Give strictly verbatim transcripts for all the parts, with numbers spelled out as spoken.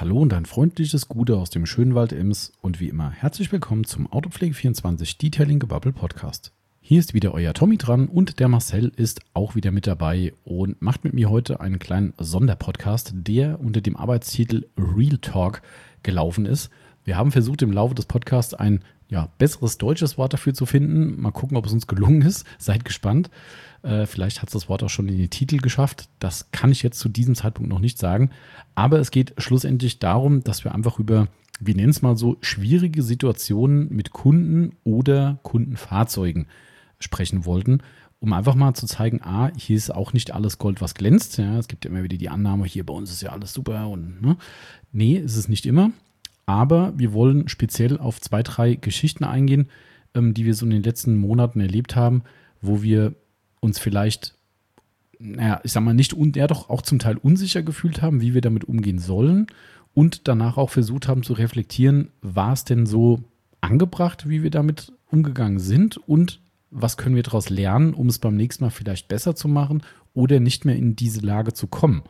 Hallo und ein freundliches Gute aus dem schönen Wald Ems und wie immer herzlich willkommen zum Autopflege vierundzwanzig Detailing Gebubble Podcast. Hier ist wieder euer Tommy dran und der Marcel ist auch wieder mit dabei und macht mit mir heute einen kleinen Sonderpodcast, der unter dem Arbeitstitel Real Talk gelaufen ist. Wir haben versucht im Laufe des Podcasts ein ja, besseres deutsches Wort dafür zu finden. Mal gucken, ob es uns gelungen ist. Seid gespannt. Äh, vielleicht hat es das Wort auch schon in den Titel geschafft. Das kann ich jetzt zu diesem Zeitpunkt noch nicht sagen. Aber es geht schlussendlich darum, dass wir einfach über, wir nennen es mal so, schwierige Situationen mit Kunden oder Kundenfahrzeugen sprechen wollten, um einfach mal zu zeigen, ah, hier ist auch nicht alles Gold, was glänzt. Ja, es gibt ja immer wieder die Annahme, hier bei uns ist ja alles super. Und ne? Nee, ist es nicht immer. Aber wir wollen speziell auf zwei, drei Geschichten eingehen, ähm, die wir so in den letzten Monaten erlebt haben, wo wir uns vielleicht, naja, ich sag mal, nicht, un- ja doch auch zum Teil unsicher gefühlt haben, wie wir damit umgehen sollen und danach auch versucht haben zu reflektieren, war es denn so angebracht, wie wir damit umgegangen sind und was können wir daraus lernen, um es beim nächsten Mal vielleicht besser zu machen oder nicht mehr in diese Lage zu kommen.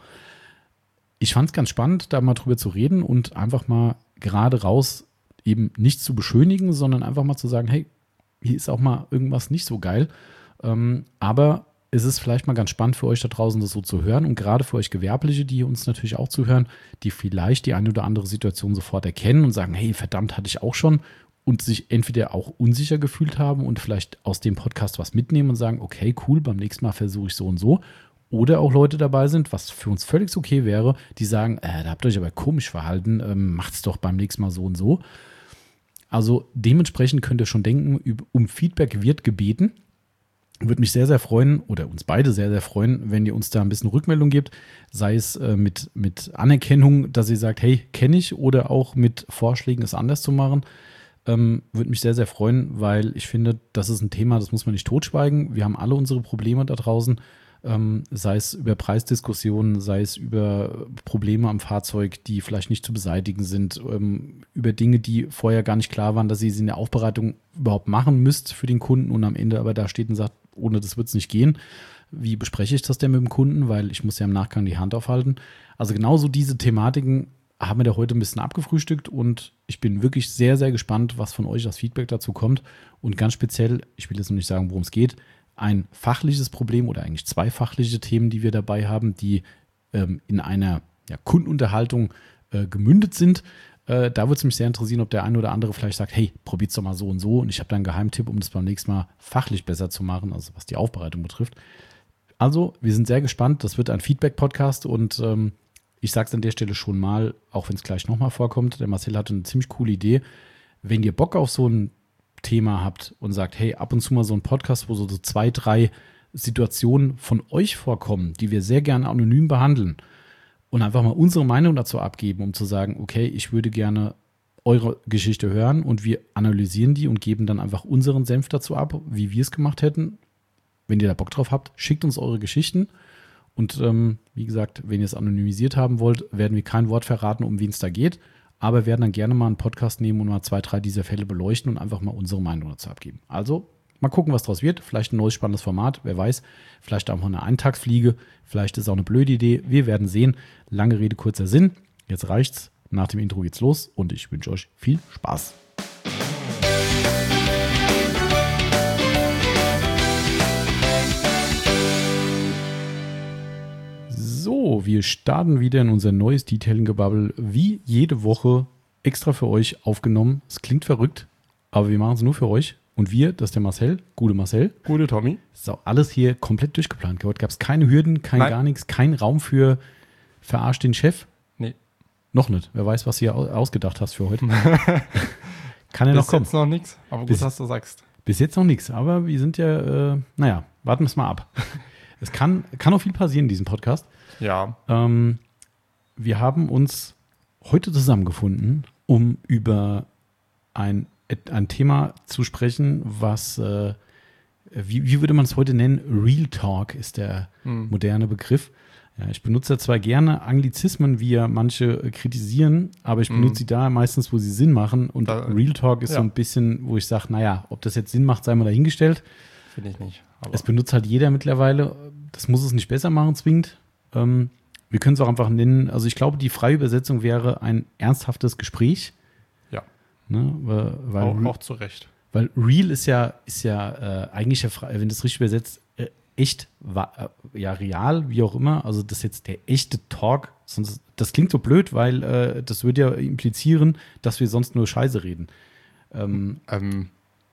Ich fand es ganz spannend, da mal drüber zu reden und einfach mal gerade raus eben nicht zu beschönigen, sondern einfach mal zu sagen, hey, hier ist auch mal irgendwas nicht so geil. Ähm, aber es ist vielleicht mal ganz spannend für euch da draußen, das so zu hören und gerade für euch Gewerbliche, die uns natürlich auch zuhören, die vielleicht die eine oder andere Situation sofort erkennen und sagen, hey, verdammt, hatte ich auch schon und sich entweder auch unsicher gefühlt haben und vielleicht aus dem Podcast was mitnehmen und sagen, okay, cool, beim nächsten Mal versuche ich so und so. Oder auch Leute dabei sind, was für uns völlig okay wäre, die sagen, äh, da habt ihr euch aber komisch verhalten, ähm, macht's doch beim nächsten Mal so und so. Also dementsprechend könnt ihr schon denken, um Feedback wird gebeten. Würde mich sehr, sehr freuen oder uns beide sehr, sehr freuen, wenn ihr uns da ein bisschen Rückmeldung gebt, sei es äh, mit, mit Anerkennung, dass ihr sagt, hey, kenne ich, oder auch mit Vorschlägen, es anders zu machen. Ähm, würde mich sehr, sehr freuen, weil ich finde, das ist ein Thema, das muss man nicht totschweigen. Wir haben alle unsere Probleme da draußen. Ähm, sei es über Preisdiskussionen, sei es über Probleme am Fahrzeug, die vielleicht nicht zu beseitigen sind, ähm, über Dinge, die vorher gar nicht klar waren, dass ihr sie in der Aufbereitung überhaupt machen müsst für den Kunden und am Ende aber da steht und sagt, ohne das wird es nicht gehen. Wie bespreche ich das denn mit dem Kunden? Weil ich muss ja im Nachgang die Hand aufhalten. Also genauso diese Thematiken haben wir da heute ein bisschen abgefrühstückt und ich bin wirklich sehr, sehr gespannt, was von euch als Feedback dazu kommt und ganz speziell, ich will jetzt noch nicht sagen, worum es geht, ein fachliches Problem oder eigentlich zwei fachliche Themen, die wir dabei haben, die ähm, in einer ja, Kundenunterhaltung äh, gemündet sind. Äh, da würde es mich sehr interessieren, ob der eine oder andere vielleicht sagt, hey, probiert's doch mal so und so und ich habe da einen Geheimtipp, um das beim nächsten Mal fachlich besser zu machen, also was die Aufbereitung betrifft. Also, wir sind sehr gespannt. Das wird ein Feedback-Podcast und ähm, ich sage es an der Stelle schon mal, auch wenn es gleich nochmal vorkommt, der Marcel hatte eine ziemlich coole Idee. Wenn ihr Bock auf so ein Thema habt und sagt, hey, ab und zu mal so ein Podcast, wo so zwei, drei Situationen von euch vorkommen, die wir sehr gerne anonym behandeln und einfach mal unsere Meinung dazu abgeben, um zu sagen, okay, ich würde gerne eure Geschichte hören und wir analysieren die und geben dann einfach unseren Senf dazu ab, wie wir es gemacht hätten. Wenn ihr da Bock drauf habt, schickt uns eure Geschichten und ähm, wie gesagt, wenn ihr es anonymisiert haben wollt, werden wir kein Wort verraten, um wen es da geht. Aber werden dann gerne mal einen Podcast nehmen und mal zwei, drei dieser Fälle beleuchten und einfach mal unsere Meinung dazu abgeben. Also mal gucken, was daraus wird. Vielleicht ein neues spannendes Format, wer weiß. Vielleicht auch mal eine Eintagsfliege. Vielleicht ist es auch eine blöde Idee. Wir werden sehen. Lange Rede, kurzer Sinn. Jetzt reicht's. Nach dem Intro geht's los und ich wünsche euch viel Spaß. So, wir starten wieder in unser neues Detailing-Gebubble, wie jede Woche extra für euch aufgenommen. Es klingt verrückt, aber wir machen es nur für euch. Und wir, das ist der Marcel. Gute Marcel. Gute Tommy. So, alles hier komplett durchgeplant. Heute gab es keine Hürden, kein Nein. gar nichts, kein Raum für verarsch den Chef. Nee. Noch nicht. Wer weiß, was du hier au- ausgedacht hast für heute. Kann ja noch kommen. Bis jetzt noch nichts, aber gut, Bis- dass du sagst. Bis jetzt noch nichts, aber wir sind ja, äh, naja, warten wir es mal ab. Es kann, kann auch viel passieren in diesem Podcast. Ja. Ähm, wir haben uns heute zusammengefunden, um über ein, ein Thema zu sprechen, was, äh, wie, wie würde man es heute nennen? Real Talk ist der Hm. moderne Begriff. Ja, ich benutze zwar gerne Anglizismen, wie ja manche äh, kritisieren, aber ich benutze Hm. sie da meistens, wo sie Sinn machen. Und Da- Real Talk ist ja. so ein bisschen, wo ich sage, naja, ob das jetzt Sinn macht, sei mal dahingestellt. Finde ich nicht. Aber Es benutzt halt jeder mittlerweile. Das muss es nicht besser machen, zwingend. Ähm, Wir können es auch einfach nennen, also ich glaube, die freie Übersetzung wäre ein ernsthaftes Gespräch. Ja. Ne, weil, weil, Auch, auch zu Recht. Weil real ist ja, ist ja äh, eigentlich, ja, wenn das richtig übersetzt, äh, echt, wa- äh, ja, real, wie auch immer. Also das ist jetzt der echte Talk. Sonst, das klingt so blöd, weil äh, das würde ja implizieren, dass wir sonst nur Scheiße reden. Ähm, Ähm,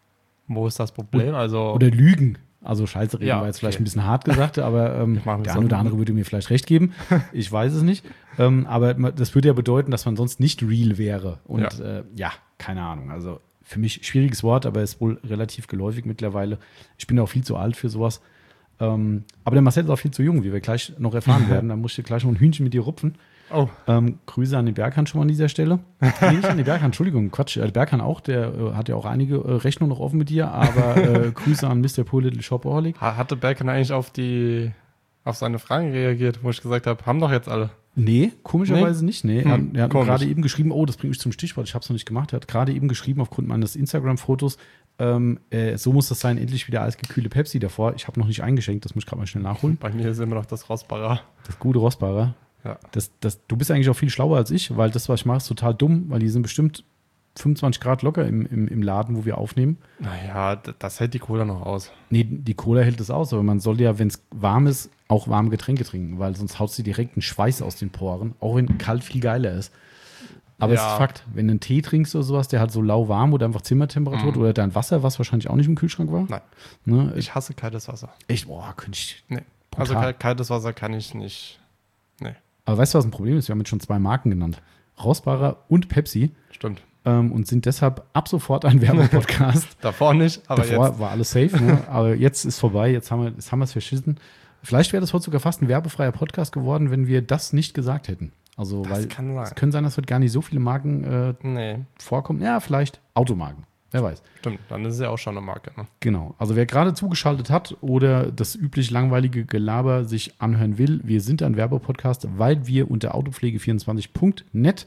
wo ist das Problem? Also Oder Lügen. Also Scheiße reden Ja, war jetzt okay. vielleicht ein bisschen hart gesagt, aber ähm, Ich mach mir der so- eine oder andere würde mir vielleicht recht geben. Ich weiß es nicht. Ähm, aber ma- das würde ja bedeuten, dass man sonst nicht real wäre. Und Ja. ja, äh, ja keine Ahnung. Also für mich schwieriges Wort, aber ist wohl relativ geläufig mittlerweile. Ich bin auch viel zu alt für sowas. Ähm, aber der Marcel ist auch viel zu jung, wie wir gleich noch erfahren werden. Da muss ich dir gleich noch ein Hühnchen mit dir rupfen. Oh, Ähm, Grüße an den Berghahn schon mal an dieser Stelle. Nee, nicht an den Berghahn, Entschuldigung, Quatsch. Äh, Berghahn auch, der äh, hat ja auch einige äh, Rechnungen noch offen mit dir, aber äh, Grüße an Mister Poor Little Shopaholic. ha- hatte Berkan eigentlich auf die auf seine Fragen reagiert, wo ich gesagt habe, haben doch jetzt alle. Nee, komischerweise nicht. Nee, er, Hm, er hat komisch. gerade eben geschrieben, oh, das bringt mich zum Stichwort, ich habe es noch nicht gemacht. Er hat gerade eben geschrieben, aufgrund meines Instagram-Fotos, ähm, äh, so muss das sein, endlich wieder eisgekühlte Pepsi davor. Ich habe noch nicht eingeschenkt, das muss ich gerade mal schnell nachholen. Bei mir ist immer noch das Rossbarer. Das gute Rossbarer. Ja. Das, das, du bist eigentlich auch viel schlauer als ich, weil das, was ich mache, ist total dumm, weil die sind bestimmt fünfundzwanzig Grad locker im, im, im Laden, wo wir aufnehmen. Naja, d- das hält die Cola noch aus. Nee, die Cola hält es aus, aber man soll ja, wenn es warm ist, auch warme Getränke trinken, weil sonst haut sie direkt einen Schweiß aus den Poren, auch wenn kalt viel geiler ist. Aber es Ja. ist Fakt, wenn du einen Tee trinkst oder sowas, der halt so lauwarm oder einfach Zimmertemperatur Mhm. oder dein Wasser, was wahrscheinlich auch nicht im Kühlschrank war. Nein. Ne? Ich hasse kaltes Wasser. Echt, boah, könnte ich. Nee. Also Brutal. kal- kaltes Wasser kann ich nicht. Nee, Aber weißt du, was ein Problem ist? Wir haben jetzt schon zwei Marken genannt. Rossbarer und Pepsi stimmt. ähm, und sind deshalb ab sofort ein Werbepodcast. Davor nicht, aber Davor jetzt. war alles safe, ne? Aber jetzt ist vorbei, jetzt haben wir jetzt haben wir es verschissen. Vielleicht wäre das heute sogar fast ein werbefreier Podcast geworden, wenn wir das nicht gesagt hätten. Also, Das weil kann sein. es können sein, dass heute gar nicht so viele Marken äh, Nee, vorkommen. Ja, vielleicht Automarken. Wer weiß. stimmt. Dann ist es ja auch schon eine Marke. Ne? Genau. Also wer gerade zugeschaltet hat oder das üblich langweilige Gelaber sich anhören will, wir sind ein Werbepodcast, weil wir unter autopflege vierundzwanzig punkt net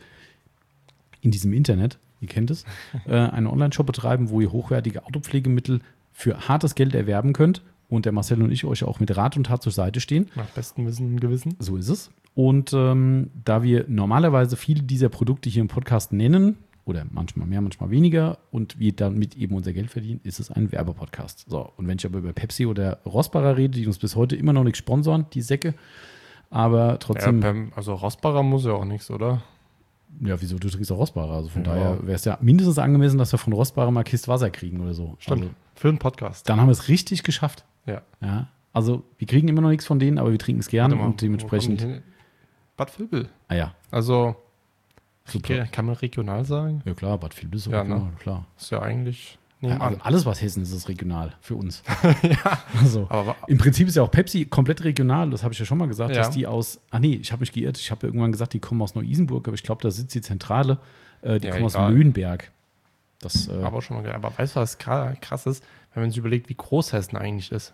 in diesem Internet, ihr kennt es, äh, einen Online-Shop betreiben, wo ihr hochwertige Autopflegemittel für hartes Geld erwerben könnt. Und der Marcel und ich euch auch mit Rat und Tat zur Seite stehen. Nach bestem Wissen und Gewissen. So ist es. Und ähm, da wir normalerweise viele dieser Produkte hier im Podcast nennen, oder manchmal mehr, manchmal weniger, und wir damit eben unser Geld verdienen, ist es ein Werbepodcast. So, und wenn ich aber über Pepsi oder Rossbarer rede, die uns bis heute immer noch nicht sponsoren, die Säcke, aber Ja, trotzdem, ja, beim, also Rossbarer muss ja auch nichts, oder? wieso, du trinkst auch Rossbarer, also von Ja. daher wäre es ja mindestens angemessen, dass wir von Rossbarer mal Kiste Wasser kriegen oder so. Stimmt. Also, Für einen Podcast. dann haben wir es richtig geschafft. Ja. Ja, also wir kriegen immer noch nichts von denen, aber wir trinken es gern Warte mal, und wo kommen dementsprechend, die hin? Bad Vilbel. ah ja, Also, super. okay, kann man regional sagen? Ja klar, Bad Vilbel ist Ja, regional, ne? klar. Ist ja eigentlich Ja, nebenan. also alles, was Hessen ist, ist regional für uns. ja. Also, Aber im Prinzip ist ja auch Pepsi komplett regional, das habe ich ja schon mal gesagt, Ja. dass die aus, ach nee, ich habe mich geirrt, ich habe ja irgendwann gesagt, die kommen aus Neu-Isenburg, aber ich glaube, da sitzt die Zentrale, äh, die Ja, kommen aus egal. Lüneberg. Das, äh, aber schon mal geil. Aber weißt du, was gra- krass ist, wenn man sich überlegt, wie groß Hessen eigentlich ist?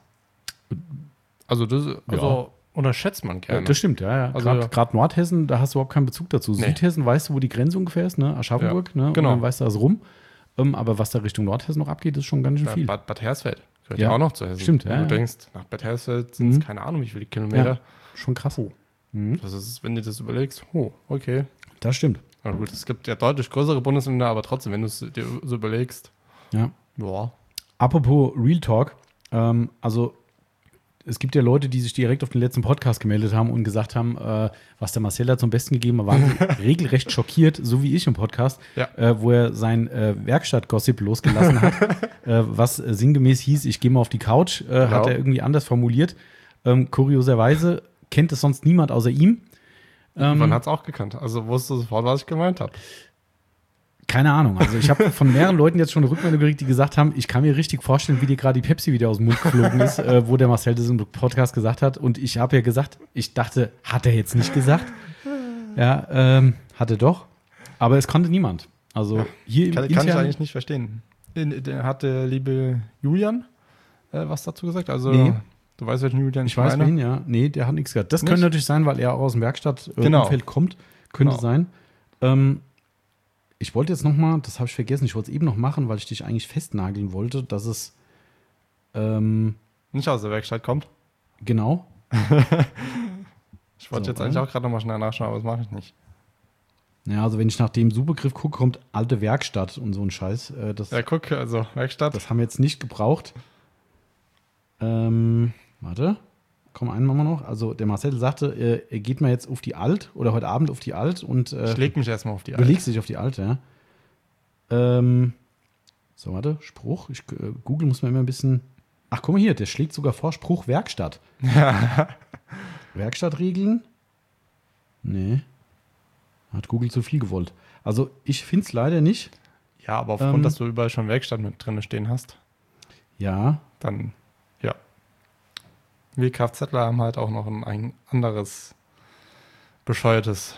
Also, das also unterschätzt man ja, gerne. das stimmt, ja, ja. Also- Gerade Nordhessen, da hast du überhaupt keinen Bezug dazu. Nee. Südhessen weißt du, wo die Grenze ungefähr ist, ne? Aschaffenburg, ne? genau. Und dann weißt du das rum. Ähm, aber was da Richtung Nordhessen noch abgeht, ist schon ganz schön Ja, viel. Bad, Bad Hersfeld gehört Ja. ja auch noch zu Hessen. Stimmt, Wenn ja, du ja. denkst, nach Bad Hersfeld sind es Mhm. keine Ahnung, wie viele Kilometer. Ja, schon krass. Mhm. Das ist, wenn du das überlegst, oh, okay. Das stimmt. Na gut, es gibt ja deutlich größere Bundesländer, aber trotzdem, wenn du es dir so überlegst, Ja. boah. Apropos Real Talk, ähm, also es gibt ja Leute, die sich direkt auf den letzten Podcast gemeldet haben und gesagt haben, äh, was der Marcel da zum Besten gegeben hat, waren regelrecht schockiert, so wie ich im Podcast, Ja. äh, wo er sein äh, Werkstatt-Gossip losgelassen hat, äh, was äh, sinngemäß hieß, ich gehe mal auf die Couch, äh, Genau. hat er irgendwie anders formuliert. Ähm, kurioserweise kennt es sonst niemand außer ihm. Ähm, Man hat es auch gekannt. Also wusste sofort, was ich gemeint habe. Keine Ahnung. Also ich habe von mehreren Leuten jetzt schon eine Rückmeldung gekriegt, die gesagt haben, ich kann mir richtig vorstellen, wie dir gerade die Pepsi wieder aus dem Mund geflogen ist, äh, wo der Marcel das im Podcast gesagt hat. Und ich habe ja gesagt, ich dachte, hat er jetzt nicht gesagt? Ja, ähm, hat er doch. Aber es konnte niemand. Also hier im Kann, kann ich intern- eigentlich nicht verstehen. In- der Hat der liebe Julian äh, was dazu gesagt? Also, Nee. du weißt, welchen Julian Ich weiß meine? wen, ja. Nee, der hat nichts gesagt. Das Nicht? könnte natürlich sein, weil er auch aus dem Werkstattumfeld äh, Genau. Umfeld kommt. Könnte Genau. sein. Ähm, ich wollte jetzt noch mal, das habe ich vergessen, ich wollte es eben noch machen, weil ich dich eigentlich festnageln wollte, dass es ähm, Nicht aus der Werkstatt kommt. genau. Ich wollte So, jetzt eigentlich oder? auch gerade nochmal schnell nachschauen, aber das mache ich nicht. Ja, also wenn ich nach dem Suchbegriff gucke, kommt alte Werkstatt und so ein Scheiß. Äh, das, Ja, guck, also Werkstatt. das haben wir jetzt nicht gebraucht. Ähm, warte. Komm, einen machen wir noch. Also der Marcel sagte, äh, er geht mal jetzt auf die Alt oder heute Abend auf die Alt und äh, Ich leg mich erstmal auf die du Alte. legst dich auf die Alt, ja. Ähm, so, warte, Spruch. Ich, äh, Google muss man immer ein bisschen. Ach, guck mal hier, der schlägt sogar vor Spruch Werkstatt. Werkstattregeln? Nee. Hat Google zu viel gewollt. Also ich finde es leider nicht. Ja, aber aufgrund, Ähm, dass du überall schon Werkstatt mit drin stehen hast, Ja, dann, ja. Wir Kfzler haben halt auch noch ein, ein anderes bescheuertes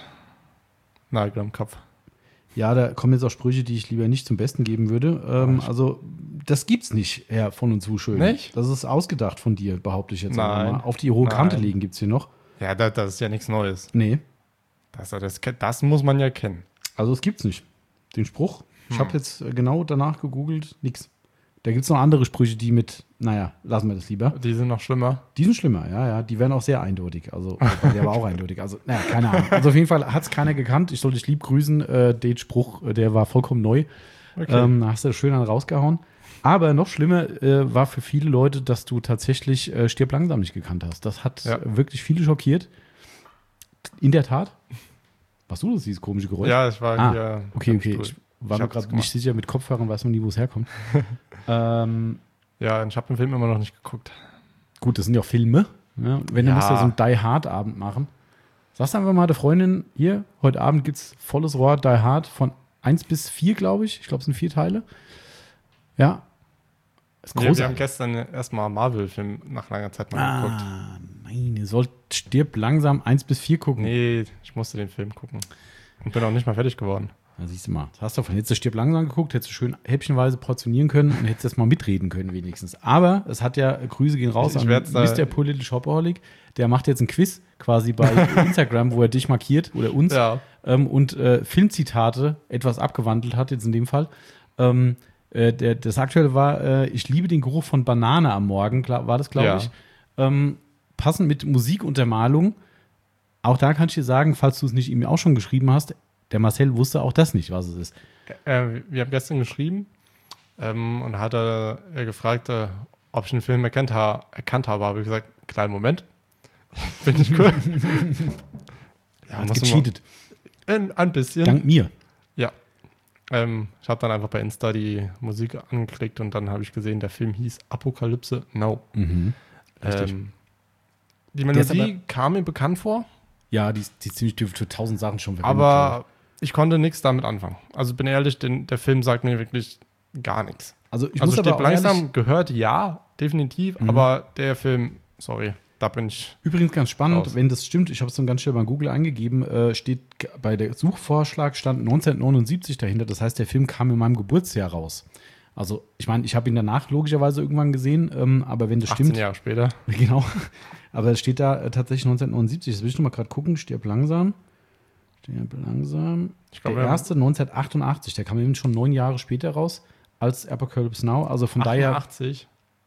Nagel im Kopf. ja, da kommen jetzt auch Sprüche, die ich lieber nicht zum Besten geben würde. Ähm, also das gibt's nicht, Herr von und zu schön. Nicht? Das ist ausgedacht von dir, behaupte ich jetzt Nein. einfach mal. Auf die hohe Kante Nein. legen gibt's hier noch. Ja, das, das ist ja nichts Neues. Nee, Das, das, das muss man ja kennen. also es gibt's nicht. Den Spruch. Ich Hm. habe jetzt äh, genau danach gegoogelt, nix. Da gibt's noch andere Sprüche, die mit, naja, lassen wir das lieber. Die sind noch schlimmer. Die sind schlimmer, ja, ja. Die werden auch sehr eindeutig. Also, wobei der war auch eindeutig. Also, naja, keine Ahnung. Also, auf jeden Fall hat es keiner gekannt. Ich soll dich lieb grüßen. Äh, den Spruch, äh, der war vollkommen neu. Okay. Ähm, da hast du schön einen rausgehauen. Aber noch schlimmer äh, war für viele Leute, dass du tatsächlich äh, Stirb langsam nicht gekannt hast. Das hat Ja. äh, wirklich viele schockiert. In der Tat. Warst du das, dieses komische Geräusch? Ja, ich war Ah, hier. Okay, am okay. Stuhl. Ich war Ich mir hab's gerade gemacht. nicht sicher. Mit Kopfhörern weiß man nie, wo es herkommt. ähm, Ja, ich habe den Film immer noch nicht geguckt. Gut, das sind ja auch Filme. Ja, wenn, dann Ja. musst du so einen Die Hard-Abend machen. Sagst einfach mal der Freundin, hier, heute Abend gibt es volles Rohr Die Hard von eins bis vier, glaube ich. Ich glaube, es sind vier Teile. Ja. Ist Wir, wir haben großartig. gestern erstmal einen Marvel-Film nach langer Zeit mal geguckt. Ah, nein, ihr sollt stirb langsam eins bis vier gucken. Nee, ich musste den Film gucken. Und bin auch nicht mal fertig geworden. Da siehst du mal. Das hast du von hättest du stirb langsam geguckt, hättest du schön häppchenweise portionieren können und hättest jetzt mal mitreden können wenigstens. Aber es hat ja, Grüße gehen raus Ich an werd's da- Mister Poor Little Shopaholic. Der macht jetzt ein Quiz quasi bei Instagram, wo er dich markiert oder uns Ja. ähm, und äh, Filmzitate etwas abgewandelt hat, jetzt in dem Fall. Ähm, äh, der, das aktuelle war, äh, ich liebe den Geruch von Banane am Morgen, klar, war das, glaube Ja. ich. Ähm, passend mit Musikuntermalung. Auch da kann ich dir sagen, falls du es nicht ihm auch schon geschrieben hast, der Marcel wusste auch das nicht, was es ist. Äh, wir haben gestern geschrieben ähm, und da hat er, er gefragt, äh, ob ich den Film erkannt, ha erkannt habe. Habe ich gesagt, kleinen Moment. Bin ich cool. Er hat musst du gecheatet. mal- Ein, ein bisschen. Dank mir. Ja. Ähm, ich habe dann einfach bei Insta die Musik angeklickt und dann habe ich gesehen, der Film hieß Apokalypse Now. Mhm. Richtig. Ähm, die Der ist Melodie kam mir bekannt vor, Ja, die, die ziemlich für, für tausend Sachen schon verwendet, aber ich konnte nichts damit anfangen. Also bin ehrlich, den, der Film sagt mir wirklich gar nichts. Also ich also muss aber Stirb auch langsam ehrlich, gehört, ja, definitiv, Mhm. aber der Film, sorry, da bin ich. übrigens ganz spannend, Raus. wenn das stimmt, ich habe es dann ganz schnell bei Google eingegeben, äh, steht g- bei der Suchvorschlag stand neunzehnhundertneunundsiebzig dahinter. Das heißt, der Film kam in meinem Geburtsjahr raus. Also ich meine, ich habe ihn danach logischerweise irgendwann gesehen, ähm, aber wenn das achtzehn stimmt, Jahre später. genau, aber es steht da äh, tatsächlich neunzehnhundertneunundsiebzig. Das will ich noch mal gerade gucken. Stirb langsam. Stirb langsam. Ich glaube, Der wir haben erste neunzehnhundertachtundachtzig. Der kam eben schon neun Jahre später raus als Apocalypse Now. Also von daher, achtundachtzig.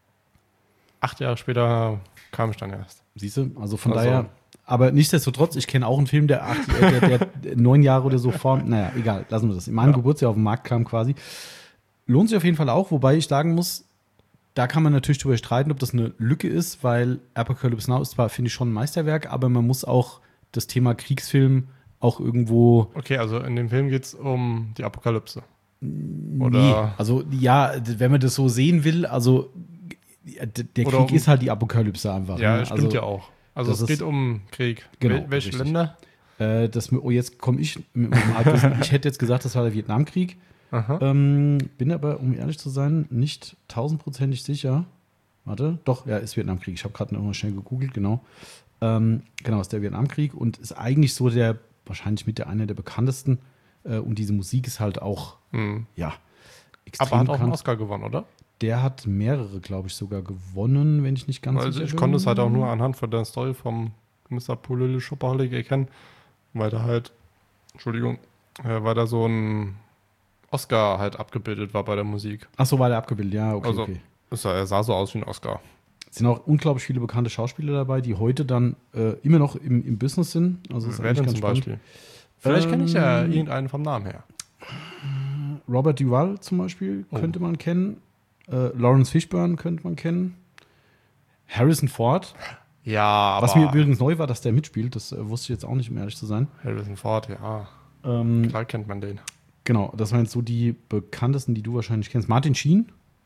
Acht Jahre später kam ich dann erst. siehst du, also von Also- daher. Aber nichtsdestotrotz, ich kenne auch einen Film, der, acht, äh, der, der neun Jahre oder so vor. Naja, egal, lassen wir das. In meinem Ja. Geburtsjahr auf den Markt kam quasi. Lohnt sich auf jeden Fall auch, wobei ich sagen muss, da kann man natürlich drüber streiten, ob das eine Lücke ist, weil Apocalypse Now ist zwar, finde ich, schon ein Meisterwerk, aber man muss auch das Thema Kriegsfilm auch irgendwo. Okay, also in dem Film geht es um die Apokalypse. Nee, Oder- also ja, d- wenn man das so sehen will, also d- der Oder Krieg um- ist halt die Apokalypse einfach. Ja, ne? stimmt also, ja auch. Also das es geht ist- um Krieg. Genau, Wel welche richtig. Länder? Äh, das, oh, jetzt komme ich mit meinem Halbwissen. Ich hätte jetzt gesagt, das war der Vietnamkrieg. Aha. Ähm, bin aber, um ehrlich zu sein, nicht tausendprozentig sicher. Warte, doch, ja, ist Vietnamkrieg. Ich habe gerade noch mal schnell gegoogelt, genau. Ähm, genau, ist der Vietnamkrieg und ist eigentlich so der, wahrscheinlich mit der einer der bekanntesten. Äh, und diese Musik ist halt auch, Hm. ja, extrem Aber hat auch einen bekannt. Oscar gewonnen, oder? Der hat mehrere, glaube ich, sogar gewonnen, wenn ich nicht ganz Also sicher ich bin. konnte es halt auch nur anhand von der Story vom Mister Polele Shopaholic erkennen, weil da halt, Entschuldigung, äh, weil da so ein Oscar halt abgebildet war bei der Musik. Ach so, war der abgebildet, ja, okay, Also- okay. Es sah, er sah so aus wie ein Oscar. Es sind auch unglaublich viele bekannte Schauspieler dabei, die heute dann äh, immer noch im, im Business sind. Also ist Wer denn zum spannend. Beispiel? Vielleicht kenne ich ja Ähm, irgendeinen vom Namen her. Robert Duvall zum Beispiel Oh. könnte man kennen. Äh, Lawrence Fishburne könnte man kennen. Harrison Ford. Ja, aber Was mir übrigens neu war, dass der mitspielt. Das äh, wusste ich jetzt auch nicht, um ehrlich zu sein. Harrison Ford, ja. Ähm, Klar kennt man den. genau, das waren jetzt so die bekanntesten, die du wahrscheinlich kennst. Martin Sheen?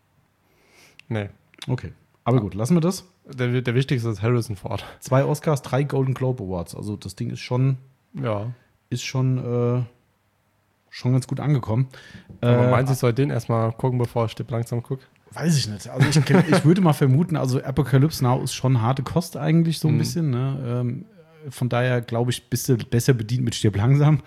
Nee. Okay. Aber gut, lassen wir das. Der, der wichtigste ist Harrison Ford. Zwei Oscars, drei Golden Globe Awards. Also das Ding ist schon, Ja. ist schon, äh, schon ganz gut angekommen. Aber Äh, meinst du, ich soll den erstmal gucken, bevor ich Stipp langsam gucke? Weiß ich nicht. Also ich, kenn- ich würde mal vermuten, also Apocalypse Now ist schon harte Kost eigentlich so ein Mhm. bisschen. Ne? Ähm, von daher glaube ich, bist du besser bedient mit Stirb langsam.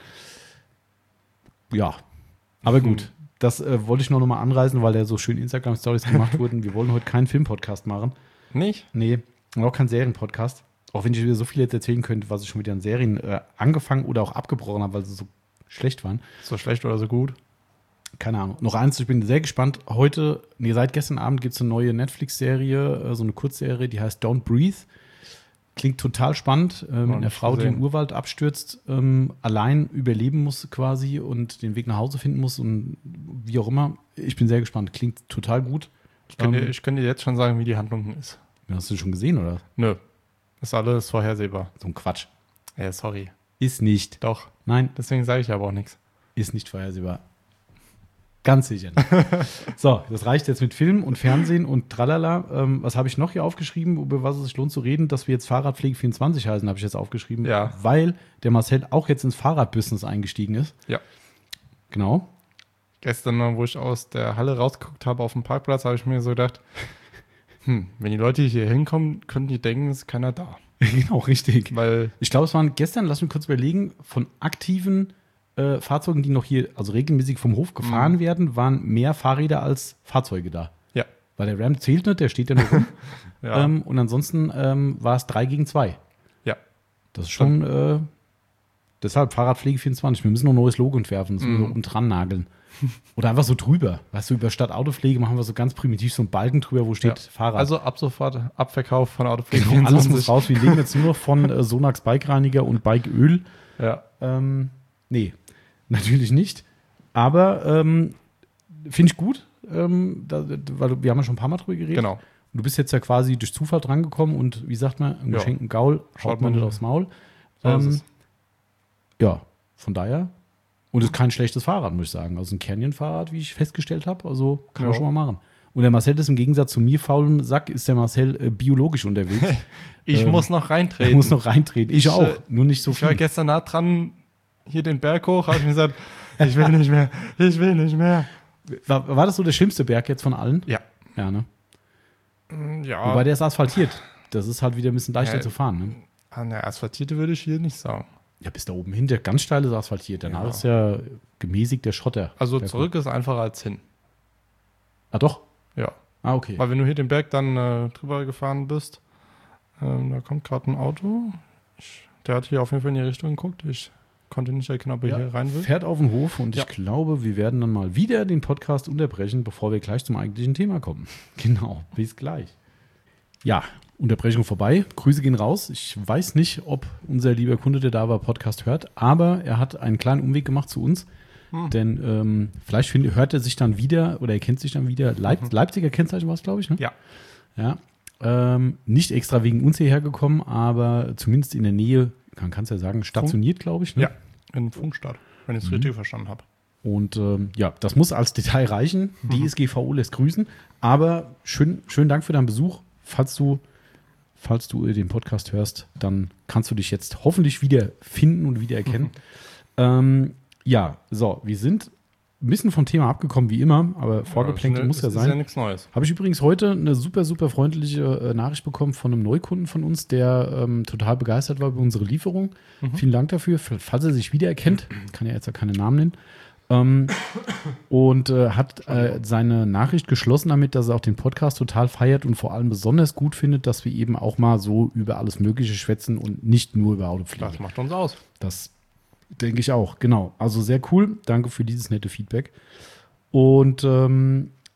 Ja, aber gut. Das äh, wollte ich noch mal anreißen, weil da so schön Instagram-Stories gemacht wurden. Wir wollen heute keinen Film-Podcast machen. Nicht? Nee, und auch keinen Serien-Podcast. Auch wenn ich wieder so viel jetzt erzählen könnte, was ich schon wieder an Serien äh, angefangen oder auch abgebrochen habe, weil sie so schlecht waren. So schlecht oder so gut? Keine Ahnung. Noch eins, ich bin sehr gespannt. Heute, nee, seit gestern Abend gibt es eine neue Netflix-Serie, äh, so eine Kurzserie, die heißt Don't Breathe. Klingt total spannend. Äh, mit einer nicht Frau, die gesehen. im Urwald abstürzt, ähm, allein überleben muss quasi und den Weg nach Hause finden muss und wie auch immer. Ich bin sehr gespannt. Klingt total gut. Ich kann, Ähm, dir, ich kann dir jetzt schon sagen, wie die Handlung ist. Hast du schon gesehen, oder? Nö. Ist alles vorhersehbar. So ein Quatsch. Ja, sorry. Ist nicht. Doch. Nein, Deswegen sage ich aber auch nichts. ist nicht vorhersehbar. Ganz sicher nicht. So, das reicht jetzt mit Film und Fernsehen und tralala. Ähm, was habe ich noch hier aufgeschrieben, über was es sich lohnt zu reden? Dass wir jetzt Fahrradpflege vierundzwanzig heißen, habe ich jetzt aufgeschrieben. Ja. Weil der Marcel auch jetzt ins Fahrradbusiness eingestiegen ist. Ja. Genau. Gestern, wo ich aus der Halle rausgeguckt habe auf dem Parkplatz, habe ich mir so gedacht, hm, wenn die Leute hier hinkommen, könnten die denken, es ist keiner da. Genau, richtig. Weil, Ich glaube, es waren gestern, lass mich kurz überlegen, von aktiven äh, Fahrzeugen, die noch hier, also regelmäßig vom Hof gefahren Mhm. werden, waren mehr Fahrräder als Fahrzeuge da. ja. Weil der Ram zählt nicht, der steht ja nur rum. Ja. ähm, und ansonsten ähm, war es drei gegen zwei. ja. Das ist schon, äh, deshalb Fahrradpflege vierundzwanzig. Wir müssen noch ein neues Logo entwerfen, das müssen wir Mhm. oben dran nageln. Oder einfach so drüber. Weißt du, über statt Autopflege machen wir so ganz primitiv so einen Balken drüber, wo steht Ja. Fahrrad. Also ab sofort Abverkauf von Autopflege genau, alles muss vierundzwanzig. raus. Wir legen jetzt nur noch von äh, Sonax Bikereiniger und Bikeöl. Ja. Ähm, nee, natürlich nicht. Aber ähm, finde ich gut, ähm, da, weil wir haben ja schon ein paar Mal drüber geredet. Genau. Und du bist jetzt ja quasi durch Zufall drangekommen und wie sagt man, einen Ja. geschenkten Gaul Schaut schaut man man- nicht aufs Maul. So ist Ähm, es. Ja, von daher. Und es ist kein schlechtes Fahrrad, muss ich sagen. Also ein Canyon-Fahrrad, wie ich festgestellt habe. Also kann man Ja. schon mal machen. Und der Marcel ist im Gegensatz zu mir, faulen Sack, ist der Marcel äh, biologisch unterwegs. Ich ähm, muss noch Er reintreten. muss noch reintreten. Ich, Ich, auch. äh, Nur nicht so Ich war viel. gestern nah dran, hier den Berg hoch, habe ich mir gesagt, ich will nicht mehr, ich will nicht mehr. War, war das so der schlimmste Berg jetzt von allen? Ja. Ja, ne? Ja, Wobei der ist asphaltiert. Das ist halt wieder ein bisschen leichter Ja. zu fahren. Ne? an der Asphaltierte würde ich hier nicht sagen. Ja, bis da oben hin, der ganz steile ist asphaltiert. Danach Ja. ist ja gemäßigt der Schotter. Also Berg- zurück ist einfacher als hin. Ah, doch? Ja. Ah, okay. Weil wenn du hier den Berg dann äh, drüber gefahren bist, ähm, da kommt gerade ein Auto. Ich, der hat hier auf jeden Fall in die Richtung geguckt. Ich konnte nicht erkennen, ob er Ja, hier rein will. Fährt auf den Hof und Ja. ich glaube, wir werden dann mal wieder den Podcast unterbrechen, bevor wir gleich zum eigentlichen Thema kommen. Genau, bis gleich. Ja, Unterbrechung vorbei. Grüße gehen raus. Ich weiß nicht, ob unser lieber Kunde, der da war, Podcast hört, aber er hat einen kleinen Umweg gemacht zu uns. Hm. Denn ähm, vielleicht find, hört er sich dann wieder oder er kennt sich dann wieder. Leip Mhm. Leipziger Kennzeichen war es, glaube ich. Ne? Ja. Ja. Ähm, nicht extra wegen uns hierher gekommen, aber zumindest in der Nähe, man kann es ja sagen, stationiert, glaube ich. Ne? Ja. In Funkstadt, wenn ich es Mhm. richtig verstanden habe. Und ähm, ja, das muss als Detail reichen. Die S G V O lässt grüßen. Aber schön, schönen Dank für deinen Besuch. Falls du, falls du den Podcast hörst, dann kannst du dich jetzt hoffentlich wieder finden und wiedererkennen. ähm, ja, so, wir sind ein bisschen vom Thema abgekommen, wie immer, aber Vorgeplänkel Ja, muss ja das sein. Ist ja nichts Neues. Habe ich übrigens heute eine super, super freundliche äh, Nachricht bekommen von einem Neukunden von uns, der ähm, total begeistert war über unsere Lieferung. Mhm. Vielen Dank dafür. F- Falls er sich wiedererkennt, kann ja jetzt ja keine Namen nennen. Ähm, und äh, hat äh, seine Nachricht geschlossen damit, dass er auch den Podcast total feiert und vor allem besonders gut findet, dass wir eben auch mal so über alles Mögliche schwätzen und nicht nur über Autopflege. Das macht uns aus. Das denke ich auch, genau. Also sehr cool. Danke für dieses nette Feedback. Und ähm,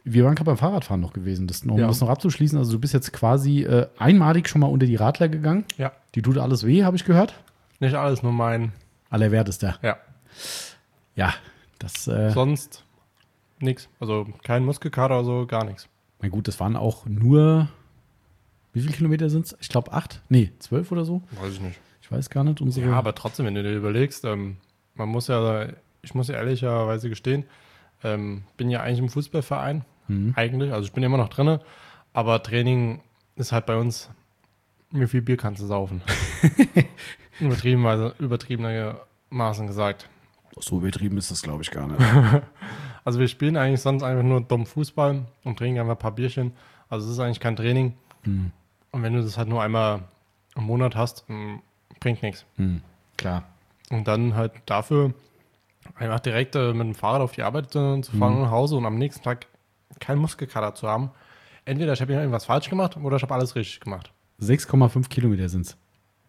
Wir waren gerade beim Fahrradfahren noch gewesen, das, um Ja. das noch abzuschließen. Also du bist jetzt quasi äh, einmalig schon mal unter die Radler gegangen. Ja. Die tut alles weh, habe ich gehört. Nicht alles, nur mein. Allerwertester. Ja. Ja, das, äh, Sonst nichts. Also kein Muskelkater oder so, gar nichts. na gut, das waren auch nur, wie viele Kilometer sind es? Ich glaube acht, nee, zwölf oder so. Weiß ich nicht. Ich weiß gar nicht. Unsere, Ja, aber trotzdem, wenn du dir überlegst, ähm, man muss ja, ich muss ja ehrlicherweise gestehen, ähm, bin ja eigentlich im Fußballverein, Mhm. eigentlich, also ich bin immer noch drinne, aber Training ist halt bei uns, wie viel Bier kannst du saufen? Übertriebenweise, übertriebenermaßen gesagt. So übertrieben ist das, glaube ich, gar nicht. Also wir spielen eigentlich sonst einfach nur dumm Fußball und trinken einfach ein paar Bierchen. Also es ist eigentlich kein Training. Hm. Und wenn du das halt nur einmal im Monat hast, mh, bringt nichts. Hm. Klar. Und dann halt dafür einfach direkt äh, mit dem Fahrrad auf die Arbeit äh, zu fahren Mhm. und nach Hause und am nächsten Tag keinen Muskelkater zu haben. Entweder ich habe irgendwas falsch gemacht oder ich habe alles richtig gemacht. sechs Komma fünf Kilometer sind es.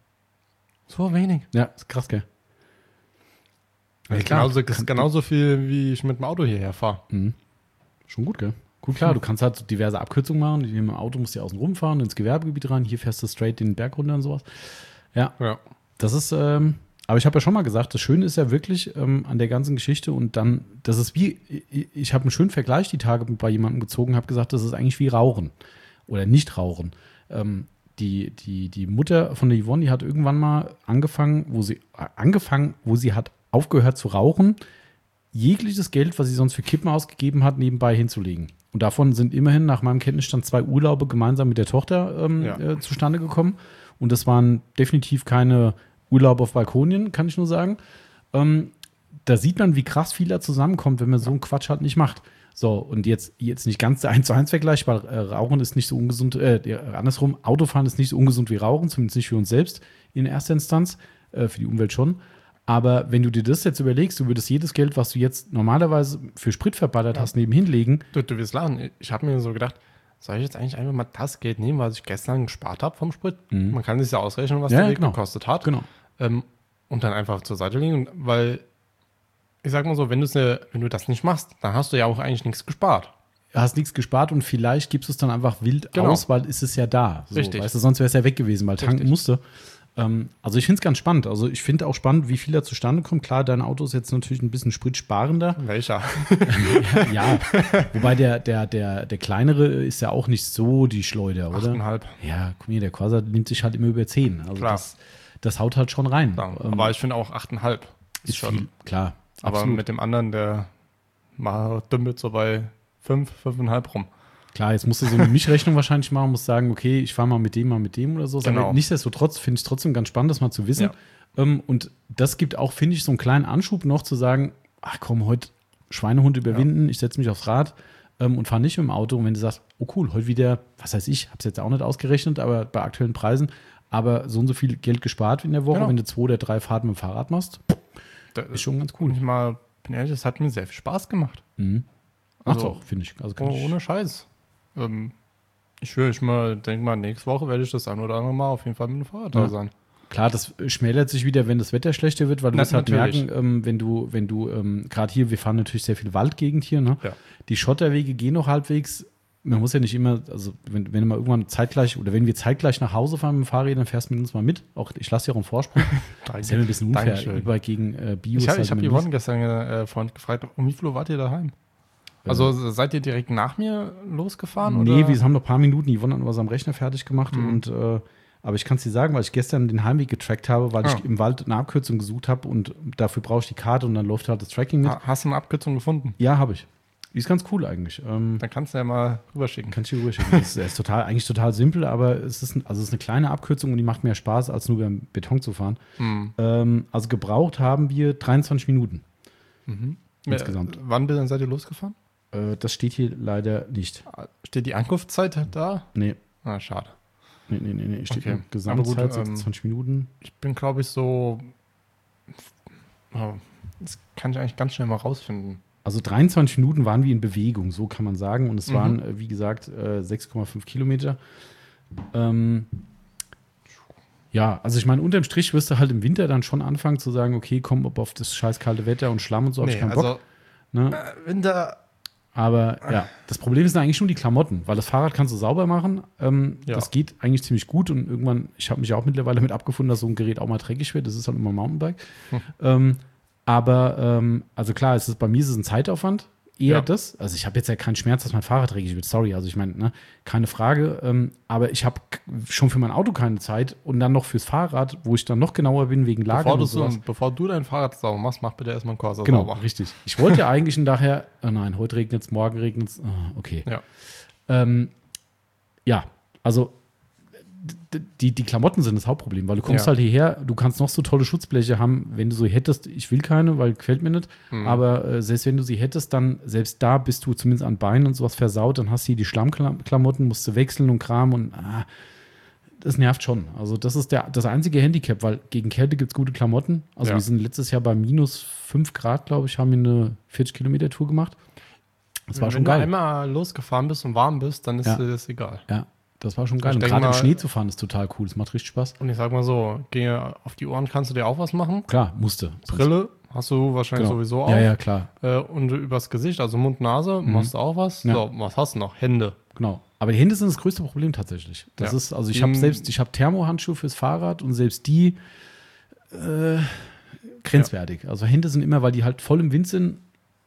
So wenig. Ja, ist krass, gell? Das Ja, ist klar. genauso, das ist Kann- genauso viel, wie ich mit dem Auto hierher fahre. Mhm. Schon gut, gell? Gut, klar, du kannst halt so diverse Abkürzungen machen. Mit dem Auto musst du ja außen rumfahren, ins Gewerbegebiet rein. Hier fährst du straight den Berg runter und sowas. Ja, Ja. das ist, ähm, aber ich habe ja schon mal gesagt, das Schöne ist ja wirklich ähm, an der ganzen Geschichte und dann, das ist wie, ich, ich habe einen schönen Vergleich die Tage bei jemandem gezogen, habe gesagt, das ist eigentlich wie Rauchen oder nicht Rauchen. Ähm, die, die, die Mutter von der Yvonne, die hat irgendwann mal angefangen, wo sie, äh, angefangen, wo sie hat aufgehört zu rauchen, jegliches Geld, was sie sonst für Kippen ausgegeben hat, nebenbei hinzulegen. Und davon sind immerhin nach meinem Kenntnisstand zwei Urlaube gemeinsam mit der Tochter ähm, Ja. äh, zustande gekommen. Und das waren definitiv keine Urlaube auf Balkonien, kann ich nur sagen. Ähm, da sieht man, wie krass viel da zusammenkommt, wenn man so einen Quatsch halt nicht macht. So, und jetzt, jetzt nicht ganz der eins zu eins Vergleich, weil äh, Rauchen ist nicht so ungesund, äh, ja, andersrum, Autofahren ist nicht so ungesund wie Rauchen, zumindest nicht für uns selbst in erster Instanz, äh, für die Umwelt schon. Aber wenn du dir das jetzt überlegst, du würdest jedes Geld, was du jetzt normalerweise für Sprit verballert Ja. hast, nebenhin legen. Du, du wirst lachen. Ich habe mir so gedacht, soll ich jetzt eigentlich einfach mal das Geld nehmen, was ich gestern gespart habe vom Sprit? Mhm. Man kann sich ja ausrechnen, was Ja, der Weg genau. gekostet hat. Genau. Ähm, und dann einfach zur Seite legen, weil ich sag mal so, wenn, ne, wenn du das nicht machst, dann hast du ja auch eigentlich nichts gespart. Du hast nichts gespart und vielleicht gibst du es dann einfach wild Genau. aus, weil es ist ja da. So, Richtig. Weißt du, sonst wäre es ja weg gewesen, weil tanken Richtig. musste. Ähm, also ich finde es ganz spannend. Also ich finde auch spannend, wie viel da zustande kommt. Klar, dein Auto ist jetzt natürlich ein bisschen spritsparender. Welcher? Ja, wobei der, der, der, der kleinere ist ja auch nicht so die Schleuder, oder? achteinhalb. Ja, guck mal, der Quasar nimmt sich halt immer über zehn. Also Klar. das, das haut halt schon rein. Ja, Ähm, aber ich finde auch achteinhalb ist, ist schon. viel, klar. Aber absolut. mit dem anderen, der mal dümpelt so bei fünf, fünfeinhalb rum. Klar, jetzt musst du so eine Mischrechnung wahrscheinlich machen, musst sagen, okay, ich fahre mal mit dem, mal mit dem oder so. Genau. Aber nichtsdestotrotz finde ich es trotzdem ganz spannend, das mal zu wissen. Ja. Ähm, und das gibt auch, finde ich, so einen kleinen Anschub noch zu sagen, ach komm, heute Schweinehund überwinden, ich setze mich aufs Rad ähm, und fahre nicht mit dem Auto. Und wenn du sagst, oh cool, heute wieder, was weiß ich, habe es jetzt auch nicht ausgerechnet, aber bei aktuellen Preisen, aber so und so viel Geld gespart in der Woche, Genau. wenn du zwei oder drei Fahrten mit dem Fahrrad machst, Das ist schon ganz cool. cool. Ich mal, bin ehrlich, das hat mir sehr viel Spaß gemacht. Mhm. Macht's Also- auch, finde ich. Also kann Oh, ich ohne Scheiß. Ähm, ich will, ich mal, denke mal, nächste Woche werde ich das ein oder andere Mal auf jeden Fall mit dem Fahrrad Ja. da sein. Klar, das schmälert sich wieder, wenn das Wetter schlechter wird, weil du Na, musst halt natürlich. merken, ähm, wenn du, wenn du, ähm, gerade hier, wir fahren natürlich sehr viel Waldgegend hier, ne? Ja. Die Schotterwege gehen noch halbwegs. Man muss ja nicht immer, also wenn, wenn du mal irgendwann zeitgleich oder wenn wir zeitgleich nach Hause fahren mit dem Fahrrad, dann fährst du mit uns mal mit. Auch ich lasse dir auch einen Vorsprung. ist ja ein bisschen unfair. Dankeschön. Überall gegen äh, Bio. Ich habe ist hab halt immer Yvonne gestern äh, vorhin gefragt, um wie viel Uhr wart ihr daheim? Also seid ihr direkt nach mir losgefahren? Nee, oder? wir haben noch ein paar Minuten, die Yvonne hat was am Rechner fertig gemacht. Mhm. Und, äh, aber ich kann es dir sagen, weil ich gestern den Heimweg getrackt habe, weil Ah. ich im Wald eine Abkürzung gesucht habe und dafür brauche ich die Karte und dann läuft halt das Tracking mit. Ha- Hast du eine Abkürzung gefunden? Ja, habe ich. Die ist ganz cool eigentlich. Ähm, Dann kannst du ja mal rüberschicken. kann ich dir rüberschicken. Das ist, ist total, eigentlich total simpel, aber es ist, ein, also es ist eine kleine Abkürzung und die macht mehr Spaß, als nur beim Beton zu fahren. Mhm. Ähm, also gebraucht haben wir dreiundzwanzig Minuten Mhm. insgesamt. Äh, Wann denn seid ihr losgefahren? Äh, das steht hier leider nicht. Steht die Ankunftszeit da? Nee, Ah, schade. nee, nee, nee. nee. Steht Okay. nur Gesamtzeit Aber gut, ähm, sechsundzwanzig Minuten. Ich bin, glaube ich, so. Oh, das kann ich eigentlich ganz schnell mal rausfinden. Also dreiundzwanzig Minuten waren wir in Bewegung, so kann man sagen. Und es Mhm. waren, äh, wie gesagt, äh, sechs Komma fünf Kilometer. Ähm, ja, also ich meine, unterm Strich wirst du halt im Winter dann schon anfangen zu sagen, okay, komm, ob auf das scheiß kalte Wetter und Schlamm und so hab ich keinen Bock. also Ne? äh, Winter Aber ja, das Problem sind eigentlich nur die Klamotten, weil das Fahrrad kannst du sauber machen. Ähm, Ja. Das geht eigentlich ziemlich gut und irgendwann, ich habe mich auch mittlerweile damit abgefunden, dass so ein Gerät auch mal dreckig wird. Das ist halt immer ein Mountainbike. Hm. Ähm, aber, ähm, also klar, es ist, bei mir ist es ein Zeitaufwand. Eher Ja. das. Also ich habe jetzt ja keinen Schmerz, dass mein Fahrrad dreckig wird. Sorry, also ich meine, ne, keine Frage. Ähm, aber ich habe k- schon für mein Auto keine Zeit und dann noch fürs Fahrrad, wo ich dann noch genauer bin wegen Lagern Bevor und du, sowas. so, bevor du dein Fahrrad sauber machst, mach bitte erstmal einen Corsa Genau, sauber. richtig. Ich wollte ja eigentlich nachher, oh nein, heute regnet es, morgen regnet es. Oh, okay. Ja. Ähm, ja, also d- die, die Klamotten sind das Hauptproblem, weil du kommst Ja. halt hierher, du kannst noch so tolle Schutzbleche haben, wenn du so hättest, ich will keine, weil gefällt mir nicht, Mhm. aber äh, selbst wenn du sie hättest, dann, selbst da bist du zumindest an Beinen und sowas versaut, dann hast du hier die Schlammklamotten, musst du wechseln und Kram und ah, das nervt schon. Also das ist der, das einzige Handicap, weil gegen Kälte gibt es gute Klamotten. Also Ja. wir sind letztes Jahr bei minus fünf Grad, glaube ich, haben wir eine vierzig Kilometer Tour gemacht. Das war Wenn schon du geil. einmal losgefahren bist und warm bist, dann ist Ja. dir das egal. Ja, das war schon geil. Ich Und denke gerade im mal- Schnee zu fahren ist total cool. Das macht richtig Spaß. Und ich sag mal so, gehe auf die Ohren kannst du dir auch was machen. Klar, musste. Brille hast du wahrscheinlich Genau. sowieso auch. Ja, ja, klar. Äh, und übers Gesicht, also Mund, Nase, Mhm. machst du auch was. Ja. So, was hast du noch? Hände. Genau. Aber die Hände sind das größte Problem tatsächlich. Das Ja. ist, also ich Die- habe selbst, ich habe Thermohandschuhe fürs Fahrrad und selbst die äh, grenzwertig. Also Hände sind immer, weil die halt voll im Wind sind.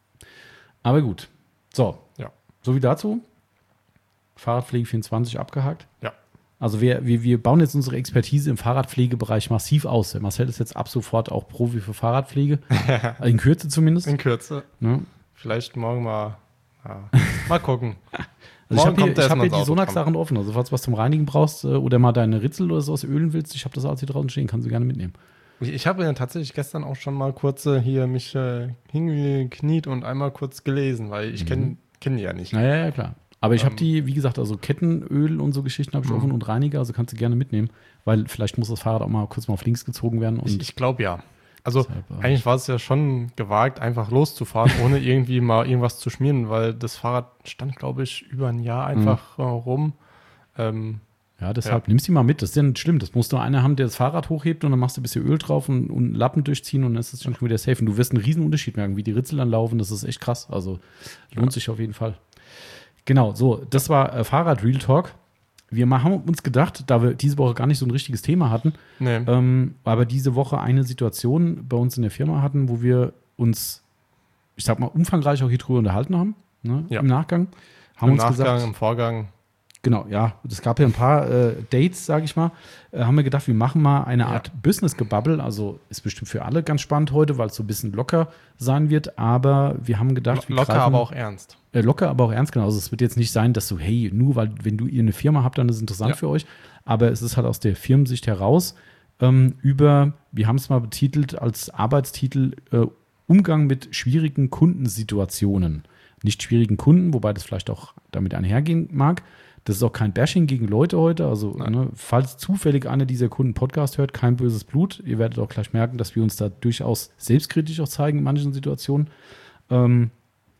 Aber gut. So. Ja. So wie dazu. Fahrradpflege vierundzwanzig abgehakt. Ja. Also wir, wir, wir bauen jetzt unsere Expertise im Fahrradpflegebereich massiv aus. Der Marcel ist jetzt ab sofort auch Profi für Fahrradpflege. In Kürze zumindest. In Kürze. Ne? Vielleicht morgen mal. Ja. Mal gucken. Also ich habe hier, kommt der ich hab erstmal hier ins die Auto Sonax-Sachen offen. Also falls du was zum Reinigen brauchst äh, oder mal deine Ritzel oder sowas ölen willst, ich habe das alles hier draußen stehen, kannst du gerne mitnehmen. Ich, ich habe ja tatsächlich gestern auch schon mal kurz äh, hier mich äh, hingekniet und einmal kurz gelesen, weil ich kenne kenn die ja nicht. Naja, ja, klar. Aber ich habe Ähm. die, wie gesagt, also Kettenöl und so Geschichten habe ich Mhm. offen und Reiniger, also kannst du gerne mitnehmen, weil vielleicht muss das Fahrrad auch mal kurz mal auf links gezogen werden. Und Ich, ich glaube ja. Also Deshalb, äh, eigentlich war es ja schon gewagt, einfach loszufahren, ohne irgendwie mal irgendwas zu schmieren, weil das Fahrrad stand, glaube ich, über ein Jahr einfach Mhm. äh, rum. Ähm, ja, deshalb nimmst du die mal mit. Das ist ja nicht schlimm. Das muss nur eine haben, der das Fahrrad hochhebt und dann machst du ein bisschen Öl drauf und, und einen Lappen durchziehen und dann ist es schon wieder safe. Und du wirst einen riesen Unterschied merken, wie die Ritzel anlaufen. Das ist echt krass. Also lohnt Ja. sich auf jeden Fall. Genau, so, das war äh, Fahrrad Real Talk. Wir ma- haben uns gedacht, da wir diese Woche gar nicht so ein richtiges Thema hatten, nee. ähm, aber diese Woche eine Situation bei uns in der Firma hatten, wo wir uns, ich sag mal, umfangreich auch hier drüber unterhalten haben, ne, Ja. im Nachgang. Haben Im uns Nachgang, gesagt, im Vorgang. genau, ja, es gab ja ein paar äh, Dates, sage ich mal, äh, haben wir gedacht, wir machen mal eine Ja. Art Business-Gebubble, also ist bestimmt für alle ganz spannend heute, weil es so ein bisschen locker sein wird, aber wir haben gedacht, wir Locker, greifen- aber auch ernst. äh, locker, aber auch ernst genommen. Also es wird jetzt nicht sein, dass so, hey, nur weil, wenn du ihr eine Firma habt, dann ist es interessant Ja. für euch. Aber es ist halt aus der Firmensicht heraus ähm, über, wir haben es mal betitelt als Arbeitstitel, äh, Umgang mit schwierigen Kundensituationen. Nicht schwierigen Kunden, wobei das vielleicht auch damit einhergehen mag. Das ist auch kein Bashing gegen Leute heute. Also, Nein. ne, falls zufällig einer dieser Kunden Podcast hört, kein böses Blut. Ihr werdet auch gleich merken, dass wir uns da durchaus selbstkritisch auch zeigen in manchen Situationen. Ähm,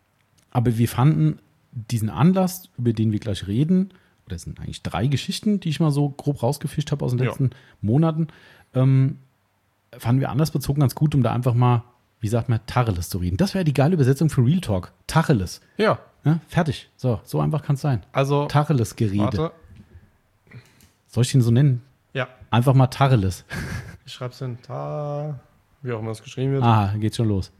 aber wir fanden diesen Anlass, über den wir gleich reden, oder es sind eigentlich drei Geschichten, die ich mal so grob rausgefischt habe aus den Ja. letzten Monaten, ähm, fanden wir anlassbezogen ganz gut, um da einfach mal, wie sagt man, Tacheles zu reden. Das wäre die geile Übersetzung für Real Talk. Tacheles. Ja, Ja, fertig. So, so einfach kann es sein. also, Tacheles-Gerede. warte. Soll ich den so nennen? Ja, Einfach mal Tacheles. ich schreibe es hin. Ta, wie auch immer es geschrieben wird. Ah, geht schon los.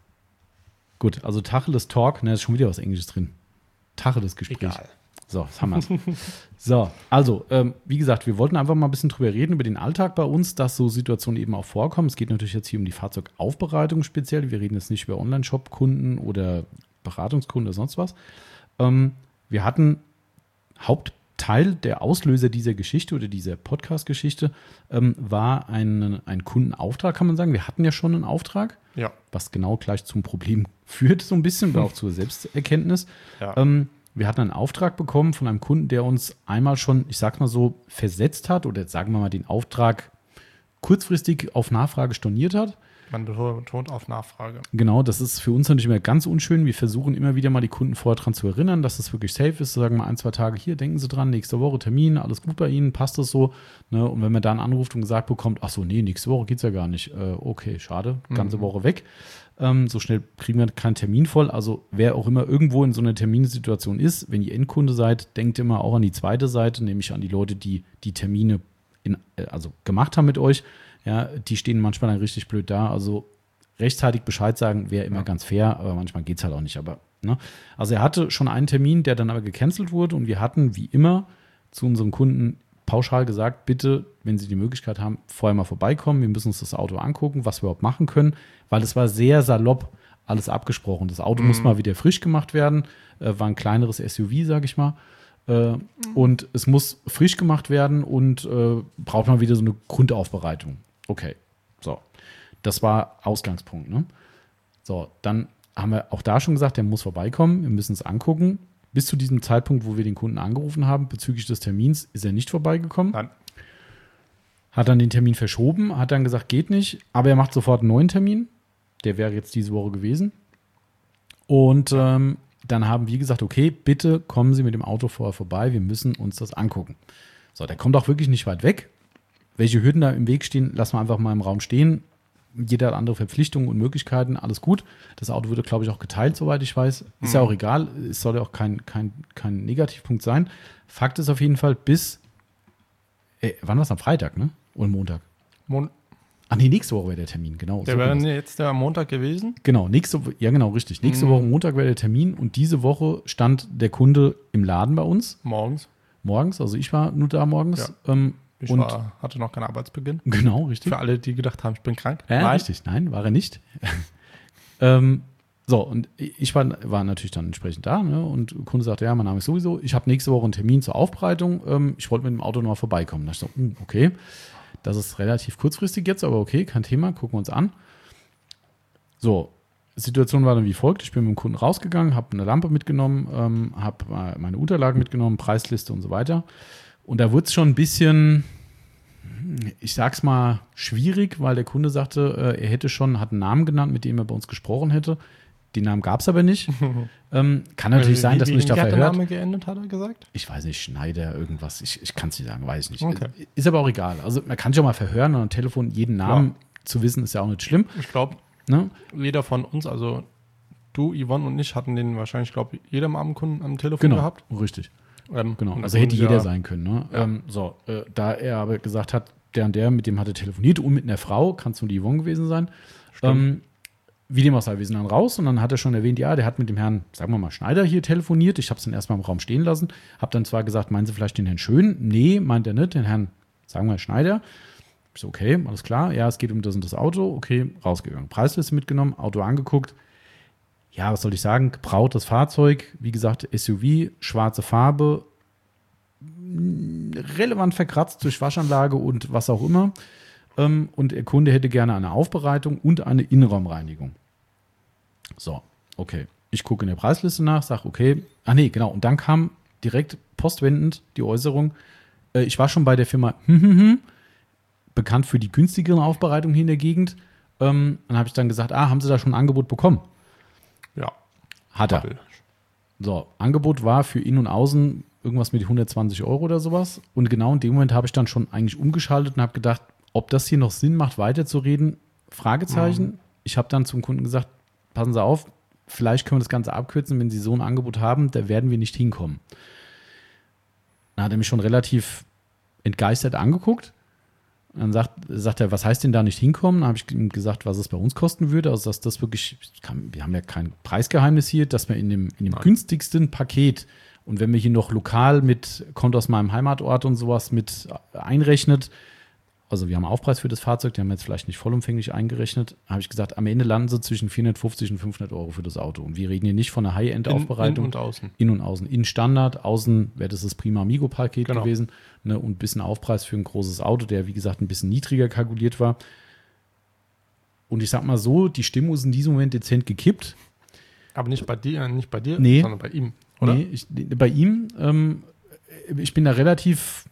Gut, also Tacheles Talk, ne, ist schon wieder was Englisches drin. Tacheles Gespräch. Egal. So, das haben wir So, also, ähm, wie gesagt, wir wollten einfach mal ein bisschen drüber reden, über den Alltag bei uns, dass so Situationen eben auch vorkommen. Es geht natürlich jetzt hier um die Fahrzeugaufbereitung speziell. Wir reden jetzt nicht über Online-Shop-Kunden oder Beratungskunden oder sonst was. Ähm, wir hatten Hauptteil der Auslöser dieser Geschichte oder dieser Podcast-Geschichte ähm, war ein, ein Kundenauftrag, kann man sagen. Wir hatten ja schon einen Auftrag, Ja, was genau gleich zum Problem führt, so ein bisschen, oder auch zur Selbsterkenntnis. ja. Ähm, wir hatten einen Auftrag bekommen von einem Kunden, der uns einmal schon, ich sag mal so, versetzt hat oder sagen wir mal den Auftrag kurzfristig auf Nachfrage storniert hat. Man betont auf Nachfrage. Genau, das ist für uns natürlich immer ganz unschön. Wir versuchen immer wieder mal die Kunden vorher dran zu erinnern, dass es wirklich safe ist. Sagen wir ein, zwei Tage, hier, denken Sie dran, nächste Woche Termin, alles gut bei Ihnen, passt das so? Ne? Und wenn man dann anruft und gesagt bekommt, ach so, nee, nächste Woche geht's ja gar nicht. Äh, okay, schade, ganze mhm. Woche weg. Ähm, so schnell kriegen wir keinen Termin voll. Also wer auch immer irgendwo in so einer Terminsituation ist, wenn ihr Endkunde seid, denkt immer auch an die zweite Seite, nämlich an die Leute, die die Termine in, also gemacht haben mit euch. Ja, die stehen manchmal dann richtig blöd da. Also rechtzeitig Bescheid sagen wäre immer ja. ganz fair, aber manchmal geht es halt auch nicht. Aber, ne? Also er hatte schon einen Termin, der dann aber gecancelt wurde und wir hatten wie immer zu unseren Kunden pauschal gesagt, bitte, wenn Sie die Möglichkeit haben, vorher mal vorbeikommen. Wir müssen uns das Auto angucken, was wir überhaupt machen können, weil es war sehr salopp alles abgesprochen. Das Auto mhm. muss mal wieder frisch gemacht werden, äh, war ein kleineres S U V, sage ich mal. Äh, mhm. Und es muss frisch gemacht werden und äh, braucht mal wieder so eine Grundaufbereitung. Okay, so. Das war Ausgangspunkt. Ne? So, dann haben wir auch da schon gesagt, der muss vorbeikommen. Wir müssen es angucken. Bis zu diesem Zeitpunkt, wo wir den Kunden angerufen haben, bezüglich des Termins, ist er nicht vorbeigekommen. Nein. Hat dann den Termin verschoben, hat dann gesagt, geht nicht. Aber er macht sofort einen neuen Termin. Der wäre jetzt diese Woche gewesen. Und ähm, dann haben wir gesagt, okay, bitte kommen Sie mit dem Auto vorher vorbei. Wir müssen uns das angucken. So, der kommt auch wirklich nicht weit weg. Welche Hürden da im Weg stehen, lassen wir einfach mal im Raum stehen. Jeder hat andere Verpflichtungen und Möglichkeiten, alles gut. Das Auto wurde, glaube ich, auch geteilt, soweit ich weiß. Ist mhm. ja auch egal, es soll ja auch kein, kein, kein Negativpunkt sein. Fakt ist auf jeden Fall, bis, äh, wann war es, am Freitag, ne? Oder Montag? Mon- Ach nee, nächste Woche wäre der Termin, genau. Der so wäre jetzt der Montag gewesen? Genau, nächste Woche, ja genau, richtig. Nächste mhm. Woche Montag wäre der Termin und diese Woche stand der Kunde im Laden bei uns. Morgens. Morgens, also ich war nur da morgens. Ja. Ähm, Ich und war, hatte noch keinen Arbeitsbeginn. Genau, richtig. Für alle, die gedacht haben, ich bin krank. Ja, nein. richtig. Nein, war er nicht. ähm, so, und ich war, war natürlich dann entsprechend da. Ne? Und der Kunde sagte, ja, mein Name ist sowieso. Ich habe nächste Woche einen Termin zur Aufbereitung. Ähm, ich wollte mit dem Auto noch mal vorbeikommen. Da ich so, hm, okay, das ist relativ kurzfristig jetzt, aber okay, kein Thema, gucken wir uns an. So, die Situation war dann wie folgt. Ich bin mit dem Kunden rausgegangen, habe eine Lampe mitgenommen, ähm, habe meine Unterlagen mitgenommen, Preisliste und so weiter. Und da wurde es schon ein bisschen, ich sag's mal, schwierig, weil der Kunde sagte, er hätte schon, hat einen Namen genannt, mit dem er bei uns gesprochen hätte. Den Namen gab es aber nicht. ähm, kann natürlich wie, sein, dass wie, man sich da verhört. Wie hat der Name geendet, hat er gesagt? Ich weiß nicht, Schneider, irgendwas. Ich, ich kann es nicht sagen, weiß ich nicht. Okay. Ist aber auch egal. Also man kann sich auch mal verhören und am Telefon jeden Namen ja. zu wissen, ist ja auch nicht schlimm. Ich glaube, ne? jeder von uns, also du, Yvonne und ich, hatten den wahrscheinlich, glaube ich, jedem am Kunden am Telefon genau, gehabt. Richtig. Ähm, genau, also hätte jeder ja, sein können. Ne? Ja. Ähm, so, äh, da er aber gesagt hat, der und der, mit dem hat er telefoniert und mit einer Frau, kann es nur die Yvonne gewesen sein. Ähm, wie dem auch sei, wir sind dann raus und dann hat er schon erwähnt, ja, der hat mit dem Herrn, sagen wir mal, Schneider hier telefoniert. Ich habe es dann erstmal im Raum stehen lassen. Habe dann zwar gesagt, meinen Sie vielleicht den Herrn Schön? Nee, meint er nicht, den Herrn, sagen wir mal, Schneider. Ich so, okay, alles klar. Ja, es geht um das und das Auto. Okay, rausgegangen. Preisliste mitgenommen, Auto angeguckt. Ja, was soll ich sagen? Gebrautes Fahrzeug, wie gesagt, S U V, schwarze Farbe, relevant verkratzt durch Waschanlage und was auch immer. Ähm, und der Kunde hätte gerne eine Aufbereitung und eine Innenraumreinigung. So, okay. Ich gucke in der Preisliste nach, sage, okay. Ach nee, genau. Und dann kam direkt postwendend die Äußerung, äh, ich war schon bei der Firma hm, hm, hm, bekannt für die günstigeren Aufbereitungen hier in der Gegend. Ähm, dann habe ich dann gesagt, ah, haben Sie da schon ein Angebot bekommen? Ja. Hat er. So, Angebot war für Innen und Außen irgendwas mit hundertzwanzig Euro oder sowas. Und genau in dem Moment habe ich dann schon eigentlich umgeschaltet und habe gedacht, ob das hier noch Sinn macht, weiterzureden? Fragezeichen. Mhm. Ich habe dann zum Kunden gesagt, passen Sie auf, vielleicht können wir das Ganze abkürzen, wenn Sie so ein Angebot haben, da werden wir nicht hinkommen. Dann hat er mich schon relativ entgeistert angeguckt. Dann sagt, sagt er, was heißt denn da nicht hinkommen? Dann habe ich ihm gesagt, was es bei uns kosten würde. Also, dass das wirklich, kann, wir haben ja kein Preisgeheimnis hier, dass wir in dem, in dem günstigsten Paket und wenn wir hier noch lokal mit, kommt aus meinem Heimatort und sowas mit einrechnet, also wir haben einen Aufpreis für das Fahrzeug, den haben wir jetzt vielleicht nicht vollumfänglich eingerechnet, habe ich gesagt, am Ende landen sie zwischen vierhundertfünfzig und fünfhundert Euro für das Auto. Und wir reden hier nicht von einer High-End-Aufbereitung. In, in und außen. In und außen. In Standard, außen wäre das das Prima Amigo-Paket genau. gewesen. Ne, und ein bisschen Aufpreis für ein großes Auto, der, wie gesagt, ein bisschen niedriger kalkuliert war. Und ich sag mal so, die Stimmung ist in diesem Moment dezent gekippt. Aber nicht bei dir, nicht bei dir, nee. sondern bei ihm, oder? Nee, ich, bei ihm, ähm, ich bin da relativ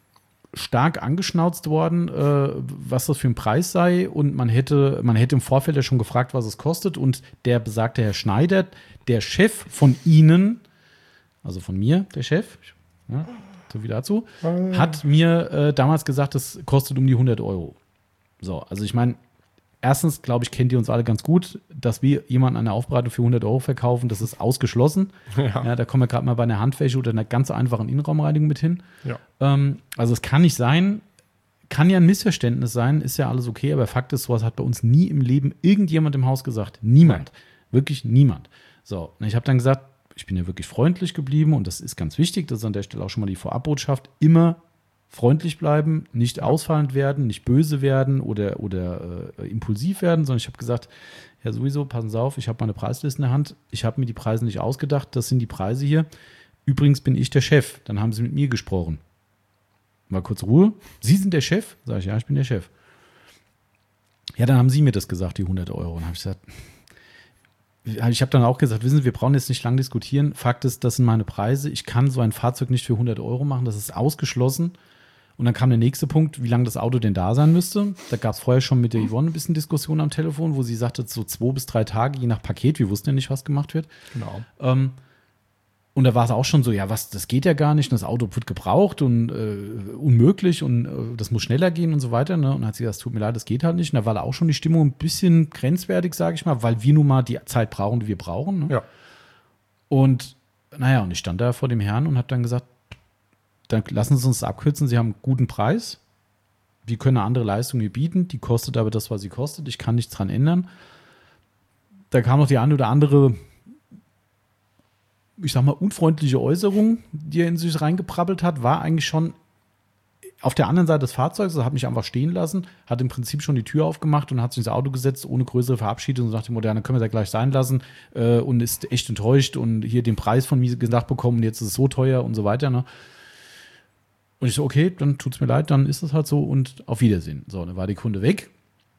stark angeschnauzt worden, äh, was das für ein Preis sei. Und man hätte, man hätte im Vorfeld ja schon gefragt, was es kostet. Und der besagte Herr Schneider, der Chef von Ihnen, also von mir, der Chef, ja, so wie dazu, hat mir äh, damals gesagt, das kostet um die hundert Euro. So, also ich meine, erstens, glaube ich, kennt ihr uns alle ganz gut, dass wir jemanden eine Aufbereitung für hundert Euro verkaufen, das ist ausgeschlossen. Ja. Ja, da kommen wir gerade mal bei einer Handwäsche oder einer ganz einfachen Innenraumreinigung mit hin. Ja. Ähm, also es kann nicht sein, kann ja ein Missverständnis sein, ist ja alles okay, aber Fakt ist, sowas hat bei uns nie im Leben irgendjemand im Haus gesagt. Niemand. Nein. Wirklich niemand. So, und ich habe dann gesagt, ich bin ja wirklich freundlich geblieben und das ist ganz wichtig, das ist an der Stelle auch schon mal die Vorabbotschaft, immer freundlich bleiben, nicht ausfallend werden, nicht böse werden oder, oder äh, impulsiv werden, sondern ich habe gesagt, ja sowieso, passen Sie auf, ich habe meine Preisliste in der Hand, ich habe mir die Preise nicht ausgedacht, das sind die Preise hier. Übrigens bin ich der Chef, dann haben Sie mit mir gesprochen. Mal kurz Ruhe. Sie sind der Chef? Sag ich, ja, ich bin der Chef. Ja, dann haben Sie mir das gesagt, die hundert Euro. Und habe ich gesagt, ich habe dann auch gesagt, wissen Sie, wir brauchen jetzt nicht lang diskutieren. Fakt ist, das sind meine Preise. Ich kann so ein Fahrzeug nicht für hundert Euro machen, das ist ausgeschlossen. Und dann kam der nächste Punkt, wie lange das Auto denn da sein müsste. Da gab es vorher schon mit der Yvonne ein bisschen Diskussion am Telefon, wo sie sagte, so zwei bis drei Tage, je nach Paket. Wir wussten ja nicht, was gemacht wird. Genau. Ähm, und da war es auch schon so, ja, was, das geht ja gar nicht. Das Auto wird gebraucht und äh, unmöglich und äh, das muss schneller gehen und so weiter. Ne? Und dann hat sie gesagt, es tut mir leid, das geht halt nicht. Und da war da auch schon die Stimmung ein bisschen grenzwertig, sage ich mal, weil wir nun mal die Zeit brauchen, die wir brauchen. Ne? Ja. Und naja, und ich stand da vor dem Herrn und habe dann gesagt, dann lassen Sie uns das abkürzen, Sie haben einen guten Preis, wir können eine andere Leistung hier bieten, die kostet aber das, was sie kostet, ich kann nichts dran ändern. Da kam noch die eine oder andere, ich sag mal, unfreundliche Äußerung, die er in sich reingeprabbelt hat, war eigentlich schon auf der anderen Seite des Fahrzeugs, er hat mich einfach stehen lassen, hat im Prinzip schon die Tür aufgemacht und hat sich ins Auto gesetzt, ohne größere Verabschiedung und sagte, dann können wir das gleich sein lassen äh, und ist echt enttäuscht und hier den Preis von mir gesagt bekommen, jetzt ist es so teuer und so weiter, ne? Und ich so, okay, dann tut's mir leid, dann ist es halt so und auf Wiedersehen. So, dann war die Kunde weg.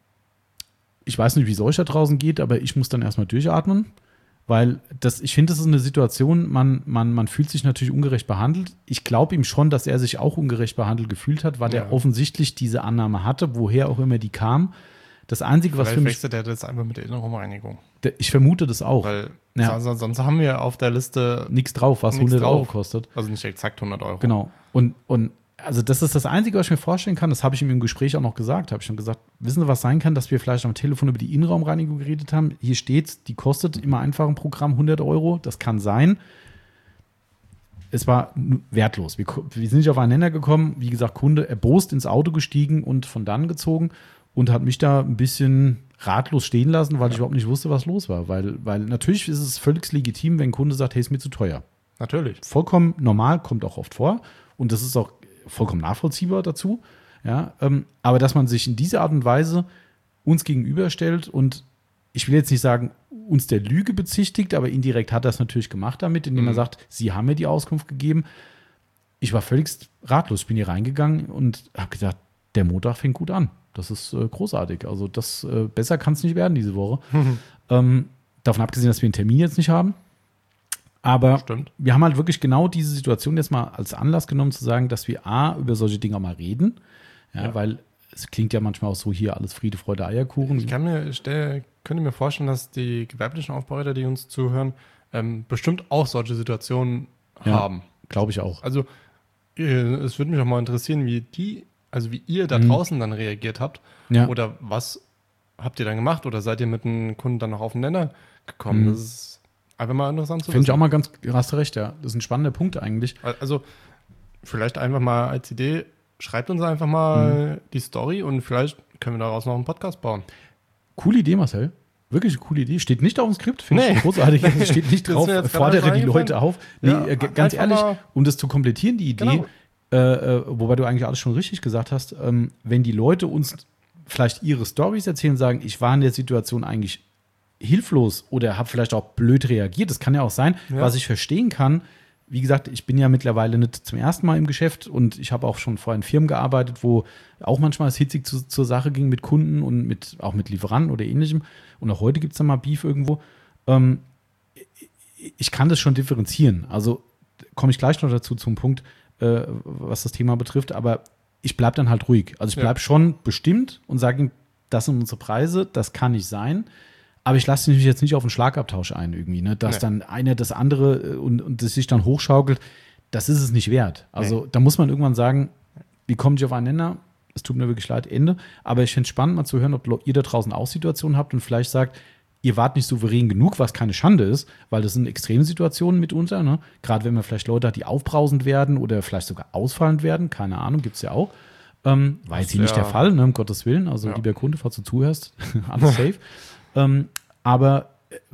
Ich weiß nicht, wie es euch da draußen geht, aber ich muss dann erstmal durchatmen, weil das, ich finde, das ist eine Situation, man, man, man fühlt sich natürlich ungerecht behandelt. Ich glaube ihm schon, dass er sich auch ungerecht behandelt gefühlt hat, weil ja. er offensichtlich diese Annahme hatte, woher auch immer die kam. Das Einzige, was Vielleicht für mich... wechselt er das einfach mit der Innenraumreinigung. Ich vermute das auch. Weil ja. sonst, sonst haben wir auf der Liste nichts drauf, was hundert Euro kostet. Also nicht exakt hundert Euro. Genau. Und, und also das ist das Einzige, was ich mir vorstellen kann. Das habe ich ihm im Gespräch auch noch gesagt. Habe ich schon gesagt, wissen Sie, was sein kann, dass wir vielleicht am Telefon über die Innenraumreinigung geredet haben? Hier steht, die kostet immer einfach ein Programm hundert Euro. Das kann sein. Es war wertlos. Wir, wir sind nicht auf einen Nenner gekommen. Wie gesagt, Kunde erbost ins Auto gestiegen und von dann gezogen und hat mich da ein bisschen ratlos stehen lassen, weil ja. ich überhaupt nicht wusste, was los war. Weil, weil natürlich ist es völlig legitim, wenn ein Kunde sagt, hey, ist mir zu teuer. Natürlich. Vollkommen normal, kommt auch oft vor. Und das ist auch vollkommen nachvollziehbar dazu. Ja, ähm, aber dass man sich in dieser Art und Weise uns gegenüberstellt und ich will jetzt nicht sagen, uns der Lüge bezichtigt, aber indirekt hat er es natürlich gemacht damit, indem er mhm. sagt, Sie haben mir die Auskunft gegeben. Ich war völlig ratlos. Ich bin hier reingegangen und habe gedacht, der Montag fängt gut an. Das ist äh, großartig. Also das äh, besser kann es nicht werden diese Woche. Mhm. Ähm, davon abgesehen, dass wir einen Termin jetzt nicht haben. Aber Stimmt. Wir haben halt wirklich genau diese Situation jetzt mal als Anlass genommen, zu sagen, dass wir A, über solche Dinge mal reden. Ja, ja. Weil es klingt ja manchmal auch so, hier alles Friede, Freude, Eierkuchen. Ich kann mir, stell, könnte mir vorstellen, dass die gewerblichen Aufbereiter, die uns zuhören, ähm, bestimmt auch solche Situationen ja, haben. Glaube ich auch. Also äh, es würde mich auch mal interessieren, wie die, also wie ihr da mhm. draußen dann reagiert habt. Ja. Oder was habt ihr dann gemacht? Oder seid ihr mit einem Kunden dann noch auf den Nenner gekommen? Mhm. Das ist einfach mal interessant zu wissen. Finde ich auch mal ganz, hast du recht, ja. Das ist ein spannender Punkt eigentlich. Also vielleicht einfach mal als Idee, schreibt uns einfach mal mhm. die Story und vielleicht können wir daraus noch einen Podcast bauen. Coole Idee, Marcel. Wirklich eine coole Idee. Steht nicht auf dem Skript, finde nee. ich großartig. Steht nicht drauf, fordere die Leute auf. Nee, ja, äh, ganz ehrlich, um das zu komplettieren, die Idee, genau. äh, wobei du eigentlich alles schon richtig gesagt hast, ähm, wenn die Leute uns vielleicht ihre Storys erzählen, sagen, ich war in der Situation eigentlich hilflos oder habe vielleicht auch blöd reagiert, das kann ja auch sein, ja. was ich verstehen kann. Wie gesagt, ich bin ja mittlerweile nicht zum ersten Mal im Geschäft und ich habe auch schon vorher in Firmen gearbeitet, wo auch manchmal es hitzig zu, zur Sache ging mit Kunden und mit, auch mit Lieferanten oder ähnlichem. Und auch heute gibt es da mal Beef irgendwo. Ähm, ich kann das schon differenzieren. Also komme ich gleich noch dazu zum Punkt, äh, was das Thema betrifft. Aber ich bleibe dann halt ruhig. Also ich bleibe ja. schon bestimmt und sage ihm, das sind unsere Preise, das kann nicht sein. Aber ich lasse mich jetzt nicht auf einen Schlagabtausch ein irgendwie, ne? Dass nee. dann einer das andere und, und das sich dann hochschaukelt, das ist es nicht wert. Also nee. da muss man irgendwann sagen, wie kommen die aufeinander? Es tut mir wirklich leid, Ende. Aber ich finde es spannend, mal zu hören, ob ihr da draußen auch Situationen habt und vielleicht sagt, ihr wart nicht souverän genug, was keine Schande ist, weil das sind Extremsituationen mitunter, ne? Gerade wenn man vielleicht Leute hat, die aufbrausend werden oder vielleicht sogar ausfallend werden, keine Ahnung, gibt es ja auch. Ähm, war jetzt hier ja. nicht der Fall, ne, um Gottes Willen. Also, ja. lieber Kunde, falls du zuhörst, alles safe. ähm, aber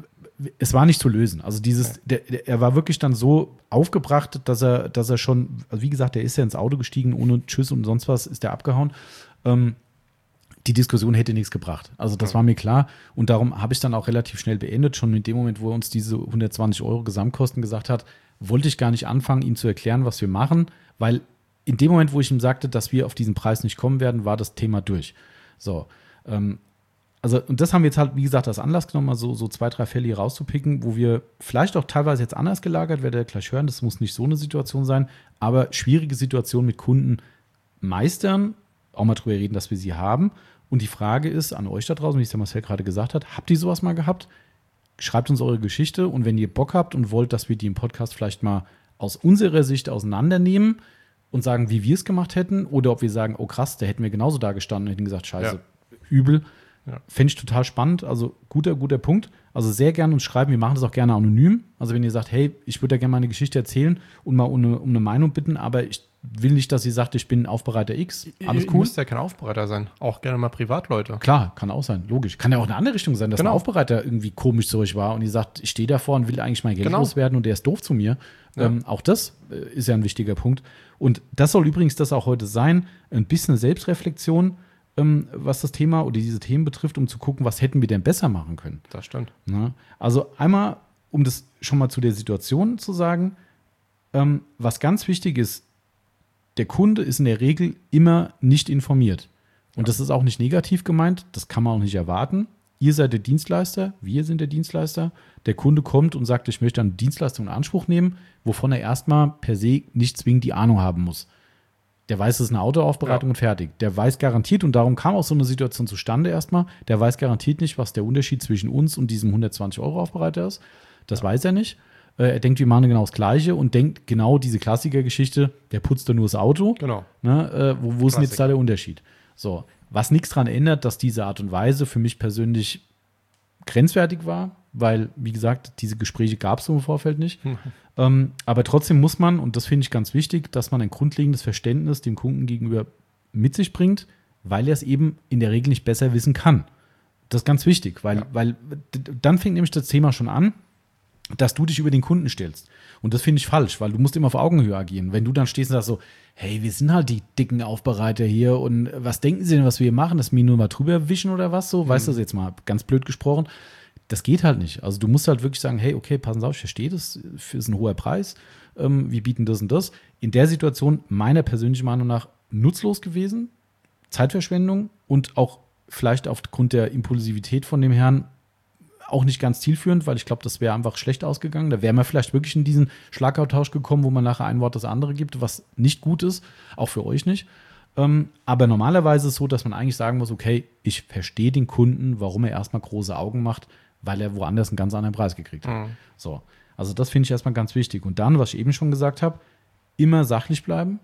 es war nicht zu lösen. Also, dieses, der, der, er war wirklich dann so aufgebracht, dass er, dass er schon, also wie gesagt, der ist ja ins Auto gestiegen, ohne Tschüss und sonst was, ist der abgehauen. Ähm, die Diskussion hätte nichts gebracht. Also, das war mir klar. Und darum habe ich dann auch relativ schnell beendet. Schon in dem Moment, wo er uns diese hundertzwanzig Euro Gesamtkosten gesagt hat, wollte ich gar nicht anfangen, ihm zu erklären, was wir machen, weil in dem Moment, wo ich ihm sagte, dass wir auf diesen Preis nicht kommen werden, war das Thema durch. So, ähm, also, und das haben wir jetzt halt, wie gesagt, als Anlass genommen, mal so, so zwei, drei Fälle hier rauszupicken, wo wir vielleicht auch teilweise jetzt anders gelagert, werdet ihr gleich hören, das muss nicht so eine Situation sein, aber schwierige Situationen mit Kunden meistern, auch mal drüber reden, dass wir sie haben. Und die Frage ist an euch da draußen, wie es der Marcel gerade gesagt hat, habt ihr sowas mal gehabt? Schreibt uns eure Geschichte und wenn ihr Bock habt und wollt, dass wir die im Podcast vielleicht mal aus unserer Sicht auseinandernehmen und sagen, wie wir es gemacht hätten, oder ob wir sagen, oh krass, da hätten wir genauso da gestanden und hätten gesagt, scheiße, ja. übel. Ja. Fände ich total spannend, also guter, guter Punkt. Also sehr gerne uns schreiben, wir machen das auch gerne anonym. Also wenn ihr sagt, hey, ich würde da gerne meine Geschichte erzählen und mal um eine, um eine Meinung bitten, aber ich will nicht, dass ihr sagt, ich bin Aufbereiter X, alles cool. Muss ja kein Aufbereiter sein, auch gerne mal Privatleute. Klar, kann auch sein, logisch. Kann ja auch eine andere Richtung sein, dass genau. ein Aufbereiter irgendwie komisch zu euch war und ihr sagt, ich stehe davor und will eigentlich mein Geld genau. loswerden und der ist doof zu mir. Ja. Ähm, auch das ist ja ein wichtiger Punkt. Und das soll übrigens das auch heute sein, ein bisschen eine Selbstreflexion, ähm, was das Thema oder diese Themen betrifft, um zu gucken, was hätten wir denn besser machen können. Das stimmt. Na? Also einmal, um das schon mal zu der Situation zu sagen, ähm, was ganz wichtig ist, der Kunde ist in der Regel immer nicht informiert. Und ja. das ist auch nicht negativ gemeint, das kann man auch nicht erwarten. Ihr seid der Dienstleister, wir sind der Dienstleister. Der Kunde kommt und sagt, ich möchte eine Dienstleistung in Anspruch nehmen, wovon er erstmal per se nicht zwingend die Ahnung haben muss. Der weiß, es ist eine Autoaufbereitung ja. und fertig. Der weiß garantiert, und darum kam auch so eine Situation zustande erstmal, der weiß garantiert nicht, was der Unterschied zwischen uns und diesem hundertzwanzig Euro Aufbereiter ist. Das ja. weiß er nicht. Er denkt, wir machen genau das Gleiche und denkt genau diese Klassiker-Geschichte, der putzt da nur das Auto. Genau. Ne, äh, wo wo ist denn jetzt da der Unterschied? So, was nichts daran ändert, dass diese Art und Weise für mich persönlich grenzwertig war, weil, wie gesagt, diese Gespräche gab es so im Vorfeld nicht. Mhm. Ähm, aber trotzdem muss man, und das finde ich ganz wichtig, dass man ein grundlegendes Verständnis dem Kunden gegenüber mit sich bringt, weil er es eben in der Regel nicht besser wissen kann. Das ist ganz wichtig, weil, ja. weil dann fängt nämlich das Thema schon an, dass du dich über den Kunden stellst. Und das finde ich falsch, weil du musst immer auf Augenhöhe agieren. Wenn du dann stehst und sagst so, hey, wir sind halt die dicken Aufbereiter hier und was denken sie denn, was wir hier machen, dass wir nur mal drüber wischen oder was so? Mhm. Weißt du das jetzt mal ganz blöd gesprochen? Das geht halt nicht. Also du musst halt wirklich sagen, hey, okay, passen Sie auf, ich verstehe das, ist ein hoher Preis, ähm, wir bieten das und das. In der Situation meiner persönlichen Meinung nach nutzlos gewesen, Zeitverschwendung und auch vielleicht aufgrund der Impulsivität von dem Herrn auch nicht ganz zielführend, weil ich glaube, das wäre einfach schlecht ausgegangen. Da wären wir vielleicht wirklich in diesen Schlagabtausch gekommen, wo man nachher ein Wort das andere gibt, was nicht gut ist, auch für euch nicht. Ähm, aber normalerweise ist es so, dass man eigentlich sagen muss, okay, ich verstehe den Kunden, warum er erstmal große Augen macht, weil er woanders einen ganz anderen Preis gekriegt hat. Mhm. So, also das finde ich erstmal ganz wichtig. Und dann, was ich eben schon gesagt habe, immer sachlich bleiben,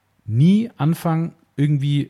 nie anfangen, irgendwie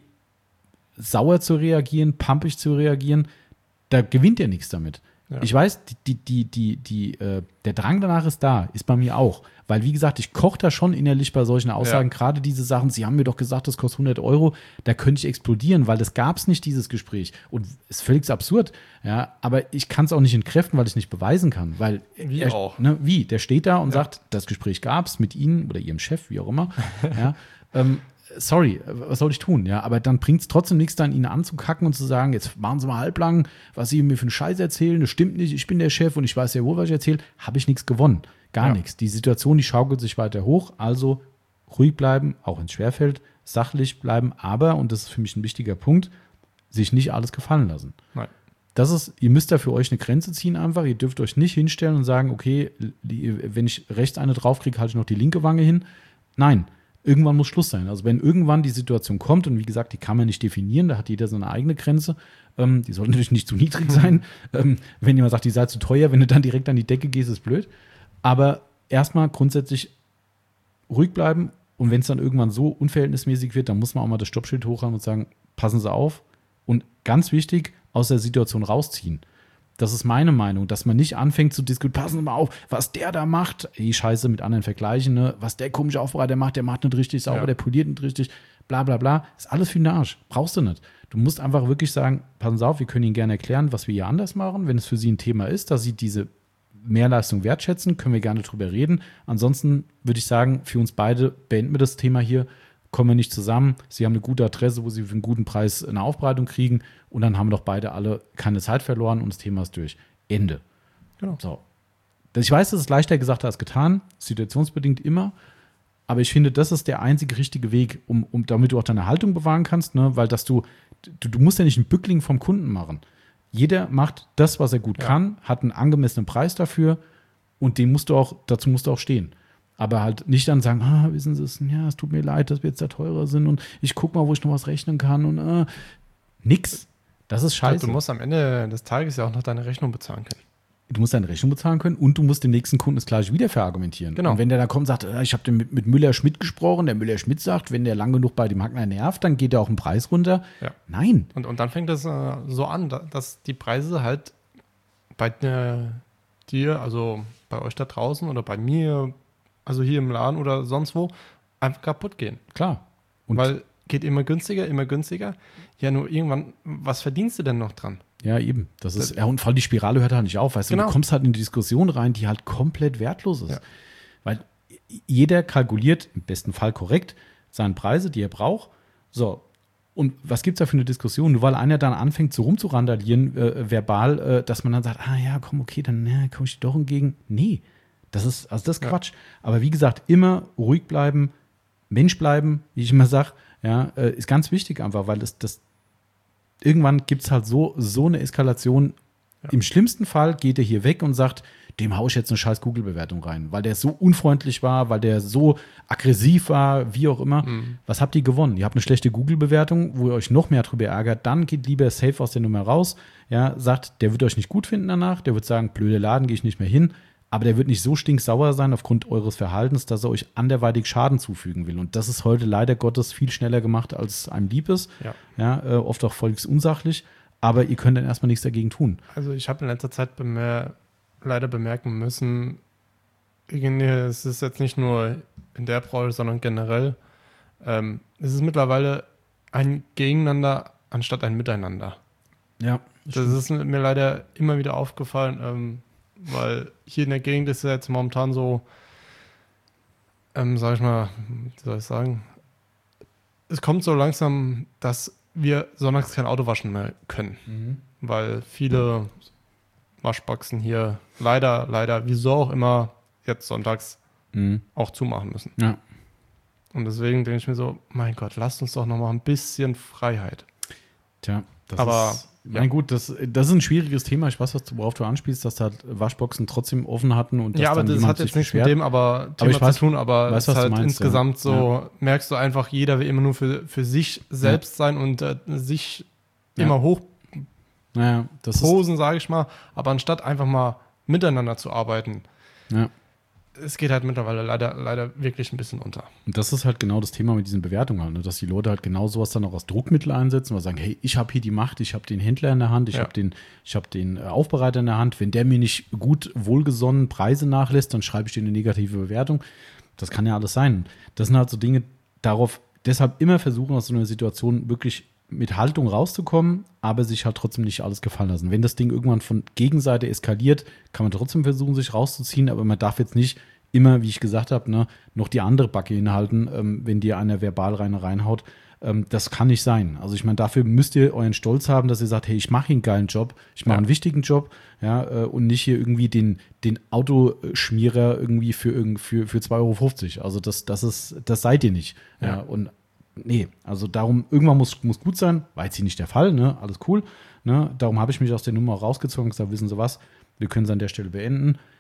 sauer zu reagieren, pumpig zu reagieren. Da gewinnt ihr nichts damit. Ja. Ich weiß, die, die, die, die, äh, der Drang danach ist da, ist bei mir auch. Weil, wie gesagt, ich koche da schon innerlich bei solchen Aussagen. Ja. Gerade diese Sachen, Sie haben mir doch gesagt, das kostet hundert Euro, da könnte ich explodieren, weil das gab es nicht, dieses Gespräch. Und es ist völlig absurd. Ja, aber ich kann es auch nicht entkräften, weil ich es nicht beweisen kann. Weil wie er, auch. Ne, wie? Der steht da und ja. sagt, das Gespräch gab es mit Ihnen oder Ihrem Chef, wie auch immer. ja, ähm, sorry, was soll ich tun? Ja, aber dann bringt es trotzdem nichts, dann ihn anzukacken und zu sagen, jetzt machen Sie mal halblang, was Sie mir für einen Scheiß erzählen, das stimmt nicht, ich bin der Chef und ich weiß ja wohl, was ich erzähle, habe ich nichts gewonnen. Gar ja. nichts. Die Situation, die schaukelt sich weiter hoch, also ruhig bleiben, auch wenn es schwerfällt, sachlich bleiben, aber, und das ist für mich ein wichtiger Punkt, sich nicht alles gefallen lassen. Nein. Das ist, ihr müsst da für euch eine Grenze ziehen einfach, ihr dürft euch nicht hinstellen und sagen, okay, wenn ich rechts eine draufkriege, halte ich noch die linke Wange hin. Nein. Irgendwann muss Schluss sein. Also wenn irgendwann die Situation kommt, und wie gesagt, die kann man nicht definieren, da hat jeder seine eigene Grenze, ähm, die soll natürlich nicht zu niedrig sein. ähm, wenn jemand sagt, die sei zu teuer, wenn du dann direkt an die Decke gehst, ist blöd. Aber erstmal grundsätzlich ruhig bleiben, und wenn es dann irgendwann so unverhältnismäßig wird, dann muss man auch mal das Stoppschild hochhaben und sagen, passen Sie auf. Und ganz wichtig, aus der Situation rausziehen. Das ist meine Meinung, dass man nicht anfängt zu diskutieren, passen Sie mal auf, was der da macht, die Scheiße mit anderen vergleichen, ne? Was der komische Aufbereiter macht, der macht nicht richtig sauber, ja. der poliert nicht richtig, bla bla bla, ist alles für den Arsch, brauchst du nicht. Du musst einfach wirklich sagen, passen Sie auf, wir können Ihnen gerne erklären, was wir hier anders machen, wenn es für Sie ein Thema ist, dass Sie diese Mehrleistung wertschätzen, können wir gerne drüber reden. Ansonsten würde ich sagen, für uns beide beenden wir das Thema hier, kommen wir nicht zusammen. Sie haben eine gute Adresse, wo Sie für einen guten Preis eine Aufbereitung kriegen, und dann haben doch beide alle keine Zeit verloren und das Thema ist durch. Ende. Genau. So. Ich weiß, das ist leichter gesagt als getan, situationsbedingt immer, aber ich finde, das ist der einzige richtige Weg, um, um damit du auch deine Haltung bewahren kannst, ne? Weil dass du, du, du musst ja nicht einen Bückling vom Kunden machen. Jeder macht das, was er gut ja. kann, hat einen angemessenen Preis dafür, und den musst du auch, dazu musst du auch stehen. Aber halt nicht dann sagen, ah, wissen Sie es, ja, es tut mir leid, dass wir jetzt da teurer sind und ich guck mal, wo ich noch was rechnen kann und äh, nix. Das ist scheiße. Du musst am Ende des Tages ja auch noch deine Rechnung bezahlen können. Du musst deine Rechnung bezahlen können, und du musst dem nächsten Kunden das gleiche wieder verargumentieren. Genau. Und wenn der da kommt und sagt, ich habe mit, mit Müller-Schmidt gesprochen, der Müller-Schmidt sagt, wenn der lang genug bei dem Hackner nervt, dann geht er auch den Preis runter. Ja. Nein. Und, und dann fängt das äh, so an, dass die Preise halt bei äh, dir, also bei euch da draußen oder bei mir, also hier im Laden oder sonst wo, einfach kaputt gehen. Klar. Und weil geht immer günstiger, immer günstiger. Ja, nur irgendwann, was verdienst du denn noch dran? Ja, eben. Das ist, ja, und vor allem die Spirale hört halt nicht auf. Weißt genau. du, du kommst halt in eine Diskussion rein, die halt komplett wertlos ist. Ja. Weil jeder kalkuliert, im besten Fall korrekt, seine Preise, die er braucht. So. Und was gibt es da für eine Diskussion? Nur weil einer dann anfängt, so rumzurandalieren, äh, verbal, äh, dass man dann sagt, ah ja, komm, okay, dann ja, komme ich dir doch entgegen. Nee, das ist, also das ist Quatsch. Ja. Aber wie gesagt, immer ruhig bleiben, Mensch bleiben, wie ich immer sage, ja, äh, ist ganz wichtig einfach, weil das, das irgendwann gibt es halt so, so eine Eskalation. Ja. Im schlimmsten Fall geht er hier weg und sagt, dem haue ich jetzt eine scheiß Google-Bewertung rein, weil der so unfreundlich war, weil der so aggressiv war, wie auch immer. Mhm. Was habt ihr gewonnen? Ihr habt eine schlechte Google-Bewertung, wo ihr euch noch mehr drüber ärgert. Dann geht lieber safe aus der Nummer raus. Ja, sagt, der wird euch nicht gut finden danach. Der wird sagen, blöde Laden, gehe ich nicht mehr hin. Aber der wird nicht so stinksauer sein aufgrund eures Verhaltens, dass er euch anderweitig Schaden zufügen will. Und das ist heute leider Gottes viel schneller gemacht, als einem lieb ist. Ja. Ja, äh, oft auch volksunsachlich. Aber ihr könnt dann erstmal nichts dagegen tun. Also ich habe in letzter Zeit bemer- leider bemerken müssen, es ist jetzt nicht nur in der Branche, sondern generell, ähm, es ist mittlerweile ein Gegeneinander anstatt ein Miteinander. Ja. Das, das ist mir leider immer wieder aufgefallen, ähm, weil hier in der Gegend ist ja jetzt momentan so, ähm, sag ich mal, wie soll ich sagen, es kommt so langsam, dass wir sonntags kein Auto waschen mehr können, mhm. weil viele Waschboxen hier leider, leider, wieso auch immer, jetzt sonntags mhm. auch zumachen müssen. Ja. Und deswegen denke ich mir so, mein Gott, lasst uns doch noch mal ein bisschen Freiheit. Tja, das aber ist, ja gut, das, das ist ein schwieriges Thema. Ich weiß, worauf du anspielst, dass da Waschboxen trotzdem offen hatten. Und ja, aber das hat jetzt nichts mit dem aber Thema aber weiß, zu tun, aber weiß, es ist halt meinst, insgesamt ja. so, ja. merkst du einfach, jeder will immer nur für, für sich selbst ja. sein und äh, sich ja. immer hoch naja, das posen, sage ich mal, aber anstatt einfach mal miteinander zu arbeiten, ja. es geht halt mittlerweile leider, leider wirklich ein bisschen unter. Und das ist halt genau das Thema mit diesen Bewertungen, halt, ne? Dass die Leute halt genau sowas dann auch als Druckmittel einsetzen, weil sagen, hey, ich habe hier die Macht, ich habe den Händler in der Hand, ich ja. habe den, ich hab den Aufbereiter in der Hand. Wenn der mir nicht gut wohlgesonnen Preise nachlässt, dann schreibe ich dir eine negative Bewertung. Das kann ja alles sein. Das sind halt so Dinge, darauf deshalb immer versuchen, aus so einer Situation wirklich mit Haltung rauszukommen, aber sich halt trotzdem nicht alles gefallen lassen. Wenn das Ding irgendwann von Gegenseite eskaliert, kann man trotzdem versuchen, sich rauszuziehen, aber man darf jetzt nicht immer, wie ich gesagt habe, ne, noch die andere Backe hinhalten, ähm, wenn dir einer verbal rein reinhaut. Ähm, das kann nicht sein. Also ich meine, dafür müsst ihr euren Stolz haben, dass ihr sagt, hey, ich mache hier einen geilen Job, ich mache ja. einen wichtigen Job, ja, äh, und nicht hier irgendwie den, den Autoschmierer irgendwie für, für, für zwei Euro fünfzig. Also das, das ist, das seid ihr nicht. Ja. Ja, und nee, also darum, irgendwann muss, muss gut sein, war jetzt hier nicht der Fall, ne? Alles cool. Ne? Darum habe ich mich aus der Nummer rausgezogen und gesagt, wissen Sie was, wir können es an der Stelle beenden.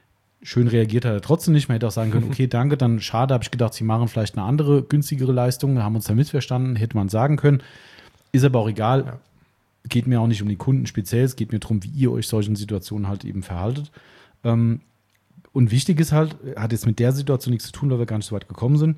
Schön reagiert hat er trotzdem nicht. Man hätte auch sagen können, okay, danke, dann schade, habe ich gedacht, sie machen vielleicht eine andere, günstigere Leistung, haben uns da missverstanden, hätte man sagen können. Ist aber auch egal. Ja. Geht mir auch nicht um die Kunden speziell, es geht mir darum, wie ihr euch solchen Situationen halt eben verhaltet. Ähm, und wichtig ist halt, hat jetzt mit der Situation nichts zu tun, weil wir gar nicht so weit gekommen sind.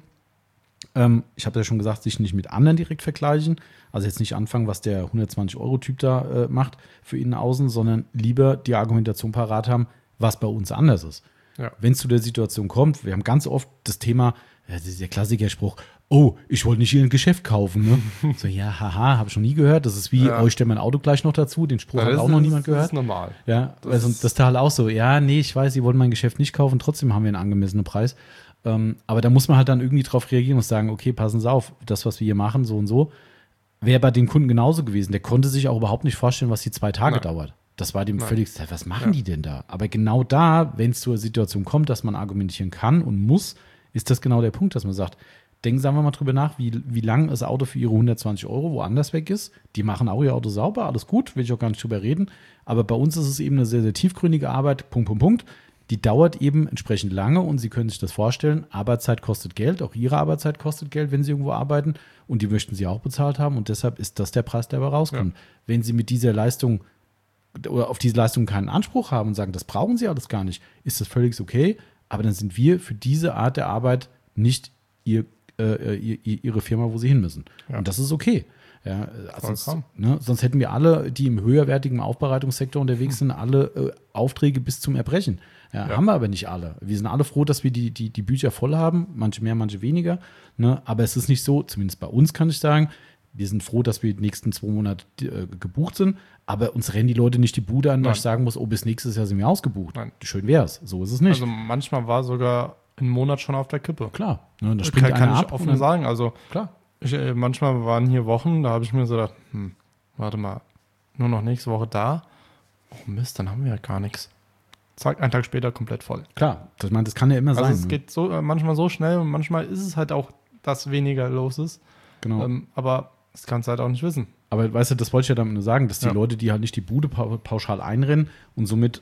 Ähm, ich habe ja schon gesagt, sich nicht mit anderen direkt vergleichen. Also jetzt nicht anfangen, was der hundertzwanzig-Euro-Typ da äh, macht für innen außen, sondern lieber die Argumentation parat haben, was bei uns anders ist. Ja. Wenn es zu der Situation kommt, wir haben ganz oft das Thema, ja, das ist der Klassikerspruch, oh, ich wollte nicht hier ein Geschäft kaufen. Ne? So, ja, haha, habe ich schon nie gehört. Das ist wie, ja. oh, ich stelle mein Auto gleich noch dazu. Den Spruch ja, hat auch ist, noch niemand gehört. Das ist normal. Ja, das, also, das ist halt auch so, ja, nee, ich weiß, Sie wollten mein Geschäft nicht kaufen, trotzdem haben wir einen angemessenen Preis. Ähm, aber da muss man halt dann irgendwie drauf reagieren und sagen, okay, passen Sie auf, das, was wir hier machen, so und so, wäre bei dem Kunden genauso gewesen. Der konnte sich auch überhaupt nicht vorstellen, was die zwei Tage Nein. dauert. Das war dem Nein. völlig, was machen ja. die denn da? Aber genau da, wenn es zur Situation kommt, dass man argumentieren kann und muss, ist das genau der Punkt, dass man sagt, denken Sie einfach mal drüber nach, wie, wie lang das Auto für Ihre hundertzwanzig Euro woanders weg ist. Die machen auch Ihr Auto sauber, alles gut, will ich auch gar nicht drüber reden. Aber bei uns ist es eben eine sehr, sehr tiefgründige Arbeit, Punkt, Punkt, Punkt. Die dauert eben entsprechend lange und Sie können sich das vorstellen, Arbeitszeit kostet Geld, auch Ihre Arbeitszeit kostet Geld, wenn Sie irgendwo arbeiten und die möchten Sie auch bezahlt haben und deshalb ist das der Preis, der dabei rauskommt. Ja. Wenn Sie mit dieser Leistung oder auf diese Leistung keinen Anspruch haben und sagen, das brauchen Sie alles gar nicht, ist das völlig okay, aber dann sind wir für diese Art der Arbeit nicht ihr, äh, ihr, Ihre Firma, wo Sie hin müssen. Ja. Und das ist okay. Ja, sonst, ne, sonst hätten wir alle, die im höherwertigen Aufbereitungssektor unterwegs sind, alle äh, Aufträge bis zum Erbrechen. Ja, ja. Haben wir aber nicht alle. Wir sind alle froh, dass wir die, die, die Bücher voll haben, manche mehr, manche weniger. Ne? Aber es ist nicht so, zumindest bei uns kann ich sagen, wir sind froh, dass wir die nächsten zwei Monate äh, gebucht sind, aber uns rennen die Leute nicht die Bude an, dass ich sagen muss, oh, bis nächstes Jahr sind wir ausgebucht. Nein. Schön wär's. So ist es nicht. Also manchmal war sogar ein Monat schon auf der Kippe. Klar. Ne, das springt kann, kann ich ab offen sagen. Also klar. Ich, äh, manchmal waren hier Wochen, da habe ich mir so gedacht, hm, warte mal, nur noch nächste Woche da. Oh Mist, dann haben wir ja gar nichts. Zack, einen Tag später komplett voll. Klar, das, mein, das kann ja immer also sein. Also es ne? geht so äh, manchmal so schnell und manchmal ist es halt auch, dass weniger los ist. Genau. Ähm, aber das kannst du halt auch nicht wissen. Aber weißt du, das wollte ich ja damit nur sagen, dass die ja. Leute, die halt nicht die Bude pauschal einrennen und somit.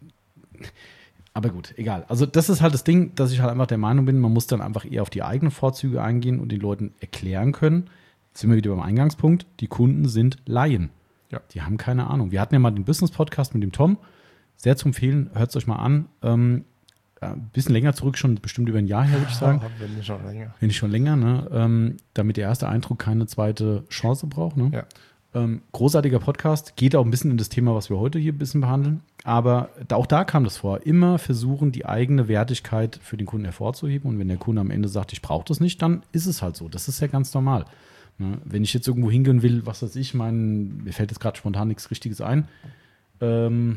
Aber gut, egal. Also das ist halt das Ding, dass ich halt einfach der Meinung bin, man muss dann einfach eher auf die eigenen Vorzüge eingehen und den Leuten erklären können. Jetzt sind wir wieder beim Eingangspunkt. Die Kunden sind Laien. Ja. Die haben keine Ahnung. Wir hatten ja mal den Business-Podcast mit dem Tom. Sehr zu empfehlen, hört es euch mal an. Ähm, ein bisschen länger zurück, schon bestimmt über ein Jahr her, würde ich sagen. Wenn nicht schon länger. Wenn nicht schon länger, ne? Ähm, damit der erste Eindruck keine zweite Chance braucht. Ne? Ja. Ähm, großartiger Podcast, geht auch ein bisschen in das Thema, was wir heute hier ein bisschen behandeln. Aber da, auch da kam das vor. Immer versuchen, die eigene Wertigkeit für den Kunden hervorzuheben. Und wenn der Kunde am Ende sagt, ich brauche das nicht, dann ist es halt so. Das ist ja ganz normal. Ne? Wenn ich jetzt irgendwo hingehen will, was weiß ich, mein, mir fällt jetzt gerade spontan nichts Richtiges ein. Ähm,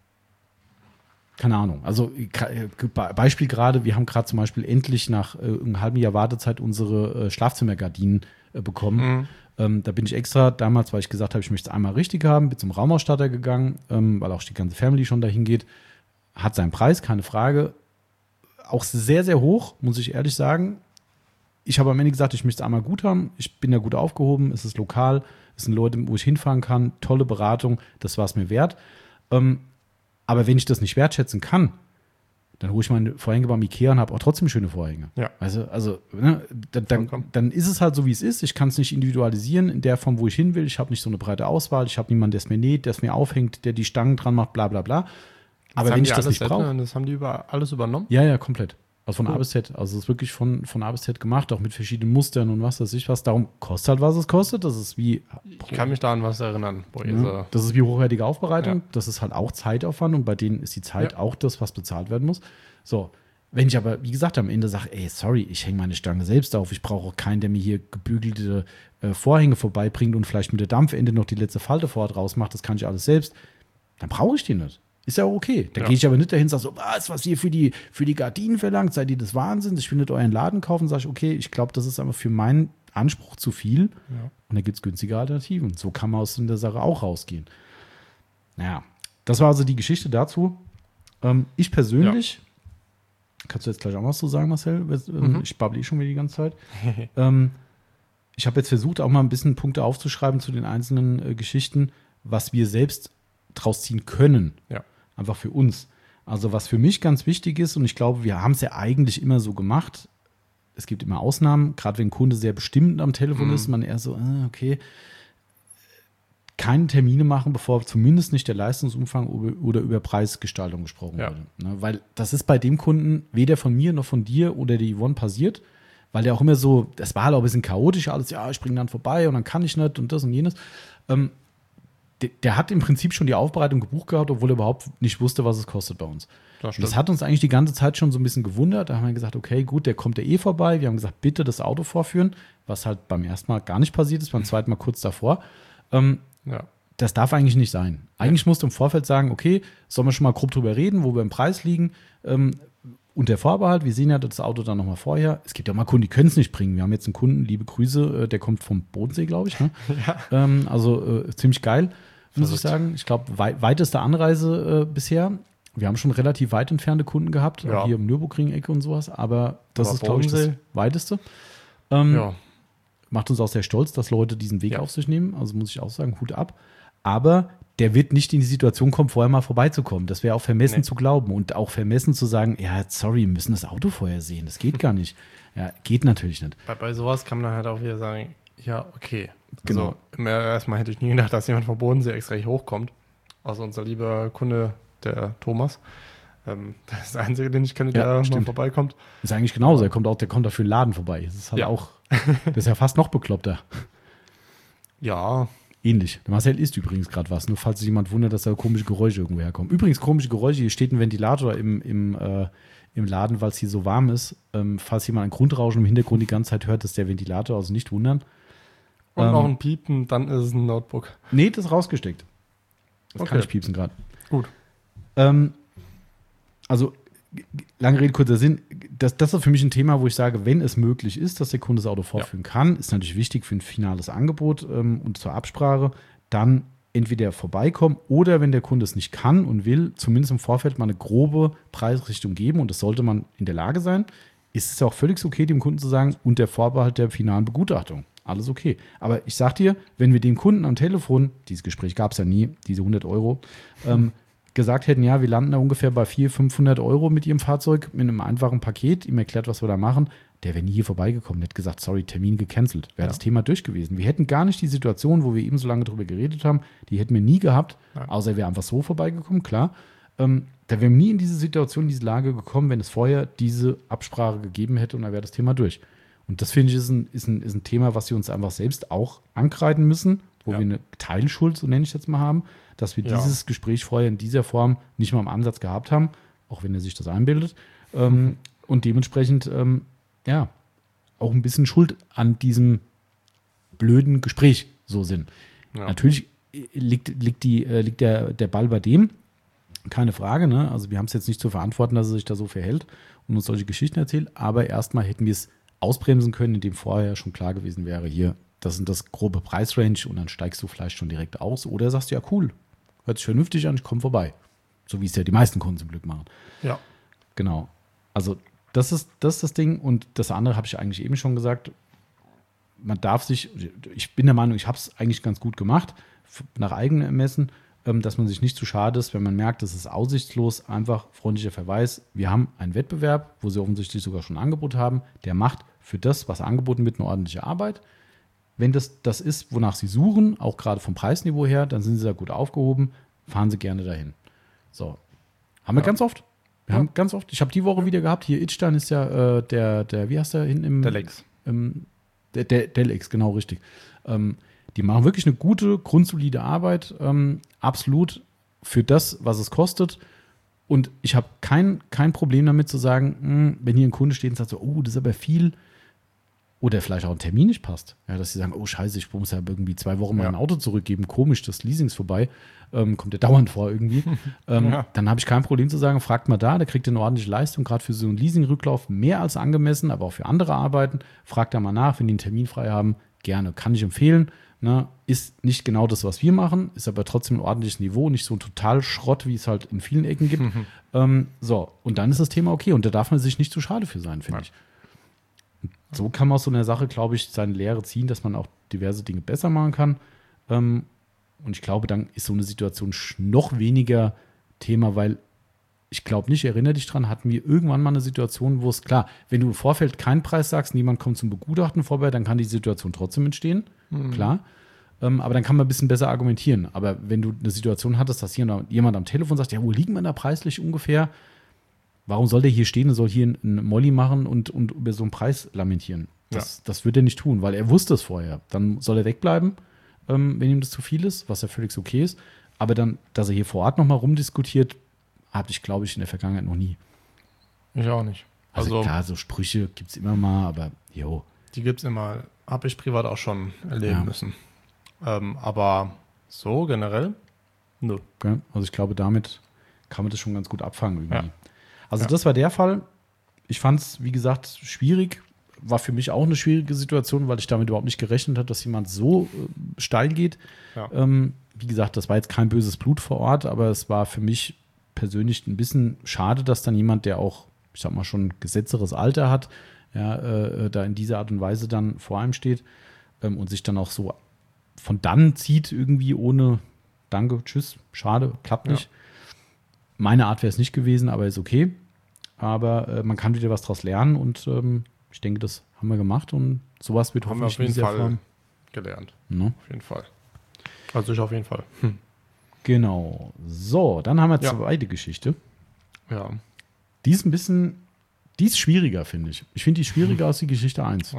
keine Ahnung. Also Beispiel gerade, wir haben gerade zum Beispiel endlich nach äh, einem halben Jahr Wartezeit unsere äh, Schlafzimmergardinen äh, bekommen. Mhm. Ähm, da bin ich extra, damals, weil ich gesagt habe, ich möchte es einmal richtig haben, bin zum Raumausstatter gegangen, ähm, weil auch die ganze Family schon dahin geht. Hat seinen Preis, keine Frage. Auch sehr, sehr hoch, muss ich ehrlich sagen. Ich habe am Ende gesagt, ich möchte es einmal gut haben. Ich bin da gut aufgehoben, es ist lokal, es sind Leute, wo ich hinfahren kann, tolle Beratung, das war es mir wert. Ähm, aber wenn ich das nicht wertschätzen kann, dann hole ich meine Vorhänge beim Ikea und habe auch trotzdem schöne Vorhänge. Ja. Also, also ne, dann, dann, dann ist es halt so, wie es ist. Ich kann es nicht individualisieren in der Form, wo ich hin will. Ich habe nicht so eine breite Auswahl. Ich habe niemanden, der es mir näht, der es mir aufhängt, der die Stangen dran macht, bla bla bla. Aber wenn ich das nicht brauche. Das haben die über alles übernommen? Ja, ja, komplett. Also von cool. A bis Z. Also es ist wirklich von, von A bis Z gemacht, auch mit verschiedenen Mustern und was weiß ich was. Darum kostet halt, was es kostet. Das ist wie. Ich kann mich da an was erinnern. Boah, ja, das ist wie hochwertige Aufbereitung. Ja. Das ist halt auch Zeitaufwand und bei denen ist die Zeit ja. auch das, was bezahlt werden muss. So. Wenn ich aber, wie gesagt, am Ende sage, ey, sorry, ich hänge meine Stange selbst auf, ich brauche keinen, der mir hier gebügelte äh, Vorhänge vorbeibringt und vielleicht mit der Dampfende noch die letzte Falte vorher draus macht, das kann ich alles selbst, dann brauche ich die nicht. Ist ja auch okay. Da ja. gehe ich aber nicht dahin und sage so, was, was ihr für die, für die Gardinen verlangt, seid ihr des Wahnsinns, ich will nicht euren Laden kaufen, sage ich, okay, ich glaube, das ist einfach für meinen Anspruch zu viel ja. und da gibt es günstige Alternativen. So kann man aus der Sache auch rausgehen. Naja, das war also die Geschichte dazu. Ähm, ich persönlich ja. Kannst du jetzt gleich auch was zu sagen, Marcel? Mhm. Ich babble eh schon wieder die ganze Zeit. ähm, ich habe jetzt versucht, auch mal ein bisschen Punkte aufzuschreiben zu den einzelnen äh, Geschichten, was wir selbst draus ziehen können. Ja. Einfach für uns. Also was für mich ganz wichtig ist, und ich glaube, wir haben es ja eigentlich immer so gemacht, es gibt immer Ausnahmen, gerade wenn ein Kunde sehr bestimmt am Telefon mhm. ist, man eher so, äh, okay, keine Termine machen, bevor zumindest nicht der Leistungsumfang oder über Preisgestaltung gesprochen ja. wurde. Ne? Weil das ist bei dem Kunden weder von mir noch von dir oder der Yvonne passiert, weil der auch immer so, das war halt auch ein bisschen chaotisch alles, ja, ich bringe dann vorbei und dann kann ich nicht und das und jenes. Ähm, der, der hat im Prinzip schon die Aufbereitung gebucht gehabt, obwohl er überhaupt nicht wusste, was es kostet bei uns. Das, das hat uns eigentlich die ganze Zeit schon so ein bisschen gewundert. Da haben wir gesagt, okay, gut, der kommt ja eh vorbei. Wir haben gesagt, bitte das Auto vorführen, was halt beim ersten Mal gar nicht passiert ist, beim zweiten Mal kurz davor. Ähm, ja. Das darf eigentlich nicht sein. Eigentlich ja. musst du im Vorfeld sagen, okay, sollen wir schon mal grob drüber reden, wo wir im Preis liegen. Ähm, und der Vorbehalt, wir sehen ja das Auto dann nochmal vorher. Es gibt ja mal Kunden, die können es nicht bringen. Wir haben jetzt einen Kunden, liebe Grüße, der kommt vom Bodensee, glaube ich. Ne? Ja. Ähm, also äh, ziemlich geil, muss ich sagen. Ich glaube, wei- weiteste Anreise äh, bisher. Wir haben schon relativ weit entfernte Kunden gehabt, ja. hier im Nürburgring-Ecke und sowas. Aber das aber ist, glaube ich, das weiteste. Ähm, ja. Macht uns auch sehr stolz, dass Leute diesen Weg ja. auf sich nehmen. Also muss ich auch sagen, Hut ab. Aber der wird nicht in die Situation kommen, vorher mal vorbeizukommen. Das wäre auch vermessen nee. zu glauben und auch vermessen zu sagen, ja, sorry, wir müssen das Auto vorher sehen. Das geht gar nicht. Ja, geht natürlich nicht. Bei, bei sowas kann man dann halt auch wieder sagen, ja, okay. Genau. Also erstmal hätte ich nie gedacht, dass jemand vom Bodensee extra hier hochkommt. Also unser lieber Kunde, der Thomas. Ähm, das ist der Einzige, den ich kenne, der ja, mal vorbeikommt. Ist eigentlich genauso. Er kommt auch, der kommt dafür den Laden vorbei. Das ist halt ja. auch, das ist ja fast noch bekloppter. Ja. Ähnlich. Der Marcel isst übrigens gerade was, nur falls sich jemand wundert, dass da komische Geräusche irgendwo herkommen. Übrigens, komische Geräusche, hier steht ein Ventilator im, im, äh, im Laden, weil es hier so warm ist. Ähm, falls jemand ein Grundrauschen im Hintergrund die ganze Zeit hört, das ist der Ventilator, also nicht wundern. Und ähm, noch ein Piepen, dann ist es ein Notebook. Nee, das ist rausgesteckt. Das okay. kann ich piepsen gerade. Gut. Ähm, also, lange Rede, kurzer Sinn. Das, das ist für mich ein Thema, wo ich sage, wenn es möglich ist, dass der Kunde das Auto vorführen ja. kann, ist natürlich wichtig für ein finales Angebot ähm, und zur Absprache, dann entweder vorbeikommen oder wenn der Kunde es nicht kann und will, zumindest im Vorfeld mal eine grobe Preisrichtung geben und das sollte man in der Lage sein, ist es auch völlig okay, dem Kunden zu sagen, und der Vorbehalt der finalen Begutachtung. Alles okay. Aber ich sag dir, wenn wir dem Kunden am Telefon, dieses Gespräch gab es ja nie, diese hundert Euro, ähm, gesagt hätten, ja, wir landen da ungefähr bei vierhundert, fünfhundert Euro mit ihrem Fahrzeug, mit einem einfachen Paket, ihm erklärt, was wir da machen, der wäre nie hier vorbeigekommen, der hätte gesagt, sorry, Termin gecancelt, wäre ja. das Thema durch gewesen. Wir hätten gar nicht die Situation, wo wir eben so lange drüber geredet haben, die hätten wir nie gehabt, ja. außer er wäre einfach so vorbeigekommen, klar. Ähm, da wären wir nie in diese Situation, in diese Lage gekommen, wenn es vorher diese Absprache gegeben hätte und dann wäre das Thema durch. Und das, finde ich, ist ein, ist, ein, ist ein Thema, was wir uns einfach selbst auch ankreiden müssen, wo ja. wir eine Teilschuld, so nenne ich jetzt mal, haben, dass wir ja. dieses Gespräch vorher in dieser Form nicht mal im Ansatz gehabt haben, auch wenn er sich das einbildet. Ähm, mhm. Und dementsprechend, ähm, ja, auch ein bisschen Schuld an diesem blöden Gespräch so sind. Ja. Natürlich liegt, liegt, die, äh, liegt der, der Ball bei dem, keine Frage, ne? Also wir haben es jetzt nicht zu verantworten, dass er sich da so verhält und uns solche Geschichten erzählt, aber erstmal hätten wir es ausbremsen können, indem vorher schon klar gewesen wäre, hier, das sind das grobe Preisrange und dann steigst du vielleicht schon direkt aus oder sagst, ja cool, hört sich vernünftig an, ich komme vorbei. So wie es ja die meisten Kunden zum Glück machen. Ja. Genau. Also das ist, das ist das Ding und das andere habe ich eigentlich eben schon gesagt, man darf sich, ich bin der Meinung, ich habe es eigentlich ganz gut gemacht, nach eigenem Ermessen, dass man sich nicht zu schade ist, wenn man merkt, das ist aussichtslos, einfach freundlicher Verweis. Wir haben einen Wettbewerb, wo sie offensichtlich sogar schon ein Angebot haben, der macht für das, was angeboten wird, eine ordentliche Arbeit. Wenn das das ist, wonach sie suchen, auch gerade vom Preisniveau her, dann sind sie da gut aufgehoben, fahren sie gerne dahin. So. Haben wir ja. ganz oft. Wir ja. haben ganz oft. Ich habe die Woche wieder gehabt, hier Idstein ist ja äh, der, der, wie heißt der hinten im. Der Lex. Im, der, der, der Lex, genau richtig. Ähm, Die machen wirklich eine gute, grundsolide Arbeit, ähm, absolut für das, was es kostet. Und ich habe kein, kein Problem damit zu sagen, mh, wenn hier ein Kunde steht und sagt so, oh, das ist aber viel, oder vielleicht auch ein Termin nicht passt. Ja, dass sie sagen, oh scheiße, ich muss ja irgendwie zwei Wochen mein ja. Auto zurückgeben, komisch, das Leasing ist vorbei, ähm, kommt ja dauernd vor irgendwie. ähm, ja. Dann habe ich kein Problem zu sagen, fragt mal da, der kriegt eine ordentliche Leistung, gerade für so einen Leasing-Rücklauf, mehr als angemessen, aber auch für andere Arbeiten. Fragt da mal nach, wenn die einen Termin frei haben, gerne, kann ich empfehlen. Ne, ist nicht genau das, was wir machen, ist aber trotzdem ein ordentliches Niveau, nicht so ein total Schrott, wie es halt in vielen Ecken gibt. Mhm. Ähm, so, und dann ist das Thema okay und da darf man sich nicht zu schade für sein, finde ja. ich. Und so kann man aus so einer Sache, glaube ich, seine Lehre ziehen, dass man auch diverse Dinge besser machen kann. Ähm, und ich glaube, dann ist so eine Situation noch weniger Thema, weil ich glaube nicht, erinnere dich dran, hatten wir irgendwann mal eine Situation, wo es, klar, wenn du im Vorfeld keinen Preis sagst, niemand kommt zum Begutachten vorbei, dann kann die Situation trotzdem entstehen, mhm. klar. Ähm, aber dann kann man ein bisschen besser argumentieren. Aber wenn du eine Situation hattest, dass hier jemand am Telefon sagt, ja, wo liegen wir da preislich ungefähr? Warum soll der hier stehen und soll hier einen Molly machen und, und über so einen Preis lamentieren? Das, ja. das wird er nicht tun, weil er wusste es vorher. Dann soll er wegbleiben, ähm, wenn ihm das zu viel ist, was ja völlig okay ist. Aber dann, dass er hier vor Ort nochmal rumdiskutiert, habe ich, glaube ich, in der Vergangenheit noch nie. Ich auch nicht. Also, also klar, so Sprüche gibt es immer mal, aber jo. Die gibt es immer. Habe ich privat auch schon erleben ja. müssen. Ähm, aber so generell? Nö. Okay. Also ich glaube, damit kann man das schon ganz gut abfangen irgendwie. Ja. Also ja. das war der Fall. Ich fand es, wie gesagt, schwierig. War für mich auch eine schwierige Situation, weil ich damit überhaupt nicht gerechnet habe, dass jemand so äh, steil geht. Ja. Ähm, wie gesagt, das war jetzt kein böses Blut vor Ort, aber es war für mich persönlich ein bisschen schade, dass dann jemand, der auch, ich sag mal, schon ein gesetzeres Alter hat, ja, äh, da in dieser Art und Weise dann vor einem steht ähm, und sich dann auch so von dann zieht irgendwie ohne Danke, tschüss, schade, klappt nicht. Ja. Meine Art wäre es nicht gewesen, aber ist okay. Aber äh, man kann wieder was draus lernen und ähm, ich denke, das haben wir gemacht und sowas wird haben hoffentlich wir auf jeden Fall Form gelernt. No? Auf jeden Fall. Also ich auf jeden Fall. Hm. Genau. So, dann haben wir Ja. zweite Geschichte. Ja. Die ist ein bisschen, die ist schwieriger, finde ich. Ich finde die schwieriger als die Geschichte eins.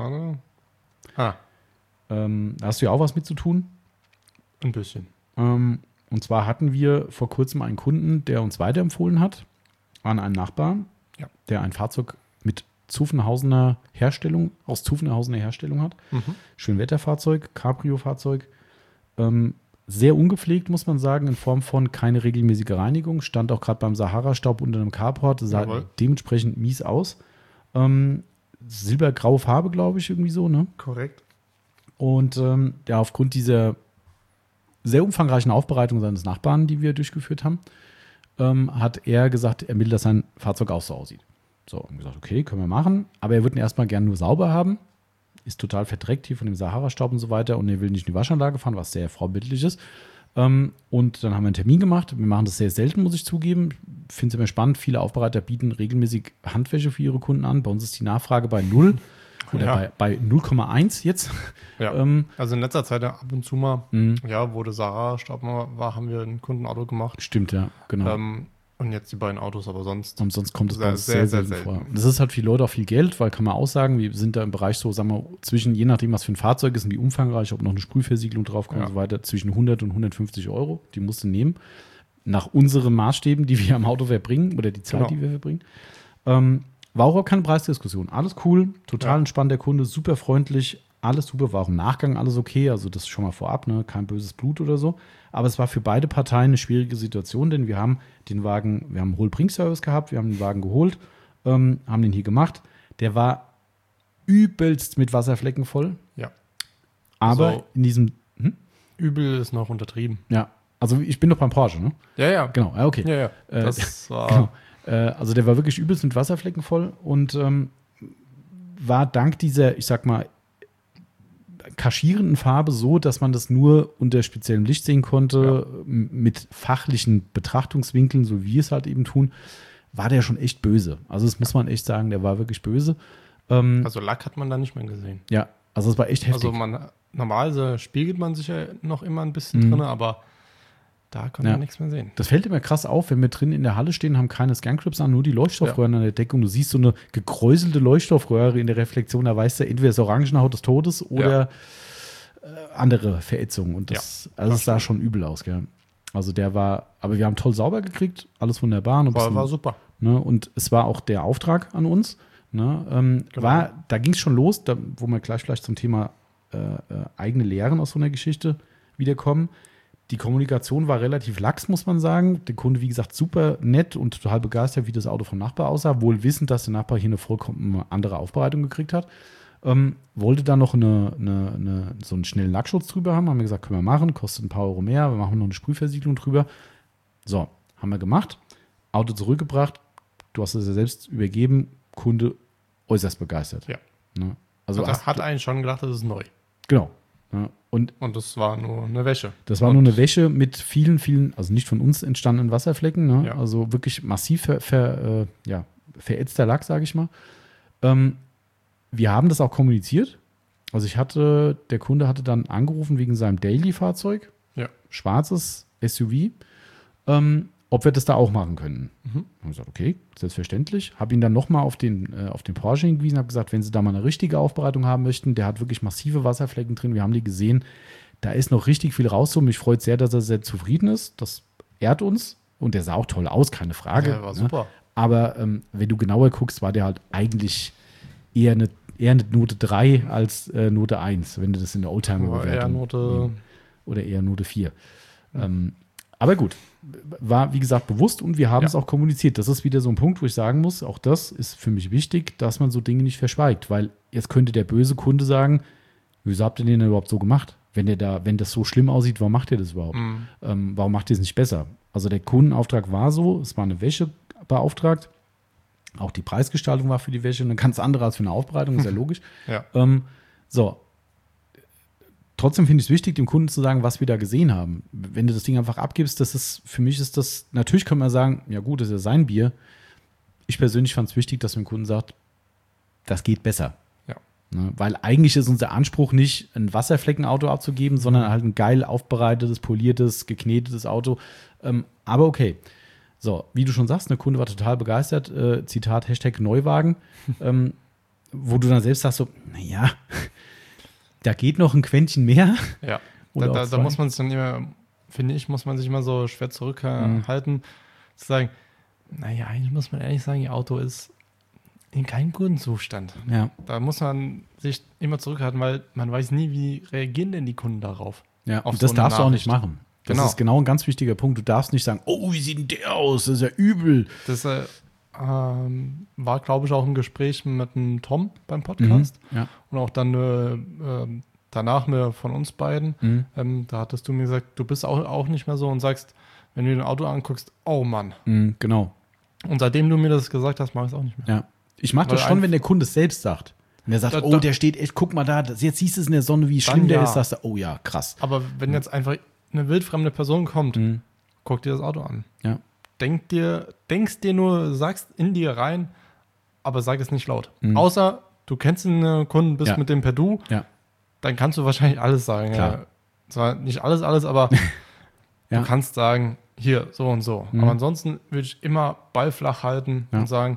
Ah, Ähm, da hast du ja auch was mit zu tun. ein bisschen. Ähm, und zwar hatten wir vor kurzem einen Kunden, der uns weiterempfohlen hat an einen Nachbarn, Ja. der ein Fahrzeug mit Zuffenhausener Herstellung, aus Zuffenhausener Herstellung hat. Mhm. Schönwetterfahrzeug, Cabrio-Fahrzeug. Ähm, sehr ungepflegt, muss man sagen, in Form von keine regelmäßige Reinigung. Stand auch gerade beim Sahara-Staub unter einem Carport, sah Jawohl. dementsprechend mies aus. Ähm, silbergraue Farbe, glaube ich, irgendwie so, ne? Korrekt. Und ähm, ja, aufgrund dieser sehr umfangreichen Aufbereitung seines Nachbarn, die wir durchgeführt haben, ähm, hat er gesagt, er will, dass sein Fahrzeug auch so aussieht. So, haben gesagt, okay, können wir machen, aber er würde ihn erstmal gerne nur sauber haben. Ist total verdreckt hier von dem Sahara-Staub und so weiter und er will nicht in die Waschanlage fahren, was sehr vorbildlich ist. Ähm, und dann haben wir einen Termin gemacht. Wir machen das sehr selten, muss ich zugeben. Ich finde es immer spannend. Viele Aufbereiter bieten regelmäßig Handwäsche für ihre Kunden an. Bei uns ist die Nachfrage bei null oder Ja. bei, bei null Komma eins jetzt. Ja. ähm, Also in letzter Zeit ab und zu mal, Mhm. ja, wo der Sarah-Staub mal war, haben wir ein Kundenauto gemacht. Stimmt, ja, genau. Ähm, und jetzt die beiden Autos, aber sonst. Und sonst kommt es Sehr, bei uns sehr, sehr, sehr sehr selten selten. vor. Das ist halt für die Leute auch viel Geld, weil kann man aussagen, wir sind da im Bereich so, sagen wir, zwischen, je nachdem, was für ein Fahrzeug ist und wie umfangreich, ob noch eine Sprühversiegelung draufkommt Ja. und so weiter, zwischen hundert und hundertfünfzig Euro. Die musst du nehmen. Nach unseren Maßstäben, die wir am Auto verbringen oder die Zeit, Genau. die wir verbringen. Ähm, war auch keine Preisdiskussion. Alles cool, total Ja. entspannt der Kunde, super freundlich, alles super, war auch im Nachgang alles okay, also das schon mal vorab, ne? Kein böses Blut oder so. Aber es war für beide Parteien eine schwierige Situation, denn wir haben den Wagen, wir haben einen Hol-Bring-Service gehabt, wir haben den Wagen geholt, ähm, haben den hier gemacht. Der war übelst mit Wasserflecken voll. Ja. Aber Also- in diesem, hm? Übel ist noch untertrieben. ja, also ich bin doch beim Porsche, ne? Ja, ja. Genau, ja, okay. Ja, ja. Äh, Das war. Genau. Äh, also der war wirklich übelst mit Wasserflecken voll und ähm, war dank dieser, ich sag mal, kaschierenden Farbe so, dass man das nur unter speziellem Licht sehen konnte, m- mit fachlichen Betrachtungswinkeln, so wie wir es halt eben tun, war der schon echt böse. Also das muss man echt sagen, der war wirklich böse. Ähm, Also Lack hat man da nicht mehr gesehen. ja, also es war echt heftig. Also man normalerweise spiegelt man sich ja noch immer ein bisschen Mhm. drin, aber da kann Ja. man nichts mehr sehen. Das fällt immer krass auf, wenn wir drin in der Halle stehen, haben keine Scancrypts an, nur die Leuchtstoffröhren an der Decke und du siehst so eine gekräuselte Leuchtstoffröhre in der Reflexion, da weißt du, entweder ist Orangenhaut des Todes oder äh, andere Verätzungen und das, also es sah schon übel aus, gell. Also der war, aber wir haben toll sauber gekriegt, alles wunderbar. Und, ein War, bisschen, war super. ne, und es war auch der Auftrag an uns. Ne, ähm, Genau. war, da ging es schon los, da, wo wir gleich vielleicht zum Thema äh, äh, eigene Lehren aus so einer Geschichte wiederkommen. Die Kommunikation war relativ lax, muss man sagen. Der Kunde, wie gesagt, super nett und total begeistert, wie das Auto vom Nachbar aussah. Wohl wissend, dass der Nachbar hier eine vollkommen andere Aufbereitung gekriegt hat. Ähm, wollte da noch eine, eine, eine, so einen schnellen Lackschutz drüber haben. Haben wir gesagt, können wir machen. Kostet ein paar Euro mehr. Wir machen noch eine Sprühversiegelung drüber. So, haben wir gemacht. Auto zurückgebracht. Du hast es ja selbst übergeben. Kunde äußerst begeistert. Ja. Ne? Also, Also hast, hat eigentlich schon gedacht, das ist neu. genau. Ja, und, und das war nur eine Wäsche. Das war und nur eine Wäsche mit vielen, vielen, also nicht von uns entstandenen Wasserflecken. Ne? Ja. Also wirklich massiv ver, ver, äh, ja, verätzter Lack, sage ich mal. Ähm, wir haben das auch kommuniziert. Also ich hatte, der Kunde hatte dann angerufen wegen seinem Daily-Fahrzeug. Ja. Schwarzes S U V. Ähm, ob wir das da auch machen können. Mhm. Haben wir gesagt, okay, selbstverständlich. Habe ihn dann nochmal auf den, äh, auf den Porsche hingewiesen, habe gesagt, wenn Sie da mal eine richtige Aufbereitung haben möchten, der hat wirklich massive Wasserflecken drin, wir haben die gesehen, da ist noch richtig viel rauszuholen. Mich freut sehr, dass er sehr zufrieden ist. Das ehrt uns und der sah auch toll aus, keine Frage. Ja, war super. Ne? Aber ähm, wenn du genauer guckst, war der halt eigentlich eher eine, eher eine Note drei als äh, Note eins, wenn du das in der Oldtimer-Bewertung Note oder eher Note vier. Mhm. Ähm, aber gut, war wie gesagt bewusst und wir haben ja. es auch kommuniziert. Das ist wieder so ein Punkt, wo ich sagen muss, auch das ist für mich wichtig, dass man so Dinge nicht verschweigt, weil jetzt könnte der böse Kunde sagen, wieso habt ihr den denn überhaupt so gemacht? Wenn der da, wenn das so schlimm aussieht, warum macht ihr das überhaupt? Mhm. Ähm, warum macht ihr es nicht besser? Also der Kundenauftrag war so, es war eine Wäsche beauftragt, auch die Preisgestaltung war für die Wäsche eine ganz andere als für eine Aufbereitung, ist ja logisch. Ja. Ähm, so, trotzdem finde ich es wichtig, dem Kunden zu sagen, was wir da gesehen haben. Wenn du das Ding einfach abgibst, das ist, für mich ist das, natürlich können wir sagen, ja gut, das ist ja sein Bier. Ich persönlich fand es wichtig, dass man dem Kunden sagt, das geht besser. Ja. Ne? Weil eigentlich ist unser Anspruch nicht, ein Wasserfleckenauto abzugeben, sondern halt ein geil aufbereitetes, poliertes, geknetetes Auto. Ähm, aber okay. So, wie du schon sagst, der Kunde war total begeistert. Äh, Zitat, Hashtag Neuwagen. ähm, wo du dann selbst sagst so, naja, da geht noch ein Quäntchen mehr. Ja, da, da, da muss man sich dann immer, finde ich, muss man sich immer so schwer zurückhalten, mhm. zu sagen, naja, eigentlich muss man ehrlich sagen, ihr Auto ist in keinem guten Zustand. Ja. Da muss man sich immer zurückhalten, weil man weiß nie, wie reagieren denn die Kunden darauf. Ja, und das so darfst du auch nicht machen. Das genau. ist genau ein ganz wichtiger Punkt. Du darfst nicht sagen, oh, wie sieht denn der aus? Das ist ja übel. Das äh, ähm, war, glaube ich, auch ein Gespräch mit dem Tom beim Podcast. Mhm, ja. Und auch dann äh, äh, danach mir von uns beiden. Mhm. Ähm, da hattest du mir gesagt, du bist auch, auch nicht mehr so und sagst, wenn du dir ein Auto anguckst, oh Mann. Mhm, genau. Und seitdem du mir das gesagt hast, mache ich es auch nicht mehr. Ja. Ich mache das schon, wenn der Kunde es selbst sagt. Wenn er sagt, da, oh, der steht echt, guck mal da, das, jetzt siehst du es in der Sonne, wie schlimm der ja. ist, sagst du, oh ja, krass. Aber wenn jetzt einfach eine wildfremde Person kommt, mhm. guck dir das Auto an. Ja. Denk dir, denkst dir nur, sagst in dir rein, aber sag es nicht laut. Mhm. Außer du kennst einen Kunden, bist ja. mit dem per Du, ja. dann kannst du wahrscheinlich alles sagen. Klar. Ja. Zwar nicht alles, alles, aber ja. du kannst sagen, hier, so und so. Mhm. Aber ansonsten würde ich immer Ball flach halten ja. und sagen,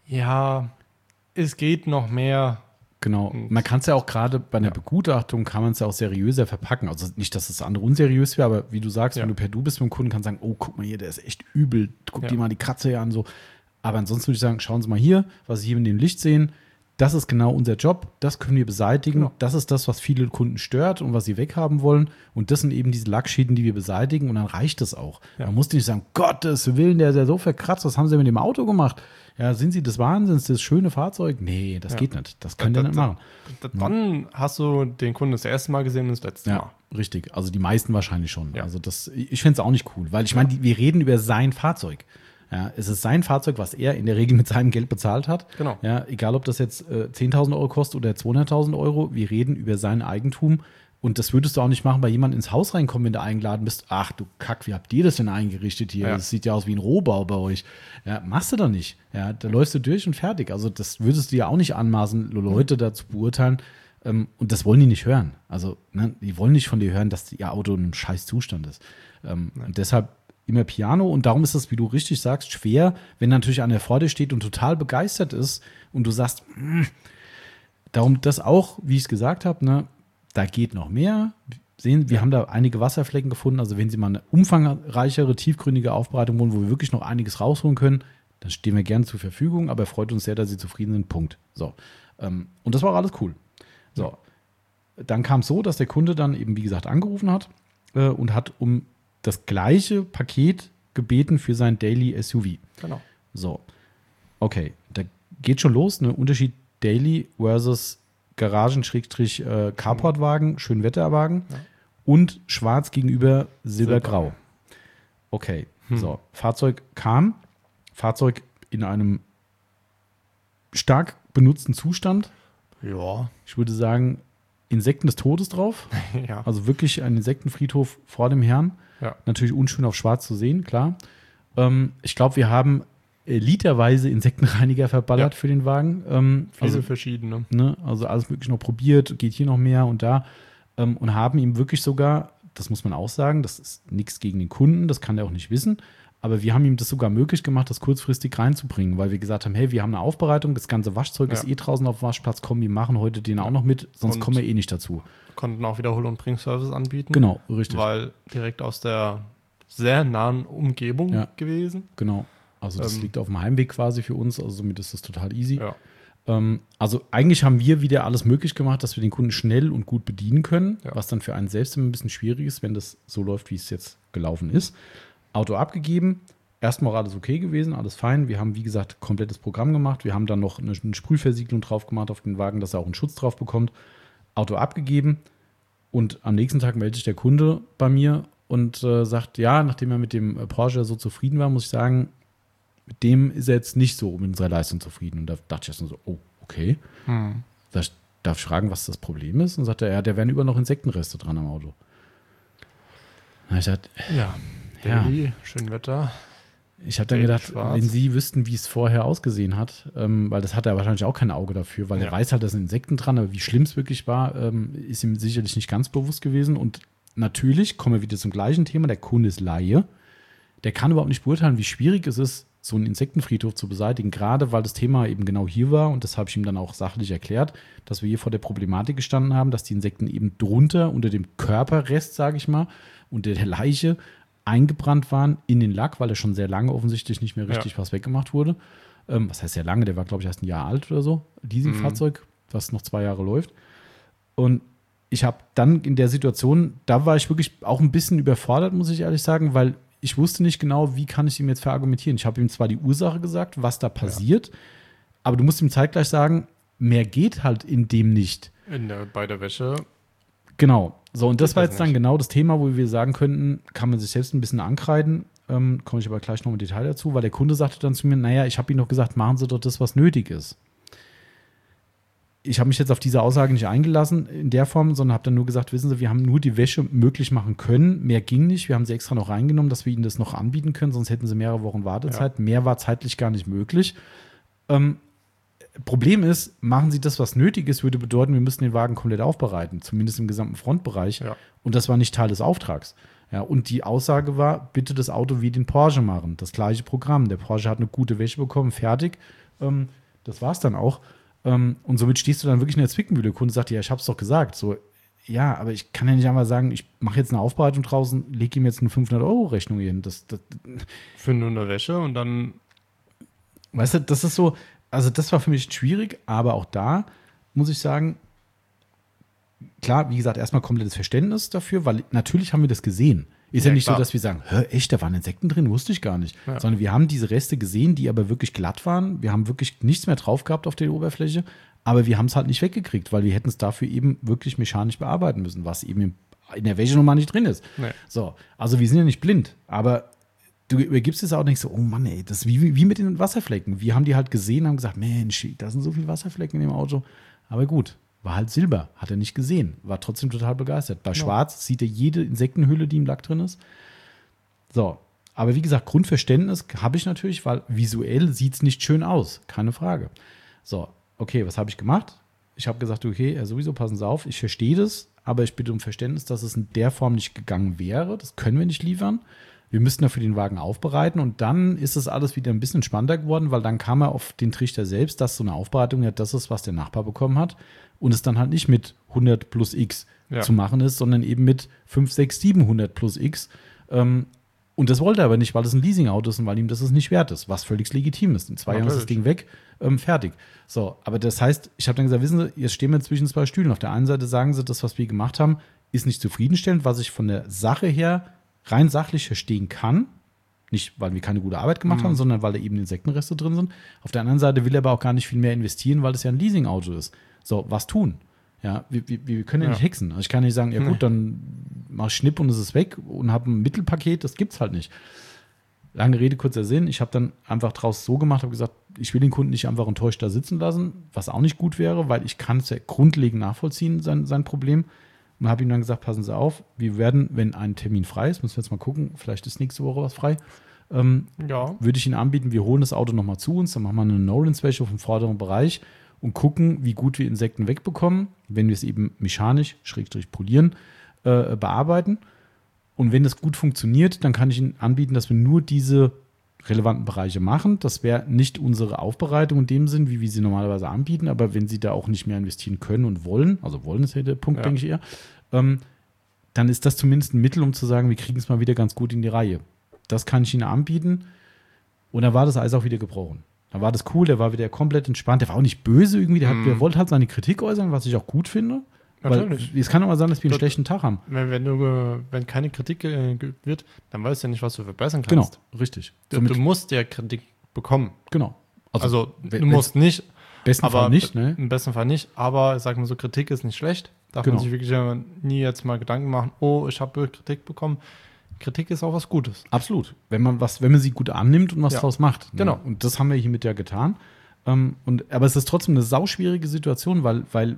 ja, es geht noch mehr. Genau. Und man kann es ja auch gerade bei einer ja. Begutachtung, kann man es ja auch seriöser verpacken. Also nicht, dass das andere unseriös wäre, aber wie du sagst, ja. wenn du per Du bist mit dem Kunden, kannst du sagen, oh, guck mal hier, der ist echt übel. Guck ja. dir mal die Kratzer hier an. So. Aber ansonsten würde ich sagen, schauen Sie mal hier, was Sie hier in dem Licht sehen. Das ist genau unser Job. Das können wir beseitigen. Genau. Das ist das, was viele Kunden stört und was sie weghaben wollen. Und das sind eben diese Lackschäden, die wir beseitigen. Und dann reicht das auch. Ja. Man muss nicht sagen, Gottes Willen, der ist ja so verkratzt. Was haben Sie mit dem Auto gemacht? Ja, sind Sie des Wahnsinns, das schöne Fahrzeug? Nee, das ja. geht nicht. Das können wir nicht machen. Da, da, dann ja. hast du den Kunden das erste Mal gesehen und das letzte ja, Mal. Richtig. Also die meisten wahrscheinlich schon. Ja. Also das, ich fände es auch nicht cool, weil ich meine, wir reden über sein Fahrzeug. Ja, es ist sein Fahrzeug, was er in der Regel mit seinem Geld bezahlt hat. Genau. Ja, egal, ob das jetzt äh, zehntausend Euro kostet oder zweihunderttausend Euro. Wir reden über sein Eigentum. Und das würdest du auch nicht machen, bei jemandem ins Haus reinkommen, wenn du eingeladen bist. Ach du Kack, wie habt ihr das denn eingerichtet hier? Ja. Das sieht ja aus wie ein Rohbau bei euch. Ja, machst du doch nicht. Ja, da läufst du durch und fertig. Also das würdest du ja auch nicht anmaßen, Leute da zu beurteilen. Ähm, und das wollen die nicht hören. Also ne, die wollen nicht von dir hören, dass ihr Auto in einem scheiß Zustand ist. Ähm, und deshalb immer Piano. Und darum ist es, wie du richtig sagst, schwer, wenn natürlich einer vor dir steht und total begeistert ist und du sagst, mh, darum das auch, wie ich es gesagt habe, ne, da geht noch mehr. Sehen, wir haben da einige Wasserflecken gefunden. Also wenn Sie mal eine umfangreichere, tiefgründige Aufbereitung wollen, wo wir wirklich noch einiges rausholen können, dann stehen wir gerne zur Verfügung. Aber freut uns sehr, dass Sie zufrieden sind. Punkt. So. Ähm, und das war auch alles cool. So. Dann kam es so, dass der Kunde dann eben, wie gesagt, angerufen hat äh, und hat um das gleiche Paket gebeten für sein Daily S U V. Genau. So. Okay. Da geht schon los. Ne? Unterschied Daily versus Garagen-Carportwagen, Schönwetterwagen ja. und schwarz gegenüber silbergrau. Silber. Okay, hm. so. Fahrzeug kam, Fahrzeug in einem stark benutzten Zustand. Ja. Ich würde sagen, Insekten des Todes drauf. Ja. Also wirklich ein Insektenfriedhof vor dem Herrn. Ja. Natürlich unschön auf schwarz zu sehen, klar. Ähm, ich glaube, wir haben äh, literweise Insektenreiniger verballert Ja. für den Wagen. Ähm, Viele also, verschiedene. Ne, also alles mögliche noch probiert, geht hier noch mehr und da. Ähm, und haben ihm wirklich sogar, das muss man auch sagen, das ist nichts gegen den Kunden, das kann er auch nicht wissen, aber wir haben ihm das sogar möglich gemacht, das kurzfristig reinzubringen, weil wir gesagt haben, hey, wir haben eine Aufbereitung, das ganze Waschzeug ja. ist eh draußen auf dem Waschplatz, komm, wir machen heute den auch noch mit, sonst und kommen wir eh nicht dazu. Konnten auch wieder Hol- und Bringservice anbieten. Genau, richtig. Weil direkt aus der sehr nahen Umgebung ja. gewesen. Genau, also das ähm, liegt auf dem Heimweg quasi für uns, also somit ist das total easy. Ja. Ähm, also eigentlich haben wir wieder alles möglich gemacht, dass wir den Kunden schnell und gut bedienen können, ja. was dann für einen selbst immer ein bisschen schwierig ist, wenn das so läuft, wie es jetzt gelaufen ist. Auto abgegeben, erstmal alles okay gewesen, alles fein. Wir haben, wie gesagt, komplettes Programm gemacht. Wir haben dann noch eine, eine Sprühversiegelung drauf gemacht auf den Wagen, dass er auch einen Schutz drauf bekommt. Auto abgegeben und am nächsten Tag meldet sich der Kunde bei mir und äh, sagt, ja, nachdem er mit dem Porsche so zufrieden war, muss ich sagen, mit dem ist er jetzt nicht so mit unserer Leistung zufrieden. Und da dachte ich erst so, oh, okay. Hm. Da darf ich fragen, was das Problem ist? Und sagt er, ja, da wären über noch Insektenreste dran am Auto. Und ich dachte, ja, Daily, ja. schön Wetter. Ich habe dann gedacht, schwarz. Wenn Sie wüssten, wie es vorher ausgesehen hat, ähm, weil das hat er wahrscheinlich auch kein Auge dafür, weil ja. er weiß halt, da sind Insekten dran, aber wie schlimm es wirklich war, ähm, ist ihm sicherlich nicht ganz bewusst gewesen. Und natürlich kommen wir wieder zum gleichen Thema, der Kunde ist Laie. Der kann überhaupt nicht beurteilen, wie schwierig es ist, so einen Insektenfriedhof zu beseitigen, gerade weil das Thema eben genau hier war und das habe ich ihm dann auch sachlich erklärt, dass wir hier vor der Problematik gestanden haben, dass die Insekten eben drunter, unter dem Körperrest, sage ich mal, unter der Leiche eingebrannt waren in den Lack, weil er schon sehr lange offensichtlich nicht mehr richtig ja. was weggemacht wurde. Ähm, was heißt sehr lange? Der war, glaube ich, erst ein Jahr alt oder so, Leasingfahrzeug, mhm. was noch zwei Jahre läuft. Und ich habe dann in der Situation, da war ich wirklich auch ein bisschen überfordert, muss ich ehrlich sagen, weil ich wusste nicht genau, wie kann ich ihm jetzt verargumentieren. Ich habe ihm zwar die Ursache gesagt, was da passiert, ja. aber du musst ihm zeitgleich sagen, mehr geht halt in dem nicht. In der, bei der Wäsche. Genau. So, und das war jetzt nicht. dann genau das Thema, wo wir sagen könnten, kann man sich selbst ein bisschen ankreiden. Ähm, komme ich aber gleich noch im Detail dazu, weil der Kunde sagte dann zu mir, naja, ich habe Ihnen doch gesagt, machen Sie doch das, was nötig ist. Ich habe mich jetzt auf diese Aussage nicht eingelassen in der Form, sondern habe dann nur gesagt, wissen Sie, wir haben nur die Wäsche möglich machen können. Mehr ging nicht. Wir haben sie extra noch reingenommen, dass wir Ihnen das noch anbieten können, sonst hätten Sie mehrere Wochen Wartezeit. Ja. Mehr war zeitlich gar nicht möglich. Ähm, Problem ist, machen Sie das, was nötig ist, würde bedeuten, wir müssen den Wagen komplett aufbereiten, zumindest im gesamten Frontbereich. Ja. Und das war nicht Teil des Auftrags. Ja, und die Aussage war, bitte das Auto wie den Porsche machen. Das gleiche Programm. Der Porsche hat eine gute Wäsche bekommen, fertig. Ähm, das war es dann auch. Um, und somit stehst du dann wirklich in der Zwickmühle. Der Kunde sagt, ja, ich hab's doch gesagt. So, ja, aber ich kann ja nicht einmal sagen, ich mache jetzt eine Aufbereitung draußen, lege ihm jetzt eine fünfhundert-Euro-Rechnung hin. Das, das, Für nur eine Wäsche und dann. Weißt du, das ist so, also das war für mich schwierig, aber auch da muss ich sagen, klar, wie gesagt, erstmal komplettes Verständnis dafür, weil natürlich haben wir das gesehen. Ist ja, ja nicht klar. So, dass wir sagen, hör, echt, da waren Insekten drin, wusste ich gar nicht. Ja. Sondern wir haben diese Reste gesehen, die aber wirklich glatt waren. Wir haben wirklich nichts mehr drauf gehabt auf der Oberfläche, aber wir haben es halt nicht weggekriegt, weil wir hätten es dafür eben wirklich mechanisch bearbeiten müssen, was eben in der Wäsche nochmal nicht drin ist. Nee. So, also wir sind ja nicht blind, aber du übergibst es auch nicht so, oh Mann, ey, das ist wie, wie mit den Wasserflecken. Wir haben die halt gesehen, haben gesagt, Mensch, da sind so viele Wasserflecken in dem Auto. Aber gut. War halt Silber, hat er nicht gesehen, war trotzdem total begeistert. Bei ja. Schwarz sieht er jede Insektenhülle, die im Lack drin ist. So, aber wie gesagt, Grundverständnis habe ich natürlich, weil visuell sieht es nicht schön aus, keine Frage. So, okay, was habe ich gemacht? Ich habe gesagt, okay, ja, sowieso passen Sie auf, ich verstehe das, aber ich bitte um Verständnis, dass es in der Form nicht gegangen wäre. Das können wir nicht liefern. Wir müssten dafür den Wagen aufbereiten und dann ist das alles wieder ein bisschen spannender geworden, weil dann kam er auf den Trichter selbst, dass so eine Aufbereitung ja das ist, was der Nachbar bekommen hat und es dann halt nicht mit hundert plus X ja. zu machen ist, sondern eben mit fünf, sechs, siebenhundert plus X. Und das wollte er aber nicht, weil es ein Leasingauto ist und weil ihm das nicht wert ist, was völlig legitim ist. In zwei Jahren ist das Ding weg, ähm, fertig. So, aber das heißt, ich habe dann gesagt, wissen Sie, jetzt stehen wir zwischen zwei Stühlen. Auf der einen Seite sagen Sie, das, was wir gemacht haben, ist nicht zufriedenstellend, was ich von der Sache her rein sachlich verstehen kann. Nicht, weil wir keine gute Arbeit gemacht mhm. haben, sondern weil da eben Insektenreste drin sind. Auf der anderen Seite will er aber auch gar nicht viel mehr investieren, weil es ja ein Leasingauto ist. So, was tun? Ja, wir, wir, wir können ja, ja nicht hexen. Also ich kann nicht sagen, ja gut, dann mach ich Schnipp und es ist weg und habe ein Mittelpaket, das gibt's halt nicht. Lange Rede, kurzer Sinn. Ich habe dann einfach draus so gemacht, habe gesagt, ich will den Kunden nicht einfach enttäuscht da sitzen lassen, was auch nicht gut wäre, weil ich kann es ja grundlegend nachvollziehen, sein, sein Problem. Und habe ihm dann gesagt, passen Sie auf, wir werden, wenn ein Termin frei ist, müssen wir jetzt mal gucken, vielleicht ist nächste Woche was frei, ähm, ja. würde ich Ihnen anbieten, wir holen das Auto nochmal zu uns, dann machen wir eine No-Rinse-Wäsche vom vorderen Bereich und gucken, wie gut wir Insekten wegbekommen, wenn wir es eben mechanisch, schrägstrich polieren, äh, bearbeiten. Und wenn das gut funktioniert, dann kann ich Ihnen anbieten, dass wir nur diese relevanten Bereiche machen. Das wäre nicht unsere Aufbereitung in dem Sinn, wie wir sie normalerweise anbieten, aber wenn Sie da auch nicht mehr investieren können und wollen, also wollen ist ja der Punkt, ja. denke ich eher, ähm, dann ist das zumindest ein Mittel, um zu sagen, wir kriegen es mal wieder ganz gut in die Reihe. Das kann ich Ihnen anbieten. Und dann war das Eis auch wieder gebrochen. Da war das cool, der war wieder komplett entspannt, der war auch nicht böse irgendwie, der, hat, mm. der wollte halt seine Kritik äußern, was ich auch gut finde. Natürlich. Weil es kann auch mal sein, dass wir einen das, schlechten Tag haben. Wenn, wenn, du, wenn keine Kritik geübt wird, dann weißt du ja nicht, was du verbessern kannst. Genau, richtig. Du, du musst ja Kritik bekommen. Genau. Also, also du musst nicht. Im besten aber, Fall nicht, ne? Im besten Fall nicht, aber sag mal so, Kritik ist nicht schlecht. Darf genau. man sich wirklich nie jetzt mal Gedanken machen, oh, ich habe Kritik bekommen. Kritik ist auch was Gutes. Absolut. Wenn man was, wenn man sie gut annimmt und was ja. draus macht. Ne? Genau. Und das haben wir hiermit ja getan. Ähm, und, aber es ist trotzdem eine sauschwierige Situation, weil, weil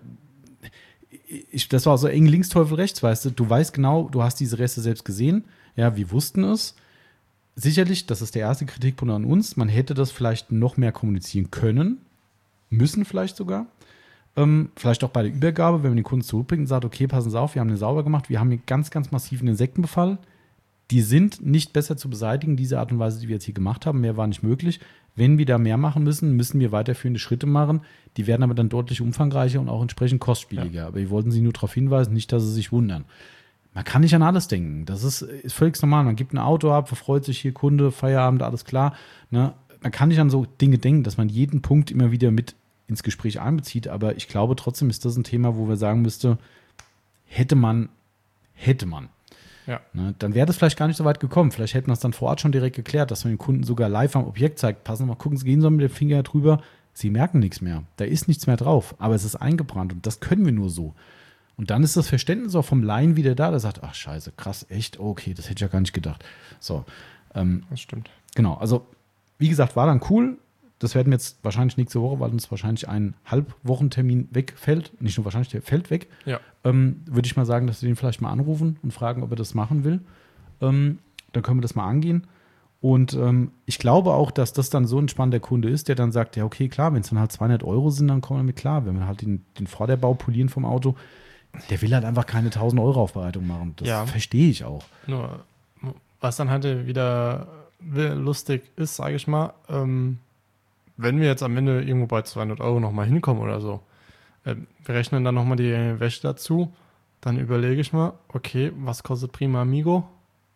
Ich, das war so eng links, Teufel rechts, weißt du. Du weißt genau, du hast diese Reste selbst gesehen. Ja, wir wussten es. Sicherlich, das ist der erste Kritikpunkt an uns. Man hätte das vielleicht noch mehr kommunizieren können. Müssen vielleicht sogar. Ähm, vielleicht auch bei der Übergabe, wenn man den Kunden zurückbringt und sagt, okay, passen Sie auf, wir haben den sauber gemacht. Wir haben hier ganz, ganz massiven Insektenbefall. Die sind nicht besser zu beseitigen, diese Art und Weise, die wir jetzt hier gemacht haben. Mehr war nicht möglich. Wenn wir da mehr machen müssen, müssen wir weiterführende Schritte machen. Die werden aber dann deutlich umfangreicher und auch entsprechend kostspieliger. Ja. Aber wir wollten Sie nur darauf hinweisen, nicht, dass Sie sich wundern. Man kann nicht an alles denken. Das ist, ist völlig normal. Man gibt ein Auto ab, verfreut sich hier, Kunde, Feierabend, alles klar. Ne? Man kann nicht an so Dinge denken, dass man jeden Punkt immer wieder mit ins Gespräch einbezieht. Aber ich glaube, trotzdem ist das ein Thema, wo wir sagen müsste, hätte man, hätte man. Ja. Ne, dann wäre das vielleicht gar nicht so weit gekommen. Vielleicht hätten wir es dann vor Ort schon direkt geklärt, dass man den Kunden sogar live am Objekt zeigt. Passen Sie mal, gucken Sie, gehen Sie mit dem Finger drüber. Sie merken nichts mehr. Da ist nichts mehr drauf. Aber es ist eingebrannt und das können wir nur so. Und dann ist das Verständnis auch vom Laien wieder da, der sagt, ach scheiße, krass, echt, okay, das hätte ich ja gar nicht gedacht. So. Ähm, das stimmt. Genau, also wie gesagt, war dann cool. Das werden wir jetzt wahrscheinlich nächste Woche, weil uns wahrscheinlich ein Halbwochentermin wegfällt. Nicht nur wahrscheinlich, der fällt weg. Ja. Ähm, würde ich mal sagen, dass wir den vielleicht mal anrufen und fragen, ob er das machen will. Ähm, dann können wir das mal angehen. Und ähm, ich glaube auch, dass das dann so ein spannender Kunde ist, der dann sagt, ja okay, klar, wenn es dann halt zweihundert Euro sind, dann kommen wir damit klar. Wenn wir halt den, den Vorderbau polieren vom Auto, der will halt einfach keine tausend Euro Aufbereitung machen. Das ja. verstehe ich auch. Nur, was dann halt wieder lustig ist, sage ich mal, ähm, wenn wir jetzt am Ende irgendwo bei zweihundert Euro nochmal hinkommen oder so, äh, wir rechnen dann nochmal die Wäsche dazu, dann überlege ich mal, okay, was kostet Prima Amigo?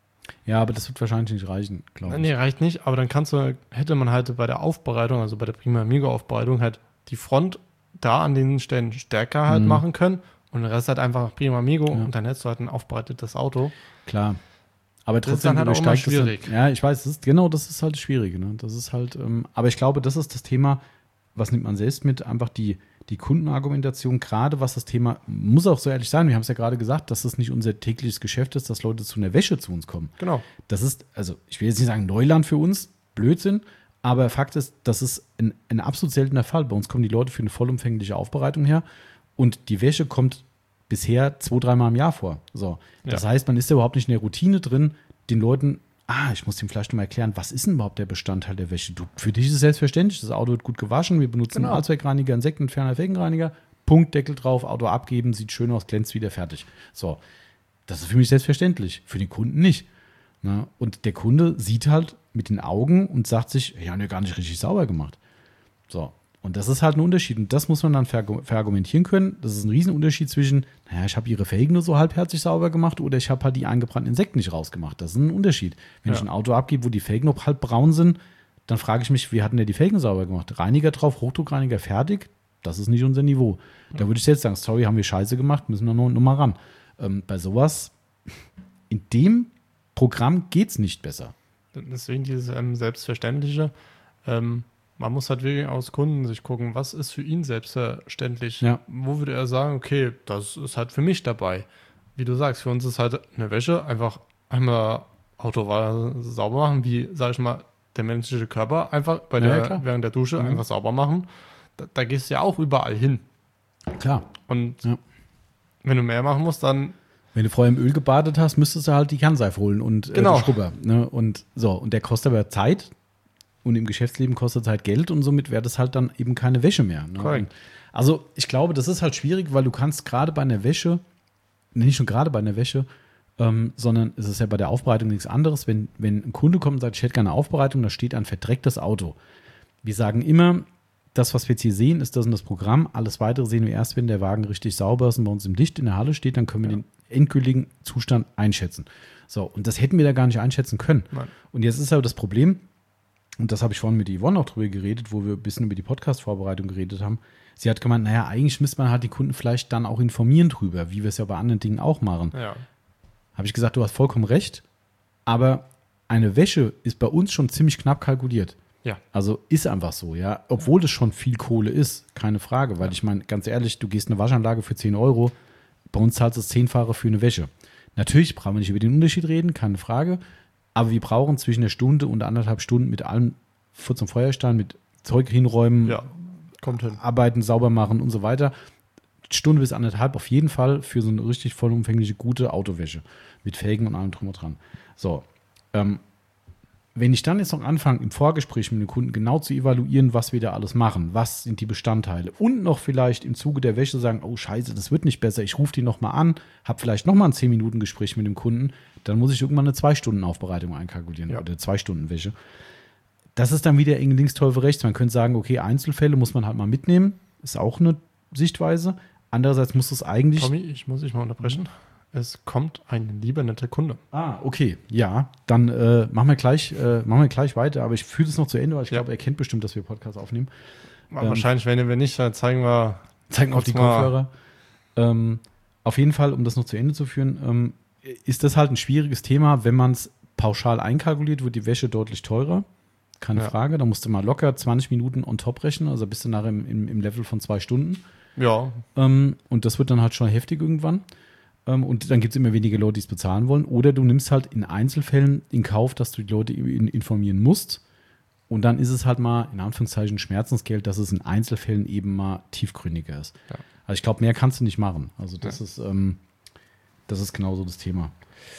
Ja, aber das wird wahrscheinlich nicht reichen, glaube ich. Nee, reicht nicht, aber dann kannst du, hätte man halt bei der Aufbereitung, also bei der Prima Amigo Aufbereitung, halt die Front da an den Stellen stärker halt mhm. machen können und den Rest halt einfach Prima Amigo ja. und dann hättest du halt ein aufbereitetes Auto. Klar. Aber trotzdem, das ist dann halt auch immer schwierig. Das, ja, ich weiß, das ist, genau, das ist halt das Schwierige. Ne? Das ist halt, ähm, aber ich glaube, das ist das Thema, was nimmt man selbst mit, einfach die, die Kundenargumentation, gerade was das Thema, muss auch so ehrlich sein, wir haben es ja gerade gesagt, dass es nicht unser tägliches Geschäft ist, dass Leute zu einer Wäsche zu uns kommen. Genau. Das ist, also ich will jetzt nicht sagen Neuland für uns, Blödsinn, aber Fakt ist, das ist ein, ein absolut seltener Fall. Bei uns kommen die Leute für eine vollumfängliche Aufbereitung her und die Wäsche kommt bisher zwei, dreimal im Jahr vor. So. Das ja. heißt, man ist ja überhaupt nicht in der Routine drin, den Leuten, ah, ich muss dem vielleicht nochmal erklären, was ist denn überhaupt der Bestandteil der Wäsche? Du, für dich ist es selbstverständlich, das Auto wird gut gewaschen, wir benutzen genau. einen Allzweckreiniger, Insektenentferner, Felgenreiniger, Punkt, Deckel drauf, Auto abgeben, sieht schön aus, glänzt wieder, fertig. So. Das ist für mich selbstverständlich, für den Kunden nicht. Ne? Und der Kunde sieht halt mit den Augen und sagt sich, ja, haben wir gar nicht richtig sauber gemacht. So. Und das ist halt ein Unterschied. Und das muss man dann verargumentieren können. Das ist ein Riesenunterschied zwischen, naja, ich habe ihre Felgen nur so halbherzig sauber gemacht oder ich habe halt die eingebrannten Insekten nicht rausgemacht. Das ist ein Unterschied. Wenn ja. ich ein Auto abgebe, wo die Felgen noch halb braun sind, dann frage ich mich, wie hatten der die Felgen sauber gemacht? Reiniger drauf, Hochdruckreiniger fertig? Das ist nicht unser Niveau. Ja. Da würde ich jetzt sagen, sorry, haben wir Scheiße gemacht, müssen wir noch, noch mal ran. Ähm, bei sowas, in dem Programm geht es nicht besser. Deswegen dieses ähm, Selbstverständliche, ähm, man muss halt wirklich aus Kunden sich gucken, was ist für ihn selbstverständlich. Ja. Wo würde er sagen, okay, das ist halt für mich dabei. Wie du sagst, für uns ist halt eine Wäsche einfach einmal Auto sauber machen, wie, sag ich mal, der menschliche Körper einfach bei der, ja, während der Dusche mhm. einfach sauber machen. Da, da gehst du ja auch überall hin. Klar. Und ja. wenn du mehr machen musst, dann. Wenn du vorher im Öl gebadet hast, müsstest du halt die Kernseife holen und genau. äh, den Schrubber. Ne? Und so, und der kostet aber Zeit und im Geschäftsleben kostet Zeit Geld und somit wäre das halt dann eben keine Wäsche mehr. Ne? Korrekt. Also ich glaube, das ist halt schwierig, weil du kannst gerade bei einer Wäsche, nicht schon gerade bei einer Wäsche, ähm, sondern es ist ja bei der Aufbereitung nichts anderes. Wenn, wenn ein Kunde kommt und sagt, ich hätte gerne eine Aufbereitung, da steht ein verdrecktes Auto. Wir sagen immer, das, was wir jetzt hier sehen, ist das und das Programm. Alles Weitere sehen wir erst, wenn der Wagen richtig sauber ist und bei uns im Licht in der Halle steht, dann können wir ja. den endgültigen Zustand einschätzen. So, und das hätten wir da gar nicht einschätzen können. Nein. Und jetzt ist aber das Problem, und das habe ich vorhin mit Yvonne auch drüber geredet, wo wir ein bisschen über die Podcast-Vorbereitung geredet haben. Sie hat gemeint, naja, eigentlich müsste man halt die Kunden vielleicht dann auch informieren drüber, wie wir es ja bei anderen Dingen auch machen. Ja. Habe ich gesagt, du hast vollkommen recht, aber eine Wäsche ist bei uns schon ziemlich knapp kalkuliert. Ja. Also ist einfach so, ja. Obwohl das schon viel Kohle ist, keine Frage. Weil ja. ich meine, ganz ehrlich, du gehst eine Waschanlage für zehn Euro, bei uns zahlst du das Zehnfache für eine Wäsche. Natürlich brauchen wir nicht über den Unterschied reden, keine Frage. Aber wir brauchen zwischen einer Stunde und anderthalb Stunden mit allem Furz und Feuerstein, mit Zeug hinräumen, ja. Kommt hin. Arbeiten, sauber machen und so weiter. Stunde bis anderthalb auf jeden Fall für so eine richtig vollumfängliche, gute Autowäsche. Mit Felgen und allem drum und dran. So, ähm, wenn ich dann jetzt noch anfange, im Vorgespräch mit dem Kunden genau zu evaluieren, was wir da alles machen, was sind die Bestandteile und noch vielleicht im Zuge der Wäsche sagen, oh scheiße, das wird nicht besser, ich rufe die nochmal an, habe vielleicht nochmal ein zehn Minuten Gespräch mit dem Kunden, dann muss ich irgendwann eine zwei Stunden Aufbereitung einkalkulieren ja. oder zwei Stunden Wäsche. Das ist dann wieder eng links, Teufel rechts. Man könnte sagen, okay, Einzelfälle muss man halt mal mitnehmen, ist auch eine Sichtweise. Andererseits muss es eigentlich... Tommy, ich muss dich mal unterbrechen. Es kommt ein lieber netter Kunde. Ah, okay. Ja, dann äh, machen, wir gleich, äh, machen wir gleich weiter. Aber ich fühle es noch zu Ende, weil ich ja. glaube, er kennt bestimmt, dass wir Podcasts aufnehmen. Ähm, wahrscheinlich, wenn wir nicht, dann zeigen wir... Zeigen auf die Kopfhörer. Ähm, auf jeden Fall, um das noch zu Ende zu führen, ähm, ist das halt ein schwieriges Thema. Wenn man es pauschal einkalkuliert, wird die Wäsche deutlich teurer. Keine ja. Frage. Da musst du mal locker zwanzig Minuten on top rechnen. Also bist du nachher im, im, im Level von zwei Stunden. Ja. Ähm, und das wird dann halt schon heftig irgendwann. Ähm, und dann gibt es immer weniger Leute, die es bezahlen wollen. Oder du nimmst halt in Einzelfällen in Kauf, dass du die Leute in, informieren musst. Und dann ist es halt mal, in Anführungszeichen, Schmerzensgeld, dass es in Einzelfällen eben mal tiefgründiger ist. Ja. Also ich glaube, mehr kannst du nicht machen. Also das ja. ist, ähm, das ist genauso das Thema.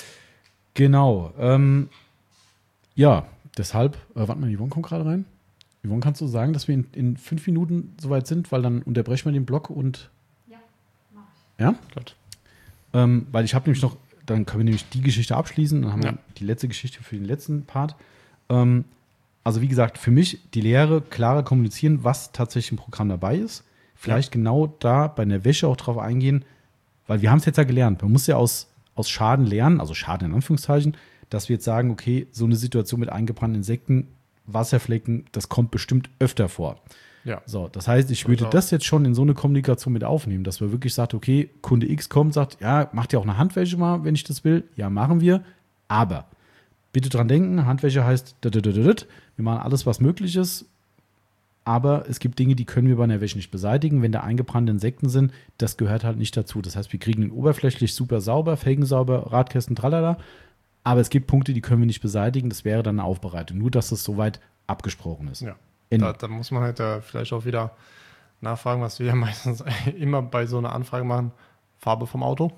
Genau. Ähm, ja, deshalb, äh, warte mal, Yvonne kommt gerade rein. Yvonne, kannst du sagen, dass wir in, in fünf Minuten soweit sind, weil dann unterbrechen wir den Block und... Ja, mach ich. Ja? Gut. Ähm, weil ich habe nämlich noch, dann können wir nämlich die Geschichte abschließen, dann haben ja. wir die letzte Geschichte für den letzten Part. Ähm, also wie gesagt, für mich die Lehre, klarer kommunizieren, was tatsächlich im Programm dabei ist. Vielleicht ja. genau da bei einer Wäsche auch drauf eingehen, weil wir haben es jetzt ja gelernt. Man muss ja aus, aus Schaden lernen, also Schaden in Anführungszeichen, dass wir jetzt sagen, okay, so eine Situation mit eingebrannten Insekten, Wasserflecken, das kommt bestimmt öfter vor. Ja. So, das heißt, ich würde also. das jetzt schon in so eine Kommunikation mit aufnehmen, dass wir wirklich sagt, okay, Kunde X kommt, sagt, ja, macht ihr auch eine Handwäsche mal, wenn ich das will? Ja, machen wir. Aber bitte dran denken, Handwäsche heißt, wir machen alles, was möglich ist, aber es gibt Dinge, die können wir bei einer Wäsche nicht beseitigen. Wenn da eingebrannte Insekten sind, das gehört halt nicht dazu. Das heißt, wir kriegen ihn oberflächlich super sauber, Felgen sauber, Radkästen, tralala. Aber es gibt Punkte, die können wir nicht beseitigen. Das wäre dann eine Aufbereitung. Nur, dass es soweit abgesprochen ist. Ja, da, da muss man halt äh, vielleicht auch wieder nachfragen, was wir ja meistens immer bei so einer Anfrage machen. Farbe vom Auto.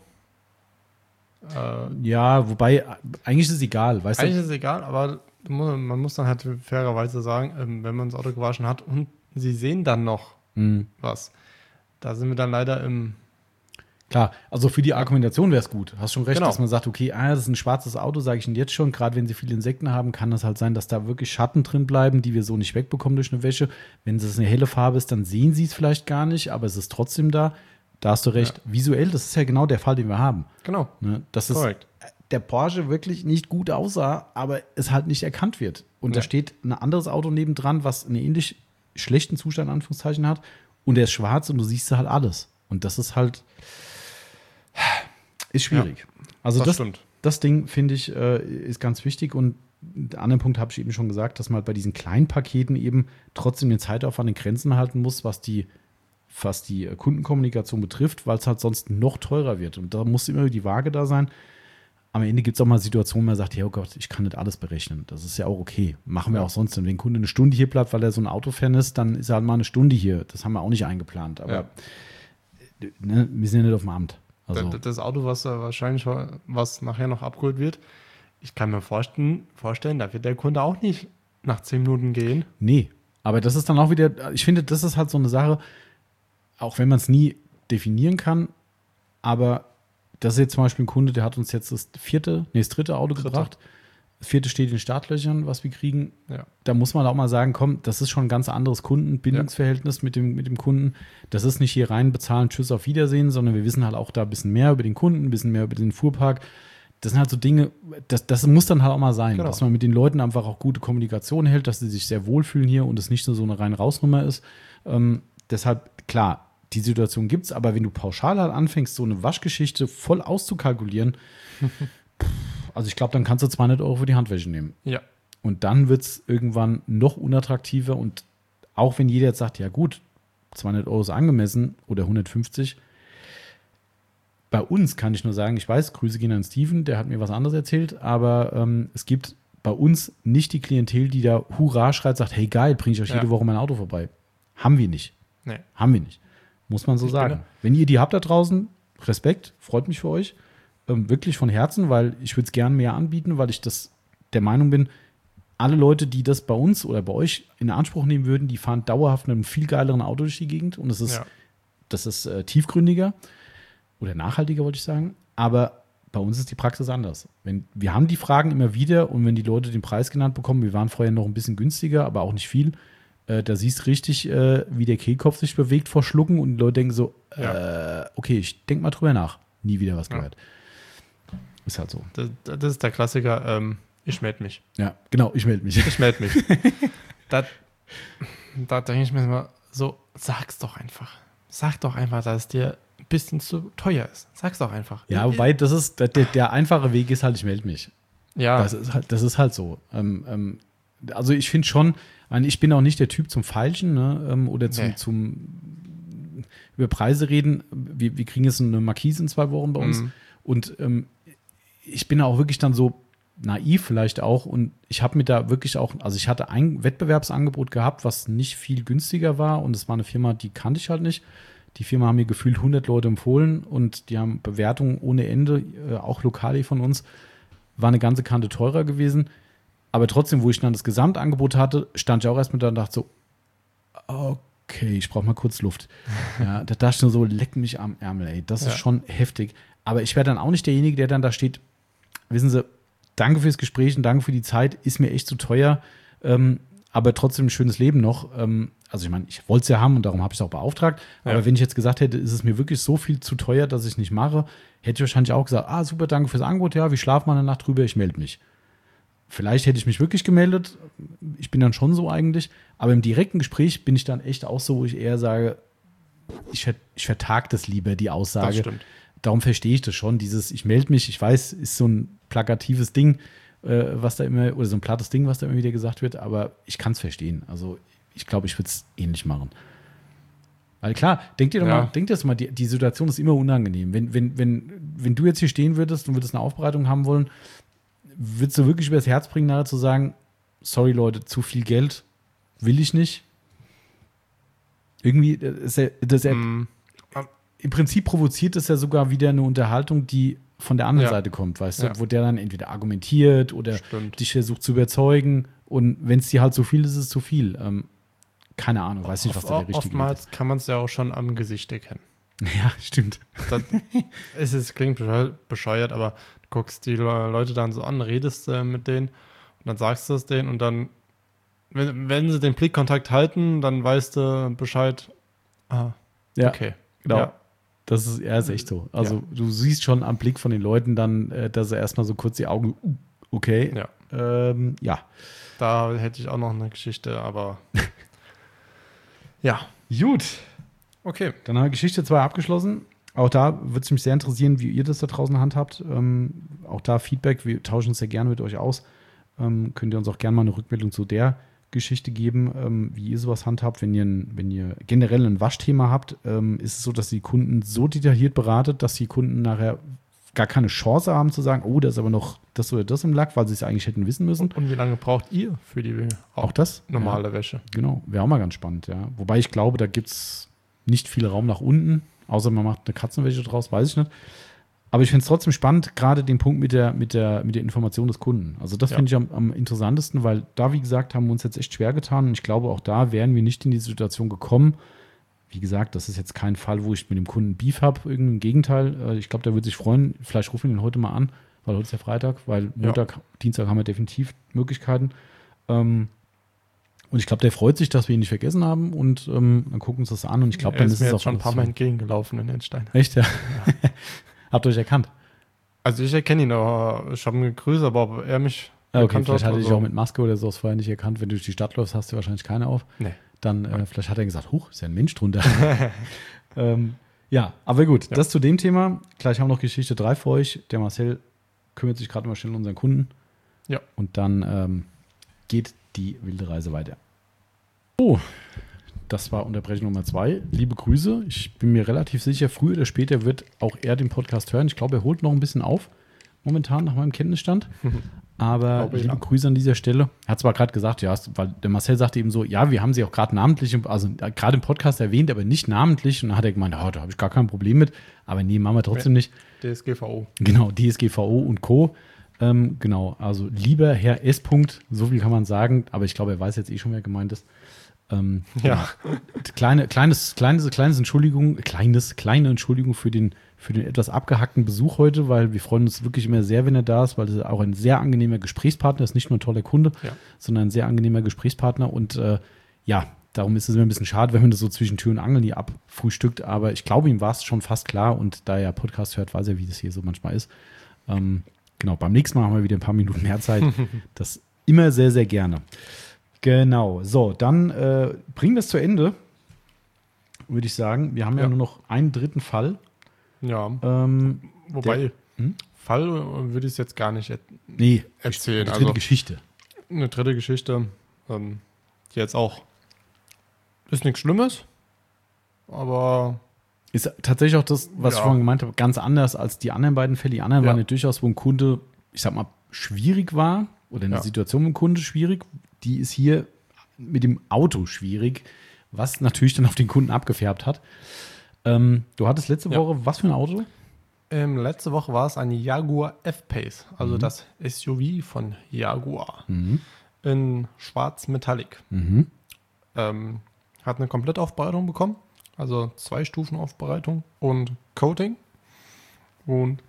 Äh, ja, wobei, eigentlich ist es egal. Weißt eigentlich du? ist es egal, aber man muss dann halt fairerweise sagen, wenn man das Auto gewaschen hat und sie sehen dann noch mhm. was. Da sind wir dann leider im... Klar, also für die Argumentation wäre es gut. Hast schon recht, genau. dass man sagt, okay, ah, das ist ein schwarzes Auto, sage ich Ihnen jetzt schon. Gerade wenn Sie viele Insekten haben, kann das halt sein, dass da wirklich Schatten drin bleiben, die wir so nicht wegbekommen durch eine Wäsche. Wenn es eine helle Farbe ist, dann sehen Sie es vielleicht gar nicht, aber es ist trotzdem da. Da hast du recht. Ja. Visuell, das ist ja genau der Fall, den wir haben. Genau. Ne? Das ist korrekt. Der Porsche wirklich nicht gut aussah, aber es halt nicht erkannt wird. Und ja. da steht ein anderes Auto nebendran, was einen ähnlich schlechten Zustand, in Anführungszeichen, hat. Und der ist schwarz und du siehst halt alles. Und das ist halt... Ist schwierig. Ja, also das, das, das Ding, finde ich, äh, ist ganz wichtig. Und den anderen Punkt habe ich eben schon gesagt, dass man halt bei diesen kleinen Paketen eben trotzdem den Zeitaufwand in Grenzen halten muss, was die, was die Kundenkommunikation betrifft, weil es halt sonst noch teurer wird. Und da muss immer die Waage da sein. am Ende gibt es auch mal Situationen, wo man sagt, ja, oh Gott, ich kann nicht alles berechnen. Das ist ja auch okay. Machen wir ja. auch sonst. Wenn ein Kunde eine Stunde hier bleibt, weil er so ein Autofan ist, dann ist er halt mal eine Stunde hier. Das haben wir auch nicht eingeplant. Aber ja. ne, wir sind ja nicht auf dem Amt. Also, das Auto, was wahrscheinlich was nachher noch abgeholt wird, ich kann mir vorstellen, vorstellen, da wird der Kunde auch nicht nach zehn Minuten gehen. Nee, aber das ist dann auch wieder, ich finde, das ist halt so eine Sache, auch wenn man es nie definieren kann, aber das ist jetzt zum Beispiel ein Kunde, der hat uns jetzt das vierte, nee, das dritte Auto dritte. gebracht. Das vierte steht in den Startlöchern, was wir kriegen. Ja. Da muss man auch mal sagen, komm, das ist schon ein ganz anderes Kundenbindungsverhältnis ja. mit, dem, mit dem Kunden. Das ist nicht hier rein bezahlen, tschüss, auf Wiedersehen, sondern wir wissen halt auch da ein bisschen mehr über den Kunden, ein bisschen mehr über den Fuhrpark. Das sind halt so Dinge, das, das muss dann halt auch mal sein, genau. dass man mit den Leuten einfach auch gute Kommunikation hält, dass sie sich sehr wohlfühlen hier und es nicht nur so eine rein Rausnummer ist. Ähm, deshalb, klar, die Situation gibt es, aber wenn du pauschal halt anfängst, so eine Waschgeschichte voll auszukalkulieren, also ich glaube, dann kannst du zweihundert Euro für die Handwäsche nehmen. Ja. Und dann wird es irgendwann noch unattraktiver und auch wenn jeder jetzt sagt, ja gut, zweihundert Euro ist angemessen oder hundertfünfzig, bei uns kann ich nur sagen, ich weiß, Grüße gehen an Steven, der hat mir was anderes erzählt, aber ähm, es gibt bei uns nicht die Klientel, die da Hurra schreit, sagt, hey geil, bringe ich euch ja. jede Woche mein Auto vorbei. Haben wir nicht. Nee. Haben wir nicht. Muss man so ich sagen. Wenn ihr die habt da draußen, Respekt, freut mich für euch. Ähm, wirklich von Herzen, weil ich würde es gern mehr anbieten, weil ich das der Meinung bin, alle Leute, die das bei uns oder bei euch in Anspruch nehmen würden, die fahren dauerhaft mit einem viel geileren Auto durch die Gegend und das ist, ja. das ist äh, tiefgründiger oder nachhaltiger, wollte ich sagen. Aber bei uns ist die Praxis anders. Wenn, wir haben die Fragen immer wieder und wenn die Leute den Preis genannt bekommen, wir waren vorher noch ein bisschen günstiger, aber auch nicht viel, Äh, da siehst du richtig, äh, wie der Kehlkopf sich bewegt vor Schlucken und die Leute denken so, ja. äh, okay, ich denke mal drüber nach. Nie wieder was gehört. Ja. Ist halt so. Das, das ist der Klassiker, ähm, ich melde mich. Ja, genau, ich melde mich. Ich melde mich. da da denke ich mir immer so, sag's doch einfach. Sag doch einfach, dass es dir ein bisschen zu teuer ist. Sag's doch einfach. Ja, wobei, das ist, der, der einfache Weg ist halt, ich melde mich. Ja. Das ist halt, das ist halt so. Ähm, ähm, also ich finde schon, ich bin auch nicht der Typ zum Feilschen, ne? Oder zum, nee. zum über Preise reden. Wir, wir kriegen jetzt eine Markise in zwei Wochen bei uns. Mhm. Und ähm, ich bin auch wirklich dann so naiv vielleicht auch. Und ich habe mir da wirklich auch, also ich hatte ein Wettbewerbsangebot gehabt, was nicht viel günstiger war. Und es war eine Firma, die kannte ich halt nicht. Die Firma haben mir gefühlt hundert Leute empfohlen und die haben Bewertungen ohne Ende, äh, auch lokal von uns. War eine ganze Kante teurer gewesen. Aber trotzdem, wo ich dann das Gesamtangebot hatte, stand ich auch erstmal da und dachte so, okay, ich brauche mal kurz Luft. Ja, da dachte ich nur so, leck mich am Ärmel, ey. Das ja. ist schon heftig. Aber ich wäre dann auch nicht derjenige, der dann da steht, wissen Sie, danke fürs Gespräch und danke für die Zeit, ist mir echt zu teuer, ähm, aber trotzdem ein schönes Leben noch. Ähm, also ich meine, ich wollte es ja haben und darum habe ich es auch beauftragt. Ja. Aber wenn ich jetzt gesagt hätte, ist es mir wirklich so viel zu teuer, dass ich es nicht mache, hätte ich wahrscheinlich auch gesagt, ah, super, danke fürs Angebot, ja, wir schlafen mal eine Nacht drüber, ich melde mich. Vielleicht hätte ich mich wirklich gemeldet. Ich bin dann schon so eigentlich. Aber im direkten Gespräch bin ich dann echt auch so, wo ich eher sage, ich, ich vertag das lieber, die Aussage. Das stimmt. Darum verstehe ich das schon. Dieses, ich melde mich, ich weiß, ist so ein plakatives Ding, äh, was da immer, oder so ein plattes Ding, was da immer wieder gesagt wird. Aber ich kann es verstehen. Also ich glaube, ich würde es ähnlich machen. Weil klar, denk dir doch ja. mal, denk dir das mal, die, die Situation ist immer unangenehm. Wenn, wenn, wenn, wenn du jetzt hier stehen würdest und würdest eine Aufbereitung haben wollen, würdest du wirklich übers Herz bringen, nachher zu sagen, sorry Leute, zu viel Geld will ich nicht. Irgendwie, das, das, mm. im Prinzip provoziert es ja sogar wieder eine Unterhaltung, die von der anderen ja. Seite kommt, weißt du, ja. wo der dann entweder argumentiert oder Stimmt. dich versucht zu überzeugen und wenn es dir halt zu viel ist, ist es zu viel. Ähm, keine Ahnung, weiß nicht, was da der richtige ist. Oftmals kann man es ja auch schon am Gesicht erkennen. Ja, stimmt. Das, es ist, klingt bescheuert, aber du guckst die Leute dann so an, redest äh, mit denen und dann sagst du es denen und dann, wenn, wenn sie den Blickkontakt halten, dann weißt du Bescheid. Ah, ja, okay. Genau. Ja. Das ist, ja, ist echt so. Also ja. du siehst schon am Blick von den Leuten dann, äh, dass er erstmal so kurz die Augen, uh, okay. Ja. Ähm, ja. Da hätte ich auch noch eine Geschichte, aber ja. Gut. Okay. Dann haben wir Geschichte zwei abgeschlossen. Auch da würde es mich sehr interessieren, wie ihr das da draußen handhabt. Ähm, auch da Feedback, wir tauschen uns sehr gerne mit euch aus. Ähm, könnt ihr uns auch gerne mal eine Rückmeldung zu der Geschichte geben, ähm, wie ihr sowas handhabt. Wenn ihr, wenn ihr generell ein Waschthema habt, ähm, ist es so, dass die Kunden so detailliert beratet, dass die Kunden nachher gar keine Chance haben zu sagen, oh, da ist aber noch das oder das im Lack, weil sie es eigentlich hätten wissen müssen. Und, und wie lange braucht ihr für die auch, auch das? normale ja. Wäsche? Genau, wäre auch mal ganz spannend, ja. Wobei ich glaube, da gibt es nicht viel Raum nach unten, außer man macht eine Katzenwäsche draus, weiß ich nicht. Aber ich finde es trotzdem spannend, gerade den Punkt mit der, mit der, mit der Information des Kunden. Also das ja. finde ich am, am interessantesten, weil da, wie gesagt, haben wir uns jetzt echt schwer getan. Und ich glaube, auch da wären wir nicht in die Situation gekommen. Wie gesagt, das ist jetzt kein Fall, wo ich mit dem Kunden Beef habe. Im Gegenteil, ich glaube, der würde sich freuen. Vielleicht rufen wir ihn heute mal an, weil heute ist ja Freitag, weil Montag, ja. Dienstag haben wir definitiv Möglichkeiten. Und ich glaube, der freut sich, dass wir ihn nicht vergessen haben. Und ähm, dann gucken wir uns das an. Und ich glaube, ja, dann ist ist mir es jetzt auch schon ein paar Mal entgegengelaufen in Enstein. Echt, ja? ja. Habt ihr euch erkannt? Also ich erkenne ihn, aber ich habe ihn gegrüßt, aber ob er mich ah, okay, erkannt vielleicht hat. Hatte ich so. auch mit Maske oder so vorher nicht erkannt. Wenn du durch die Stadt läufst, hast du wahrscheinlich keine auf. Nee. Dann äh, vielleicht hat er gesagt, huch, ist ja ein Mensch drunter. ähm, ja, aber gut, ja. das zu dem Thema. Gleich haben wir noch Geschichte drei für euch. Der Marcel kümmert sich gerade mal schnell um unseren Kunden. Ja. Und dann ähm, geht die wilde Reise weiter. Oh, das war Unterbrechung Nummer zwei. Liebe Grüße. Ich bin mir relativ sicher, früher oder später wird auch er den Podcast hören. Ich glaube, er holt noch ein bisschen auf, momentan nach meinem Kenntnisstand. Aber liebe ja. Grüße an dieser Stelle. Er hat zwar gerade gesagt, ja, weil der Marcel sagte eben so, ja, wir haben sie auch gerade namentlich, also gerade im Podcast erwähnt, aber nicht namentlich. Und dann hat er gemeint, oh, da habe ich gar kein Problem mit. Aber nee, machen wir trotzdem nicht. D S G V O. Genau, D S G V O und Co. Ähm, genau, also lieber Herr S. so viel kann man sagen. Aber ich glaube, er weiß jetzt eh schon, wer gemeint ist. Ähm, ja. Kleine, kleines, kleines, kleines Entschuldigung, kleines, kleine Entschuldigung für den, für den etwas abgehackten Besuch heute, weil wir freuen uns wirklich immer sehr, wenn er da ist, weil er auch ein sehr angenehmer Gesprächspartner ist, nicht nur ein toller Kunde, ja. sondern ein sehr angenehmer Gesprächspartner und äh, ja, darum ist es immer ein bisschen schade, wenn man das so zwischen Tür und Angel nie abfrühstückt, aber ich glaube, ihm war es schon fast klar und da er Podcast hört, weiß er, wie das hier so manchmal ist. Ähm, genau, beim nächsten Mal haben wir wieder ein paar Minuten mehr Zeit. Das immer sehr, sehr gerne. Genau, so, dann äh, bringen wir es zu Ende, würde ich sagen. Wir haben ja, ja nur noch einen dritten Fall. Ja, ähm, wobei, der, hm? Fall würde ich es jetzt gar nicht et- nee, erzählen. Eine dritte also, Geschichte. Eine dritte Geschichte, ähm, die jetzt auch, ist nichts Schlimmes, aber... Ist tatsächlich auch das, was ja. ich vorhin gemeint habe, ganz anders als die anderen beiden Fälle. Die anderen ja. waren ja durchaus, wo ein Kunde, ich sag mal, schwierig war oder eine ja. Situation mit dem Kunde schwierig. Die ist hier mit dem Auto schwierig, was natürlich dann auf den Kunden abgefärbt hat. Ähm, du hattest letzte ja. Woche, was für ein Auto? Ähm, letzte Woche war es ein Jaguar F-Pace, also mhm. das S U V von Jaguar mhm. in schwarz Metallic. Mhm. Ähm, hat eine Komplettaufbereitung bekommen, also zwei Stufen Aufbereitung und Coating. Und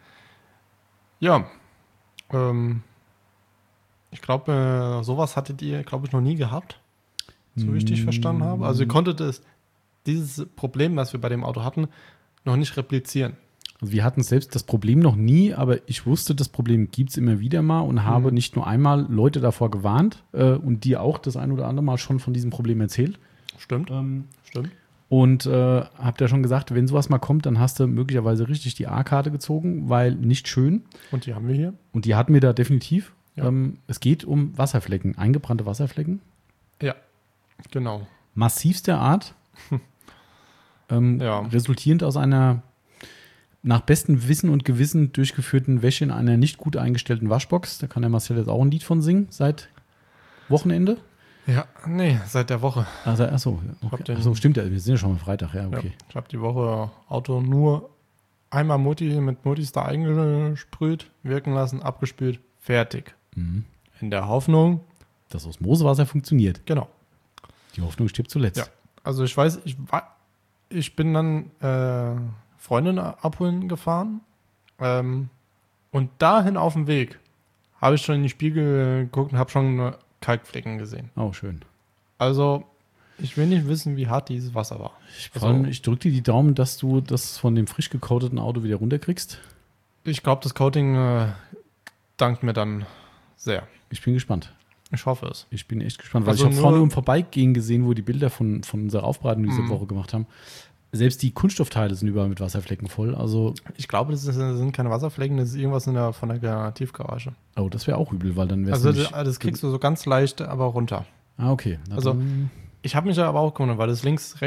ja, ähm, ich glaube, äh, sowas hattet ihr, glaube ich, noch nie gehabt, so wie ich dich verstanden habe. Also ihr konntet es, dieses Problem, was wir bei dem Auto hatten, noch nicht replizieren. Also wir hatten selbst das Problem noch nie, aber ich wusste, das Problem gibt es immer wieder mal und mhm. habe nicht nur einmal Leute davor gewarnt äh, und dir auch das ein oder andere Mal schon von diesem Problem erzählt. Stimmt, ähm, stimmt. Und äh, habt ja schon gesagt, wenn sowas mal kommt, dann hast du möglicherweise richtig die A-Karte gezogen, weil nicht schön. Und die haben wir hier. Und die hatten wir da definitiv. Ja. Ähm, es geht um Wasserflecken, eingebrannte Wasserflecken. Ja, genau. Massivster Art. ähm, ja. Resultierend aus einer nach bestem Wissen und Gewissen durchgeführten Wäsche in einer nicht gut eingestellten Waschbox. Da kann der Marcel jetzt auch ein Lied von singen, seit Wochenende. Ja, nee, seit der Woche. Also, achso, okay. Achso, stimmt ja, wir sind ja schon mal Freitag, ja, okay. Ja, ich habe die Woche Auto nur einmal Mutti mit Multistar eingesprüht, wirken lassen, abgespült, fertig. Mhm. In der Hoffnung, dass Osmosewasser funktioniert. Genau. Die Hoffnung stirbt zuletzt. Ja, also ich weiß, ich, war, ich bin dann äh, Freundin abholen gefahren ähm, und dahin auf dem Weg habe ich schon in die Spiegel geguckt und habe schon Kalkflecken gesehen. Oh, schön. Also ich will nicht wissen, wie hart dieses Wasser war. Ich, also, ich drücke dir die Daumen, dass du das von dem frisch gecoateten Auto wieder runterkriegst. Ich glaube, das Coating äh, dankt mir dann sehr. Ich bin gespannt. Ich hoffe es. Ich bin echt gespannt, weil also ich habe vorne im Vorbeigehen gesehen, wo die Bilder von, von unserer Aufbereitung diese mhm. Woche gemacht haben. Selbst die Kunststoffteile sind überall mit Wasserflecken voll. Also ich glaube, das, ist, das sind keine Wasserflecken, das ist irgendwas in der, von der Tiefgarage. Oh, das wäre auch übel, weil dann wäre es Also das, das kriegst du so ganz leicht, aber runter. Ah, okay. Na also ich habe mich ja aber auch gewundert, weil das links, rechts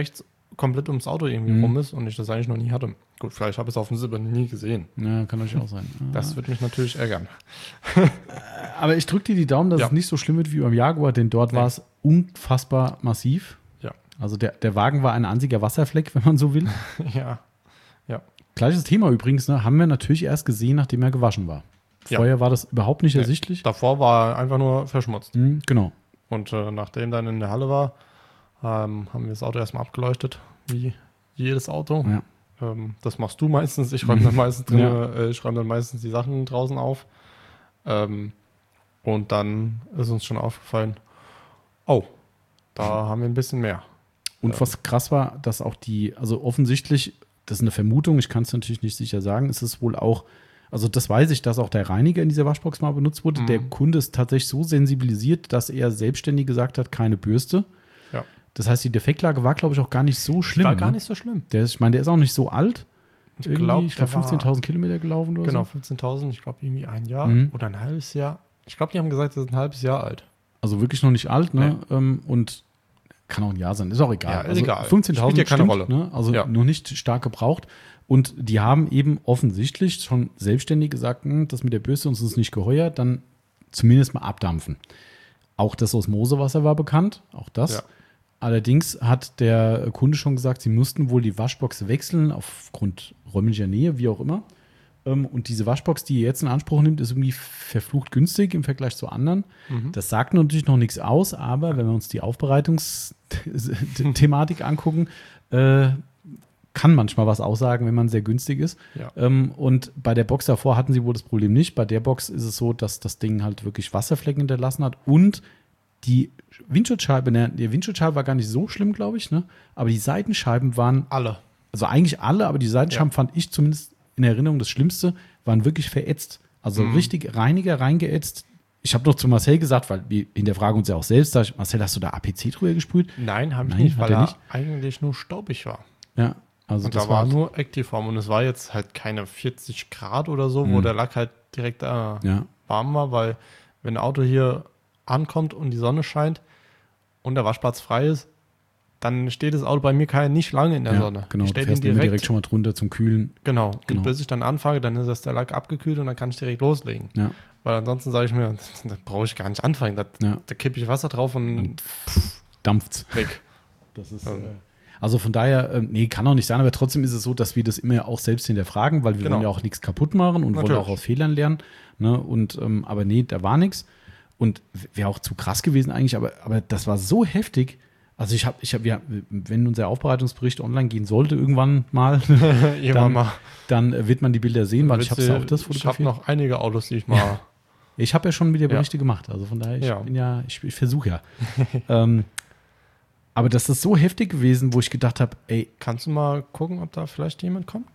komplett ums Auto irgendwie mhm. rum ist und ich das eigentlich noch nie hatte. Gut, vielleicht habe ich es auf dem Silber nie gesehen. Ja, kann natürlich auch sein. Das würde mich natürlich ärgern. Aber ich drücke dir die Daumen, dass ja. es nicht so schlimm wird wie beim Jaguar, denn dort nee. war es unfassbar massiv. Ja. Also der, der Wagen war ein einziger Wasserfleck, wenn man so will. ja. ja. Gleiches Thema übrigens, ne, haben wir natürlich erst gesehen, nachdem er gewaschen war. Vorher ja. war das überhaupt nicht nee. ersichtlich. Davor war er einfach nur verschmutzt. Mhm, genau. Und äh, nachdem dann in der Halle war, ähm, haben wir das Auto erstmal abgeleuchtet, wie jedes Auto. Ja. Ähm, das machst du meistens. Ich räume dann meistens drin, ja. äh, ich räume dann meistens die Sachen draußen auf. Ähm, und dann ist uns schon aufgefallen, oh, da haben wir ein bisschen mehr. Und ähm. was krass war, dass auch die, also offensichtlich, das ist eine Vermutung, ich kann es natürlich nicht sicher sagen, ist es wohl auch, also das weiß ich, dass auch der Reiniger in dieser Waschbox mal benutzt wurde. Mhm. Der Kunde ist tatsächlich so sensibilisiert, dass er selbstständig gesagt hat, keine Bürste. Ja. Das heißt, die Defektlage war, glaube ich, auch gar nicht so schlimm. War gar ne? nicht so schlimm. Der ist, ich meine, der ist auch nicht so alt. Ich glaube, ich glaub, fünfzehntausend Kilometer gelaufen oder genau, so. Genau, fünfzehntausend. Ich glaube, irgendwie ein Jahr mhm. oder ein halbes Jahr. Ich glaube, die haben gesagt, das ist ein halbes Jahr alt. Also wirklich noch nicht alt, ne? Nee. Ähm, und kann auch ein Jahr sein. Ist auch egal. Ja, ist also egal. fünfzehntausend Spielt ja keine stimmt, Rolle. Ne? Also ja. noch nicht stark gebraucht. Und die haben eben offensichtlich schon selbstständig gesagt, hm, das mit der Bürste uns ist nicht geheuer, dann zumindest mal abdampfen. Auch das Osmosewasser war bekannt, auch das. Ja. Allerdings hat der Kunde schon gesagt, sie mussten wohl die Waschbox wechseln, aufgrund räumlicher Nähe, wie auch immer. Und diese Waschbox, die ihr jetzt in Anspruch nimmt, ist irgendwie verflucht günstig im Vergleich zu anderen. Mhm. Das sagt natürlich noch nichts aus, aber wenn wir uns die Aufbereitungsthematik angucken, äh, kann manchmal was aussagen, wenn man sehr günstig ist. Ja. Ähm, und bei der Box davor hatten sie wohl das Problem nicht. Bei der Box ist es so, dass das Ding halt wirklich Wasserflecken hinterlassen hat und die Windschutzscheibe, ne, die Windschutzscheibe war gar nicht so schlimm, glaube ich, ne? Aber die Seitenscheiben waren alle. Also eigentlich alle, aber die Seitenscheiben ja. fand ich zumindest in Erinnerung das Schlimmste, waren wirklich verätzt. Also mhm. richtig Reiniger reingeätzt. Ich habe noch zu Marcel gesagt, weil wir hinterfragen uns ja auch selbst, sag ich, Marcel, hast du da A P C drüber gesprüht? Nein, habe ich nicht, weil er nicht. eigentlich nur staubig war. Ja. Also und das da war halt nur Activeform und es war jetzt halt keine vierzig Grad oder so, mhm. wo der Lack halt direkt äh, ja. warm war, weil wenn ein Auto hier ankommt und die Sonne scheint und der Waschplatz frei ist, dann steht das Auto bei mir kein, nicht lange in der ja, Sonne. Genau, ich du fährst direkt, direkt schon mal drunter zum Kühlen. Genau. genau. Und bis ich dann anfange, dann ist das der Lack abgekühlt und dann kann ich direkt loslegen. Ja. Weil ansonsten sage ich mir, da brauche ich gar nicht anfangen. Da, ja. da kippe ich Wasser drauf und, und dampft's. Weg. Das ist... Ähm. Also von daher, äh, nee, kann auch nicht sein, aber trotzdem ist es so, dass wir das immer auch selbst hinterfragen, weil wir genau. wollen ja auch nichts kaputt machen und Natürlich. wollen auch aus Fehlern lernen. Ne? Und, ähm, aber nee, da war nichts. Und wäre auch zu krass gewesen eigentlich, aber, aber das war so heftig. Also ich habe, ich hab, ja, wenn unser Aufbereitungsbericht online gehen sollte, irgendwann mal, dann, mal. dann wird man die Bilder sehen, weil ich habe ja auch das fotografiert. Ich habe noch einige Autos, die ich mal... Ich habe ja schon mit der Berichte ja. gemacht, also von daher, ich ja. bin ja, ich, ich versuche ja. ähm, Aber das ist so heftig gewesen, wo ich gedacht habe, ey. Kannst du mal gucken, ob da vielleicht jemand kommt?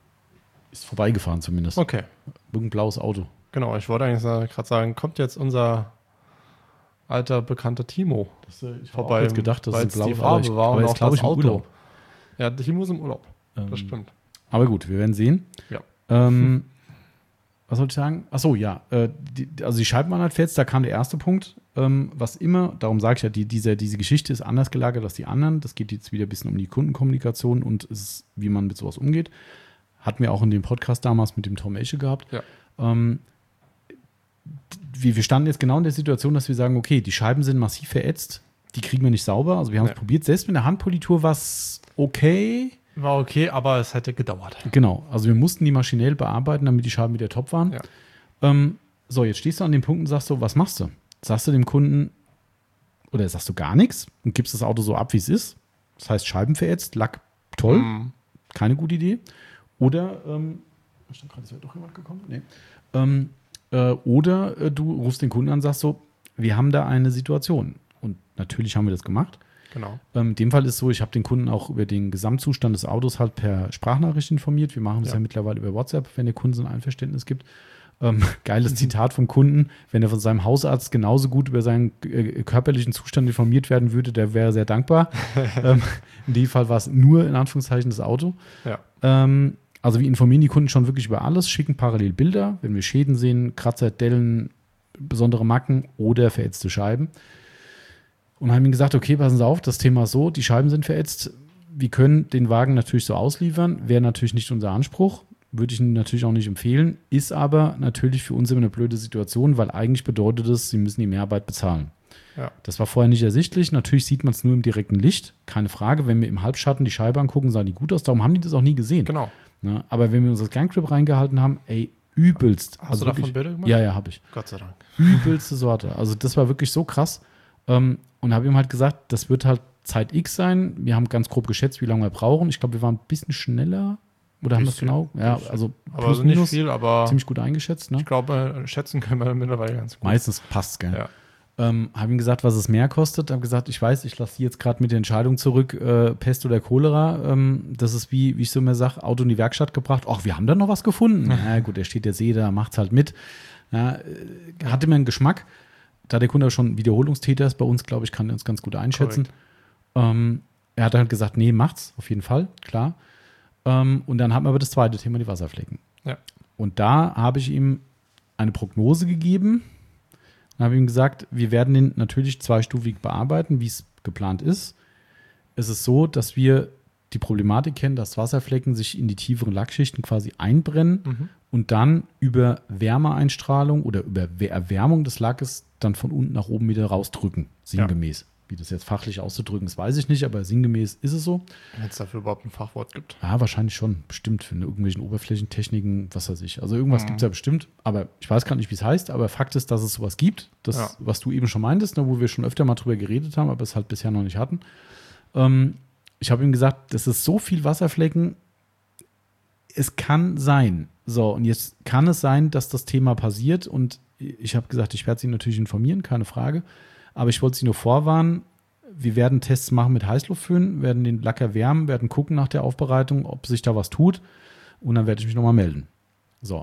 Ist vorbeigefahren zumindest. Okay. Irgendein blaues Auto. Genau, ich wollte eigentlich gerade sagen, kommt jetzt unser alter bekannter Timo das, äh, ich vorbei, jetzt gedacht, dass weil es ein blaues die Farbe Auto war aber und jetzt, auch das ich, im Auto. Urlaub. Ja, Timo ist im Urlaub. Ähm, das stimmt. Aber gut, wir werden sehen. Ja. Ähm, was soll ich sagen? Achso, ja. Äh, die, also die Scheiben waren halt fest, da kam der erste Punkt. Ähm, was immer, darum sage ich ja, die, diese, diese Geschichte ist anders gelagert als die anderen. Das geht jetzt wieder ein bisschen um die Kundenkommunikation und ist, wie man mit sowas umgeht. Hatten wir auch in dem Podcast damals mit dem Tom Esche gehabt. Ja. Ähm, wir, wir standen jetzt genau in der Situation, dass wir sagen, okay, die Scheiben sind massiv verätzt, die kriegen wir nicht sauber. Also wir haben es nee. probiert. Selbst mit der Handpolitur war es okay. War okay, aber es hätte gedauert. Genau, also wir mussten die maschinell bearbeiten, damit die Scheiben wieder top waren. Ja. Ähm, so, jetzt stehst du an dem Punkt und sagst so, was machst du? Sagst du dem Kunden, oder sagst du gar nichts und gibst das Auto so ab, wie es ist? Das heißt, Scheiben verätzt, Lack toll, mm. keine gute Idee. Oder, ähm, ich stand gerade, es wäre doch jemand gekommen? Nee. Ähm, äh, oder äh, du rufst den Kunden an und sagst so, wir haben da eine Situation. Und natürlich haben wir das gemacht. Genau. Ähm, in dem Fall ist es so, ich habe den Kunden auch über den Gesamtzustand des Autos halt per Sprachnachricht informiert. Wir machen das ja, ja mittlerweile über WhatsApp, wenn der Kunde so ein Einverständnis gibt. Ähm, geiles Zitat vom Kunden, wenn er von seinem Hausarzt genauso gut über seinen äh, körperlichen Zustand informiert werden würde, der wäre sehr dankbar. ähm, in dem Fall war es nur in Anführungszeichen das Auto. Ja. Ähm, also wir informieren die Kunden schon wirklich über alles, schicken parallel Bilder, wenn wir Schäden sehen, Kratzer, Dellen, besondere Macken oder verätzte Scheiben. Und haben ihm gesagt, okay, passen Sie auf, das Thema ist so, die Scheiben sind verätzt. wir können den Wagen natürlich so ausliefern, wäre natürlich nicht unser Anspruch, würde ich Ihnen natürlich auch nicht empfehlen, ist aber natürlich für uns immer eine blöde Situation, weil eigentlich bedeutet es, Sie müssen die Mehrarbeit bezahlen. Ja. Das war vorher nicht ersichtlich. Natürlich sieht man es nur im direkten Licht, keine Frage. Wenn wir im Halbschatten die Scheibe angucken, sah die gut aus. Darum haben die das auch nie gesehen. Genau. Ne? Aber wenn wir uns das Ganggrip reingehalten haben, ey, übelst. Hast also du davon wirklich, Bilder gemacht? Ja, ja, habe ich. Gott sei Dank. Übelste Sorte. Also das war wirklich so krass. Ähm, und habe ihm halt gesagt, das wird halt Zeit X sein. Wir haben ganz grob geschätzt, wie lange wir brauchen. Ich glaube, wir waren ein bisschen schneller. Oder haben wir es genau? Ja, also aber plus, also nicht minus, viel, aber ziemlich gut eingeschätzt. Ne? ich glaube, schätzen können wir mittlerweile ganz gut. Meistens passt, gell? Ja. Ähm, habe ihm gesagt, was es mehr kostet. Habe gesagt, ich weiß, ich lasse Sie jetzt gerade mit der Entscheidung zurück, äh, Pest oder Cholera. Ähm, das ist wie, wie ich so immer sage, Auto in die Werkstatt gebracht. Ach, wir haben da noch was gefunden. Na gut, der steht jetzt eh da, macht's halt mit. Ja, äh, hatte mir einen Geschmack. Da der Kunde schon Wiederholungstäter ist bei uns, glaube ich, kann er uns ganz gut einschätzen. Ähm, er hat halt gesagt, nee, macht's, auf jeden Fall, klar. Ähm, und dann haben wir aber das zweite Thema, die Wasserflecken. Ja. Und da habe ich ihm eine Prognose gegeben. Dann habe ich ihm gesagt, wir werden den natürlich zweistufig bearbeiten, wie es geplant ist. Es ist so, dass wir die Problematik kennen, dass Wasserflecken sich in die tieferen Lackschichten quasi einbrennen Mhm. und dann über Wärmeeinstrahlung oder über Erwärmung des Lackes dann von unten nach oben wieder rausdrücken, sinngemäß. Ja. Wie das jetzt fachlich auszudrücken, das weiß ich nicht, aber sinngemäß ist es so. Wenn es dafür überhaupt ein Fachwort gibt. Ja, wahrscheinlich schon. Bestimmt für irgendwelchen Oberflächentechniken, was weiß ich. Also irgendwas Mhm. gibt es ja bestimmt, aber ich weiß gar nicht, wie es heißt. Aber Fakt ist, dass es sowas gibt. Das, Ja. was du eben schon meintest, ne, wo wir schon öfter mal drüber geredet haben, aber es halt bisher noch nicht hatten. Ähm, ich habe ihm gesagt, das ist so viel Wasserflecken. Es kann sein. So, und jetzt kann es sein, dass das Thema passiert. Und ich habe gesagt, ich werde Sie natürlich informieren, keine Frage. Aber ich wollte Sie nur vorwarnen, wir werden Tests machen mit Heißluftföhn, werden den Lack erwärmen, werden gucken nach der Aufbereitung, ob sich da was tut. Und dann werde ich mich nochmal melden. So.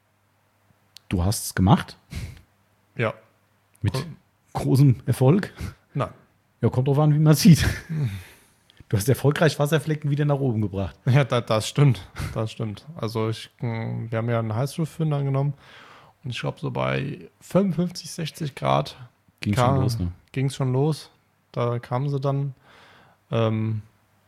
Du hast es gemacht. Ja. Mit Cool. großem Erfolg. Nein. Ja, kommt drauf an, wie man sieht. Du hast erfolgreich Wasserflecken wieder nach oben gebracht. Ja, da, das stimmt. Das stimmt. Also ich, mh, wir haben ja einen Heißluftföhn angenommen und ich glaube so bei fünfundfünfzig, sechzig Grad Ging kam, schon los, ne? ging es schon los. Da kamen sie dann. Ähm,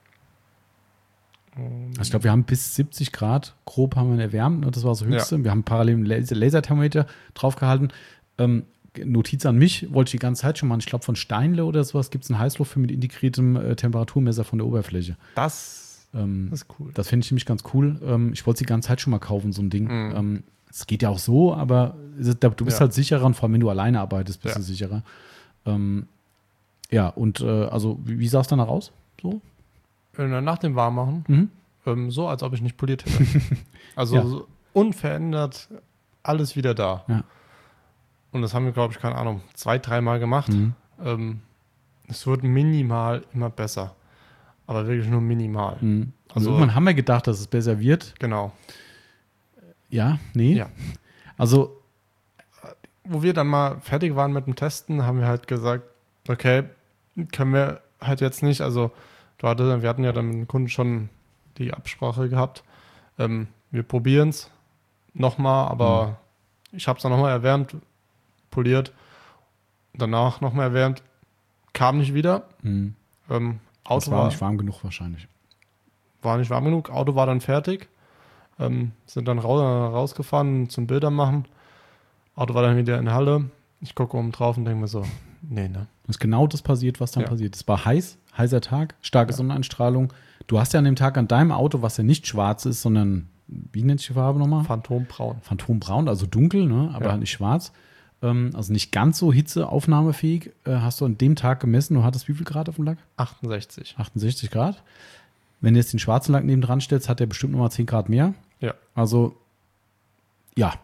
Also ich glaube, wir haben bis siebzig Grad grob haben wir erwärmt. Ne? Das war das Höchste. Ja. Wir haben parallel einen Laser Laserthermometer draufgehalten. Ähm, Notiz an mich, wollte ich die ganze Zeit schon machen. Ich glaube, von Steinle oder sowas gibt es einen Heißluftföhn mit integriertem äh, Temperaturmesser von der Oberfläche. Das, ähm, das ist cool. Das finde ich nämlich ganz cool. Ähm, ich wollte es die ganze Zeit schon mal kaufen, so ein Ding. Mhm. Ähm, es geht ja auch so, aber du bist ja. halt sicherer und vor allem, wenn du alleine arbeitest, bist ja. du sicherer. Ähm, ja, und äh, also, wie, wie sah es danach aus? So? Nach dem Warmmachen, Mhm. ähm, so als ob ich nicht poliert hätte. Also Ja. so unverändert, alles wieder da. Ja. Und das haben wir, glaube ich, keine Ahnung, zwei, dreimal gemacht. Mhm. Ähm, es wird minimal immer besser. Aber wirklich nur minimal. Mhm. Also, Also- irgendwann haben wir gedacht, dass es besser wird. Genau. Ja, nee. Ja. Also, Wo wir dann mal fertig waren mit dem Testen, haben wir halt gesagt, okay, können wir halt jetzt nicht, also du hattest, wir hatten ja dann mit dem Kunden schon die Absprache gehabt, ähm, wir probieren es nochmal, aber Mhm. ich habe es dann nochmal erwärmt, poliert, danach nochmal erwärmt, kam nicht wieder. mh, Ähm, das Auto war war, nicht warm genug wahrscheinlich. war nicht warm genug, Auto war dann fertig, ähm, sind dann ra rausgefahren zum Bilder machen, Auto war dann wieder in der Halle, ich gucke oben drauf und denke mir so, nee, ne. Das ist genau das passiert, was dann Ja. passiert. Es war heiß, heißer Tag, starke Ja. Sonneneinstrahlung. Du hast ja an dem Tag an deinem Auto, was ja nicht schwarz ist, sondern, wie nennt sich die Farbe nochmal? Phantombraun. Phantombraun, also dunkel, ne? aber Ja. halt nicht schwarz. Ähm, also nicht ganz so hitzeaufnahmefähig. Äh, hast du an dem Tag gemessen, du hattest wie viel Grad auf dem Lack? achtundsechzig. achtundsechzig Grad. Wenn du jetzt den schwarzen Lack nebendran stellst, hat der bestimmt nochmal zehn Grad mehr. Ja. Also, ja.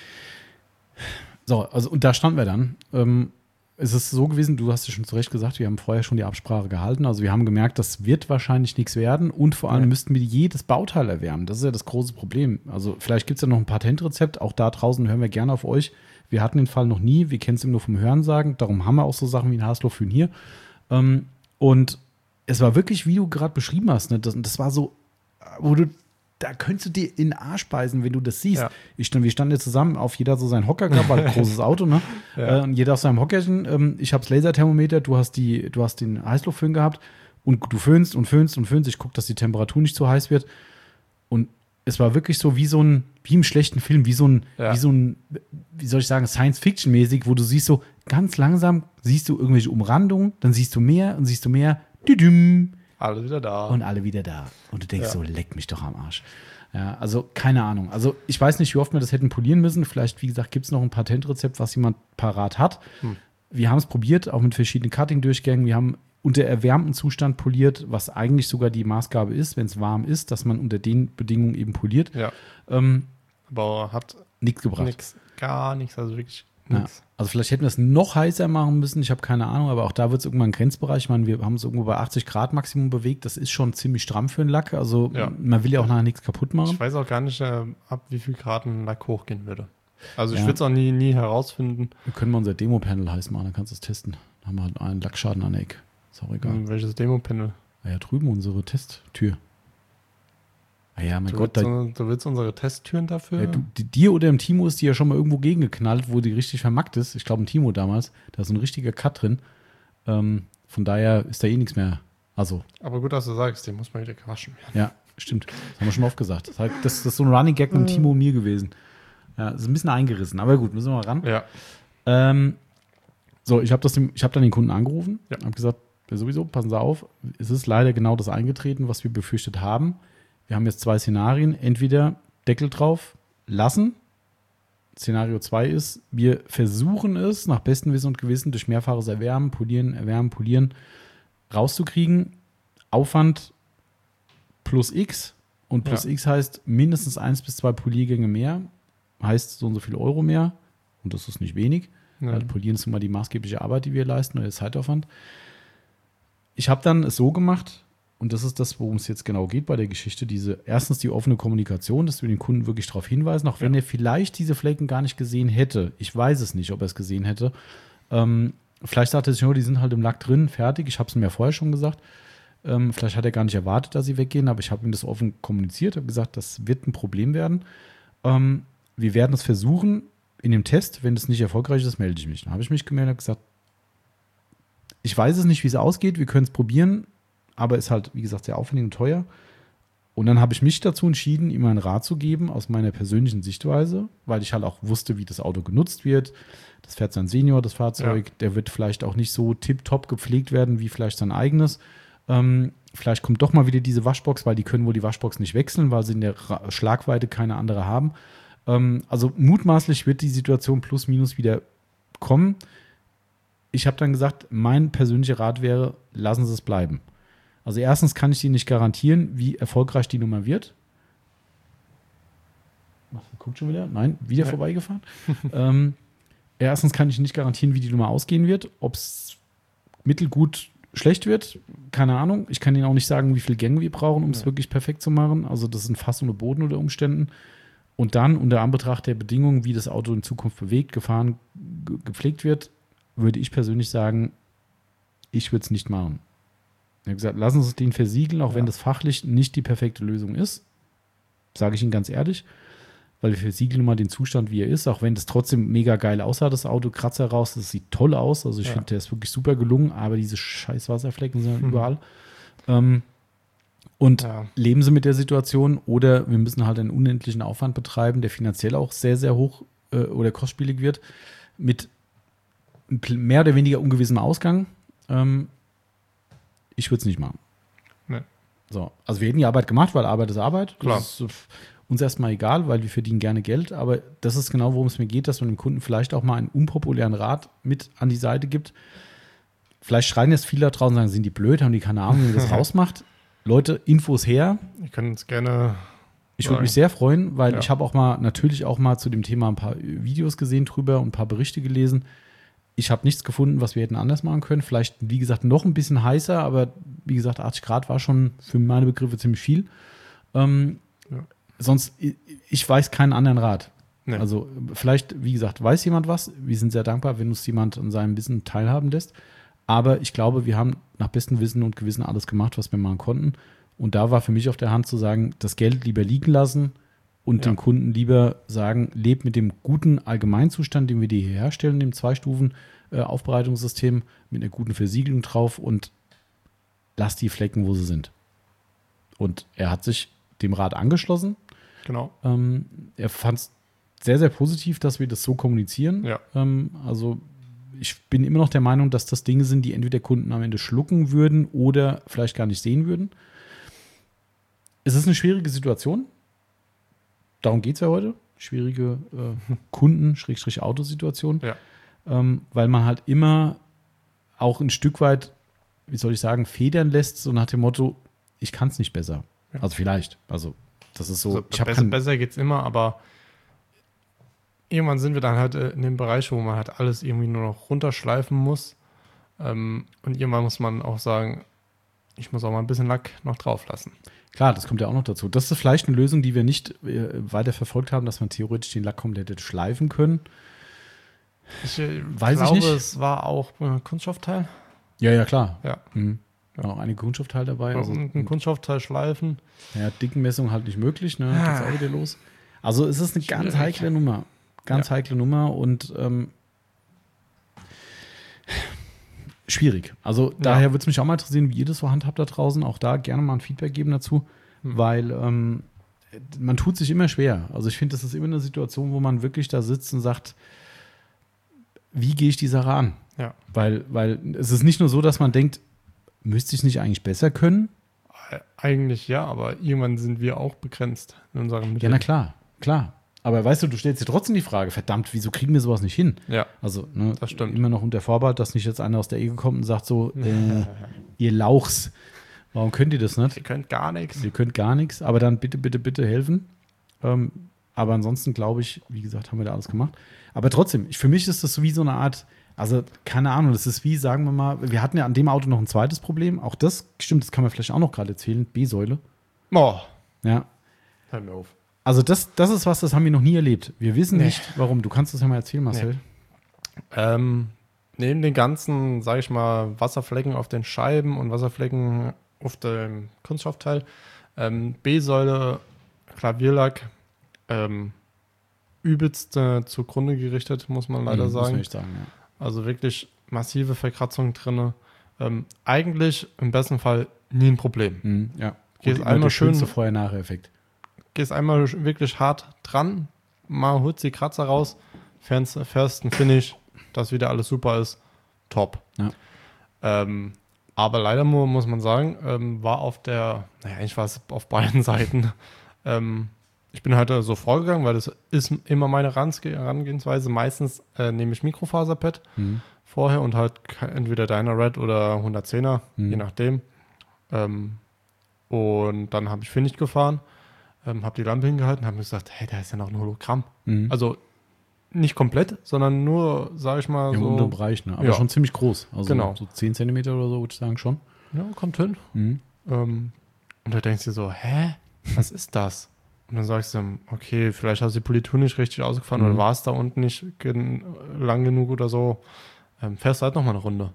So, also und da standen wir dann. Ähm, es ist so gewesen, du hast es schon zu Recht gesagt, wir haben vorher schon die Absprache gehalten. Also wir haben gemerkt, das wird wahrscheinlich nichts werden und vor allem Ja. müssten wir jedes Bauteil erwärmen. Das ist ja das große Problem. Also vielleicht gibt es ja noch ein Patentrezept. Auch da draußen hören wir gerne auf euch. Wir hatten den Fall noch nie. Wir kennen es nur vom Hörensagen. Darum haben wir auch so Sachen wie ein Hasloföhn hier. Ähm, und es war wirklich, wie du gerade beschrieben hast, ne? das, das war so, wo du, da könntest du dir in den Arsch beißen, wenn du das siehst. Ja. Ich stand, wir standen jetzt zusammen, auf jeder so seinen Hocker gehabt, weil großes Auto, ne? Ja. Äh, und jeder auf seinem Hockerchen. Ähm, ich habe das Laserthermometer, du hast die, du hast den Heißluftföhn gehabt. Und du föhnst und föhnst und föhnst. Ich gucke, dass die Temperatur nicht zu heiß wird. Und es war wirklich so wie so ein, wie im schlechten Film, wie so ein, ja. wie so ein, wie soll ich sagen, Science-Fiction-mäßig, wo du siehst so, ganz langsam siehst du irgendwelche Umrandungen, dann siehst du mehr und siehst du mehr. Düdüm. Alle wieder da. Und alle wieder da. Und du denkst ja. so, leck mich doch am Arsch. Ja, also keine Ahnung. Also ich weiß nicht, wie oft wir das hätten polieren müssen. Vielleicht, wie gesagt, gibt es noch ein Patentrezept, was jemand parat hat. Hm. Wir haben es probiert, auch mit verschiedenen Cutting-Durchgängen. Wir haben unter erwärmtem Zustand poliert, was eigentlich sogar die Maßgabe ist, wenn es warm ist, dass man unter den Bedingungen eben poliert. Ja. Ähm, Aber hat nichts gebracht. Nix, gar nichts, also wirklich ja. nichts. Also vielleicht hätten wir es noch heißer machen müssen, ich habe keine Ahnung, aber auch da wird es irgendwann ein Grenzbereich. Ich meine, wir haben es irgendwo bei achtzig Grad Maximum bewegt. Das ist schon ziemlich stramm für einen Lack. Also ja. man will ja auch nachher nichts kaputt machen. Ich weiß auch gar nicht, äh, ab wie viel Grad ein Lack hochgehen würde. Also ich ja. würde es auch nie, nie herausfinden. Wir können mal unser Demo-Panel heiß machen, dann kannst du es testen. Dann haben wir halt einen Lackschaden an der Ecke. Ist auch egal. Hm, welches Demo-Panel? Ah ja, drüben unsere Testtür. Ah ja, mein du Gott. Willst, da, du willst unsere Testtüren dafür? Ja, du, die, dir oder im Timo ist die ja schon mal irgendwo gegengeknallt, wo die richtig vermackt ist. Ich glaube, im Timo damals. Da ist so ein richtiger Cut drin. Ähm, von daher ist da eh nichts mehr. Also. Aber gut, dass du sagst, den muss man wieder gewaschen werden. Ja, stimmt. Das haben wir schon mal oft gesagt. Das, das, das ist so ein Running Gag mit Timo und mir gewesen. Ja, ist ein bisschen eingerissen. Aber gut, müssen wir mal ran. Ja. Ähm, so, ich habe hab dann den Kunden angerufen. Ja. Habe gesagt, ja, sowieso, passen Sie auf. Es ist leider genau das eingetreten, was wir befürchtet haben. Wir haben jetzt zwei Szenarien. Entweder Deckel drauf lassen. Szenario zwei ist, wir versuchen es nach bestem Wissen und Gewissen durch mehrfaches Erwärmen, Polieren, Erwärmen, Polieren rauszukriegen. Aufwand plus X. Und plus ja. X heißt mindestens eins bis zwei Poliergänge mehr. Heißt so und so viel Euro mehr. Und das ist nicht wenig. Ja. Weil Polieren ist immer die maßgebliche Arbeit, die wir leisten, oder der Zeitaufwand. Ich habe dann es so gemacht, und das ist das, worum es jetzt genau geht bei der Geschichte, diese, erstens die offene Kommunikation, dass wir den Kunden wirklich darauf hinweisen, auch wenn ja. er vielleicht diese Flecken gar nicht gesehen hätte. Ich weiß es nicht, ob er es gesehen hätte. Ähm, vielleicht sagt er sich nur, die sind halt im Lack drin, fertig. Ich habe es ihm ja vorher schon gesagt. Ähm, vielleicht hat er gar nicht erwartet, dass sie weggehen, aber ich habe ihm das offen kommuniziert, habe gesagt, das wird ein Problem werden. Ähm, wir werden es versuchen in dem Test. Wenn es nicht erfolgreich ist, melde ich mich. Dann habe ich mich gemeldet und gesagt, ich weiß es nicht, wie es ausgeht, wir können es probieren, aber ist halt, wie gesagt, sehr aufwendig und teuer. Und dann habe ich mich dazu entschieden, ihm einen Rat zu geben aus meiner persönlichen Sichtweise, weil ich halt auch wusste, wie das Auto genutzt wird. Das fährt sein Senior, das Fahrzeug. Ja. Der wird vielleicht auch nicht so tipptopp gepflegt werden, wie vielleicht sein eigenes. Ähm, vielleicht kommt doch mal wieder diese Waschbox, weil die können wohl die Waschbox nicht wechseln, weil sie in der Ra- Schlagweite keine andere haben. Ähm, also mutmaßlich wird die Situation plus minus wieder kommen. Ich habe dann gesagt, mein persönlicher Rat wäre, lassen Sie es bleiben. Also erstens kann ich Ihnen nicht garantieren, wie erfolgreich die Nummer wird. Was, guckt schon wieder? Nein, wieder ja. vorbeigefahren. ähm, erstens kann ich nicht garantieren, wie die Nummer ausgehen wird. Ob es mittelgut schlecht wird, keine Ahnung. Ich kann Ihnen auch nicht sagen, wie viele Gänge wir brauchen, um es ja. wirklich perfekt zu machen. Also das ist ein Fass ohne Boden unter Umständen. Und dann unter Anbetracht der Bedingungen, wie das Auto in Zukunft bewegt, gefahren, ge- gepflegt wird, würde ich persönlich sagen, ich würde es nicht machen. Ich habe gesagt, lassen Sie es den versiegeln, auch ja. wenn das fachlich nicht die perfekte Lösung ist. Sage ich Ihnen ganz ehrlich. Weil wir versiegeln mal den Zustand, wie er ist, auch wenn das trotzdem mega geil aussah, das Auto, Kratzer raus, das sieht toll aus. Also ich ja. finde, der ist wirklich super gelungen, aber diese scheiß Wasserflecken sind mhm. überall. Ähm, und ja. leben Sie mit der Situation oder wir müssen halt einen unendlichen Aufwand betreiben, der finanziell auch sehr, sehr hoch äh, oder kostspielig wird, mit mehr oder weniger ungewissem Ausgang. Ähm, ich würde es nicht machen. Nee. So, also wir hätten die Arbeit gemacht, weil Arbeit ist Arbeit. Klar. Das ist uns erstmal egal, weil wir verdienen gerne Geld, aber das ist genau, worum es mir geht, dass man dem Kunden vielleicht auch mal einen unpopulären Rat mit an die Seite gibt. Vielleicht schreien jetzt viele da draußen und sagen, sind die blöd, haben die keine Ahnung, wie man das rausmacht. Leute, Infos her. Ich kann es gerne. Ich würde mich sehr freuen, weil ja. ich habe auch mal, natürlich auch mal zu dem Thema ein paar Videos gesehen drüber und ein paar Berichte gelesen. Ich habe nichts gefunden, was wir hätten anders machen können. Vielleicht, wie gesagt, noch ein bisschen heißer, aber wie gesagt, achtzig Grad war schon für meine Begriffe ziemlich viel. Ähm, ja. Sonst, ich weiß keinen anderen Rat. Nee. Also vielleicht, wie gesagt, weiß jemand was. Wir sind sehr dankbar, wenn uns jemand an seinem Wissen teilhaben lässt. Aber ich glaube, wir haben nach bestem Wissen und Gewissen alles gemacht, was wir machen konnten. Und da war für mich auf der Hand zu sagen, das Geld lieber liegen lassen und ja. dem Kunden lieber sagen, lebt mit dem guten Allgemeinzustand, den wir dir hier herstellen, dem Zwei-Stufen-Aufbereitungssystem mit einer guten Versiegelung drauf und lass die Flecken, wo sie sind. Und er hat sich dem Rat angeschlossen. Genau. Ähm, er fand es sehr, sehr positiv, dass wir das so kommunizieren. Ja. Ähm, also ich bin immer noch der Meinung, dass das Dinge sind, die entweder Kunden am Ende schlucken würden oder vielleicht gar nicht sehen würden. Es ist eine schwierige Situation. Darum geht es ja heute. Schwierige äh, Kunden-Autosituation. Ja. Ähm, weil man halt immer auch ein Stück weit, wie soll ich sagen, federn lässt, so nach dem Motto, ich kann es nicht besser. Ja. Also vielleicht. Also das ist so. Also ich besser, besser geht es immer, aber irgendwann sind wir dann halt in dem Bereich, wo man halt alles irgendwie nur noch runterschleifen muss. Ähm, und irgendwann muss man auch sagen, ich muss auch mal ein bisschen Lack noch drauf lassen. Klar, das kommt ja auch noch dazu. Das ist vielleicht eine Lösung, die wir nicht äh, weiter verfolgt haben, dass man theoretisch den Lack komplett hätte schleifen können. Ich äh, Weiß glaube, ich nicht. es war auch ein Kunststoffteil. Ja, ja, klar. Ja. Mhm. War auch einige Kunststoffteile dabei. Also, und ein Kunststoffteil schleifen. Ja, Dickenmessung halt nicht möglich, ne? Geht's auch wieder los. Also es ist eine ganz Schwierig. heikle Nummer. Ganz ja. heikle Nummer und ähm, schwierig. Also ja. daher würde es mich auch mal interessieren, wie ihr das so handhabt da draußen. Auch da gerne mal ein Feedback geben dazu, hm. weil ähm, man tut sich immer schwer. Also ich finde, das ist immer eine Situation, wo man wirklich da sitzt und sagt, wie gehe ich die Sache an? Ja. Weil, weil es ist nicht nur so, dass man denkt, müsste ich es nicht eigentlich besser können? Eigentlich ja, aber irgendwann sind wir auch begrenzt in unserem Mitteln. Ja, na klar, klar. Aber weißt du, du stellst dir trotzdem die Frage, verdammt, wieso kriegen wir sowas nicht hin? Ja, also ne, das stimmt. Immer noch unter Vorbehalt, dass nicht jetzt einer aus der Ecke kommt und sagt so, äh, ihr Lauchs, warum könnt ihr das nicht? Ihr könnt gar nichts. Ihr könnt gar nichts, aber dann bitte, bitte, bitte helfen. Ähm, aber ansonsten glaube ich, wie gesagt, haben wir da alles gemacht. Aber trotzdem, ich, für mich ist das so wie so eine Art, also keine Ahnung, das ist wie, sagen wir mal, wir hatten ja an dem Auto noch ein zweites Problem. Auch das, stimmt, das kann man vielleicht auch noch gerade erzählen, B-Säule. Oh. Ja. Hör mir auf. Also das, das ist was, das haben wir noch nie erlebt. Wir wissen nee. nicht, warum. Du kannst das ja mal erzählen, Marcel. Nee. Ähm, neben den ganzen, sage ich mal, Wasserflecken auf den Scheiben und Wasserflecken auf dem Kunststoffteil, ähm, B-Säule, Klavierlack, ähm, übelst äh, zugrunde gerichtet, muss man leider mhm, sagen. Muss ich sagen, ja. Also wirklich massive Verkratzungen drin. Ähm, eigentlich im besten Fall nie ein Problem. Mhm, ja. Gehst einmal schön Vorher-Nachher-Effekt. Gehst einmal wirklich hart dran, mal holst die Kratzer raus, fährst, fährst ein Finish, dass wieder alles super ist, top. Ja. Ähm, aber leider muss man sagen, ähm, war auf der, naja, eigentlich war es auf beiden Seiten. ähm, ich bin halt so vorgegangen, weil das ist immer meine Herangehensweise. Meistens äh, nehme ich Mikrofaserpad mhm. vorher und halt entweder Dynared oder hundertzehner, mhm. je nachdem. Ähm, und dann habe ich Finish gefahren. Ähm, habe die Lampe hingehalten, habe mir gesagt, hey, da ist ja noch ein Hologramm. Mhm. Also nicht komplett, sondern nur, sage ich mal, ja, so. Im unteren Bereich, ne? Aber ja. schon ziemlich groß. Also genau. so zehn Zentimeter oder so, würde ich sagen, schon. Ja, kommt hin. Mhm. Ähm, und da denkst du so, hä, was ist das? Und dann sagst du, okay, vielleicht hast du die Politur nicht richtig ausgefahren mhm. oder war es da unten nicht gen- lang genug oder so. Ähm, fährst halt nochmal eine Runde.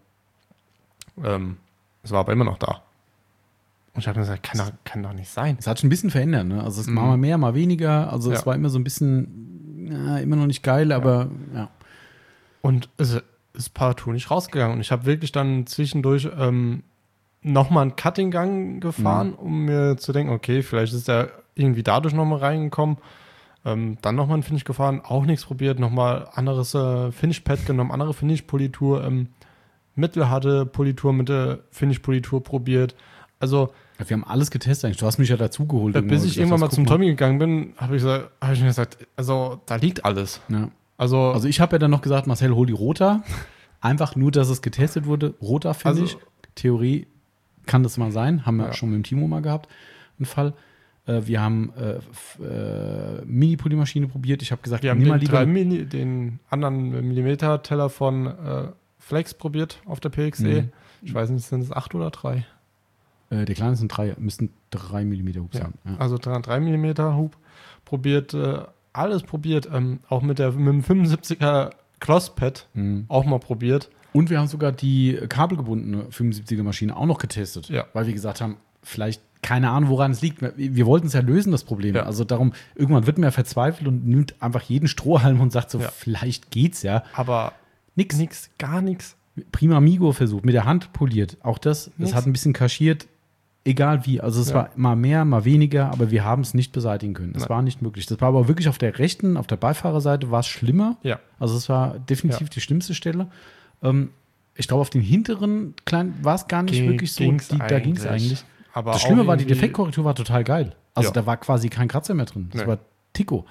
Ähm, es war aber immer noch da. Und ich habe mir gesagt, kann doch, kann doch nicht sein. Es hat schon ein bisschen verändert, ne? Also es Mhm. mal mehr, mal weniger. Also Ja. es war immer so ein bisschen, ja, immer noch nicht geil, aber ja. Und es ist partout nicht rausgegangen. Und ich habe wirklich dann zwischendurch ähm, nochmal einen Cutting-Gang gefahren, Mhm. um mir zu denken, okay, vielleicht ist er irgendwie dadurch nochmal reingekommen. Ähm, dann nochmal einen Finish gefahren, auch nichts probiert, nochmal anderes äh, Finish-Pad genommen, andere Finish-Politur, ähm, mittelharte Politur mit der Finish-Politur probiert. Also Wir haben alles getestet eigentlich. Du hast mich ja dazu geholt. bis ich gesagt, irgendwann mal guck zum Tommy gegangen bin, habe ich, gesagt- hab ich mir gesagt, also da liegt alles. Ja. Also, Also ich habe ja dann noch gesagt, Marcel, hol die Rota. Einfach nur, dass es getestet wurde. Rota, finde Also- ich. Theorie kann das mal sein. Haben wir Ja. schon mit dem Timo mal gehabt. Einen Fall. Äh, wir haben äh, f- äh, Mini-Polymaschine probiert. Ich habe gesagt, wir haben nimm mal den, lieber. drei Mini, den anderen Millimeter-Teller von äh, Flex probiert auf der P X E. Mhm. Ich weiß nicht, sind es acht oder drei? Äh, der kleine sind drei, müssten drei Millimeter Hub Ja. sein. Ja. Also drei Millimeter Hub probiert, äh, alles probiert, ähm, auch mit, der, mit dem fünfundsiebziger Closspad Mhm. auch mal probiert. Und wir haben sogar die kabelgebundene fünfundsiebziger Maschine auch noch getestet. Ja. Weil wir gesagt haben, vielleicht, keine Ahnung, woran es liegt. Wir, wir wollten es ja lösen, das Problem. Ja. Also darum, irgendwann wird man ja verzweifelt und nimmt einfach jeden Strohhalm und sagt so, Ja. vielleicht geht's ja. Aber Nix. nix, gar nichts. Prima Amigo versucht, mit der Hand poliert. Auch das, es hat ein bisschen kaschiert, egal wie. Also es ja. war mal mehr, mal weniger, aber wir haben es nicht beseitigen können. Es war nicht möglich. Das war aber wirklich auf der rechten, auf der Beifahrerseite war es schlimmer. Ja. Also es war definitiv ja. die schlimmste Stelle. Ähm, ich glaube, auf den hinteren kleinen war es gar nicht Ging, wirklich so. Die, da ging es eigentlich. Aber das Schlimme war, die Defektkorrektur war total geil. Also ja. da war quasi kein Kratzer mehr drin. Das nee. war Tico.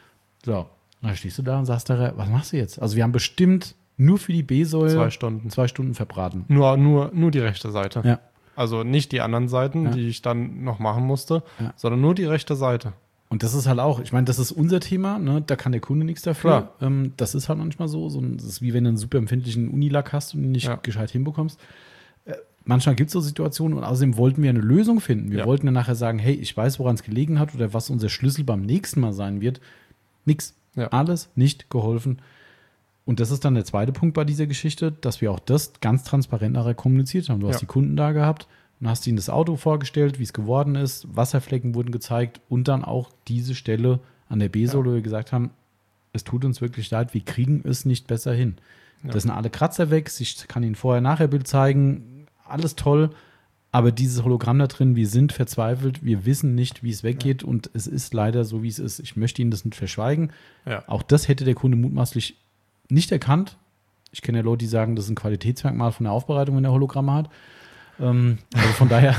So, dann stehst du da und sagst da, was machst du jetzt? Also wir haben bestimmt nur für die B-Säule zwei Stunden. zwei Stunden verbraten. Nur, nur, nur die rechte Seite. Ja. Also nicht die anderen Seiten, ja. die ich dann noch machen musste, ja. sondern nur die rechte Seite. Und das ist halt auch, ich meine, das ist unser Thema, ne? Da kann der Kunde nichts dafür. Ähm, das ist halt manchmal so. so ein, das ist wie wenn du einen super empfindlichen Unilack hast und ihn nicht ja. gescheit hinbekommst. Äh, manchmal gibt es so Situationen und außerdem wollten wir eine Lösung finden. Wir ja. wollten dann nachher sagen, hey, ich weiß, woran es gelegen hat oder was unser Schlüssel beim nächsten Mal sein wird. Nix. Ja. Alles nicht geholfen. Und das ist dann der zweite Punkt bei dieser Geschichte, dass wir auch das ganz transparent nachher kommuniziert haben. Du hast ja. die Kunden da gehabt und hast ihnen das Auto vorgestellt, wie es geworden ist, Wasserflecken wurden gezeigt und dann auch diese Stelle an der B-Säule, ja. wo wir gesagt haben, es tut uns wirklich leid, wir kriegen es nicht besser hin. Ja. Das sind alle Kratzer weg, ich kann Ihnen vorher-nachher-Bild zeigen, alles toll, aber dieses Hologramm da drin, wir sind verzweifelt, wir wissen nicht, wie es weggeht ja. und es ist leider so, wie es ist. Ich möchte Ihnen das nicht verschweigen. Ja. Auch das hätte der Kunde mutmaßlich nicht erkannt. Ich kenne ja Leute, die sagen, das ist ein Qualitätsmerkmal von der Aufbereitung, wenn er Hologramme hat. Ähm, also von daher,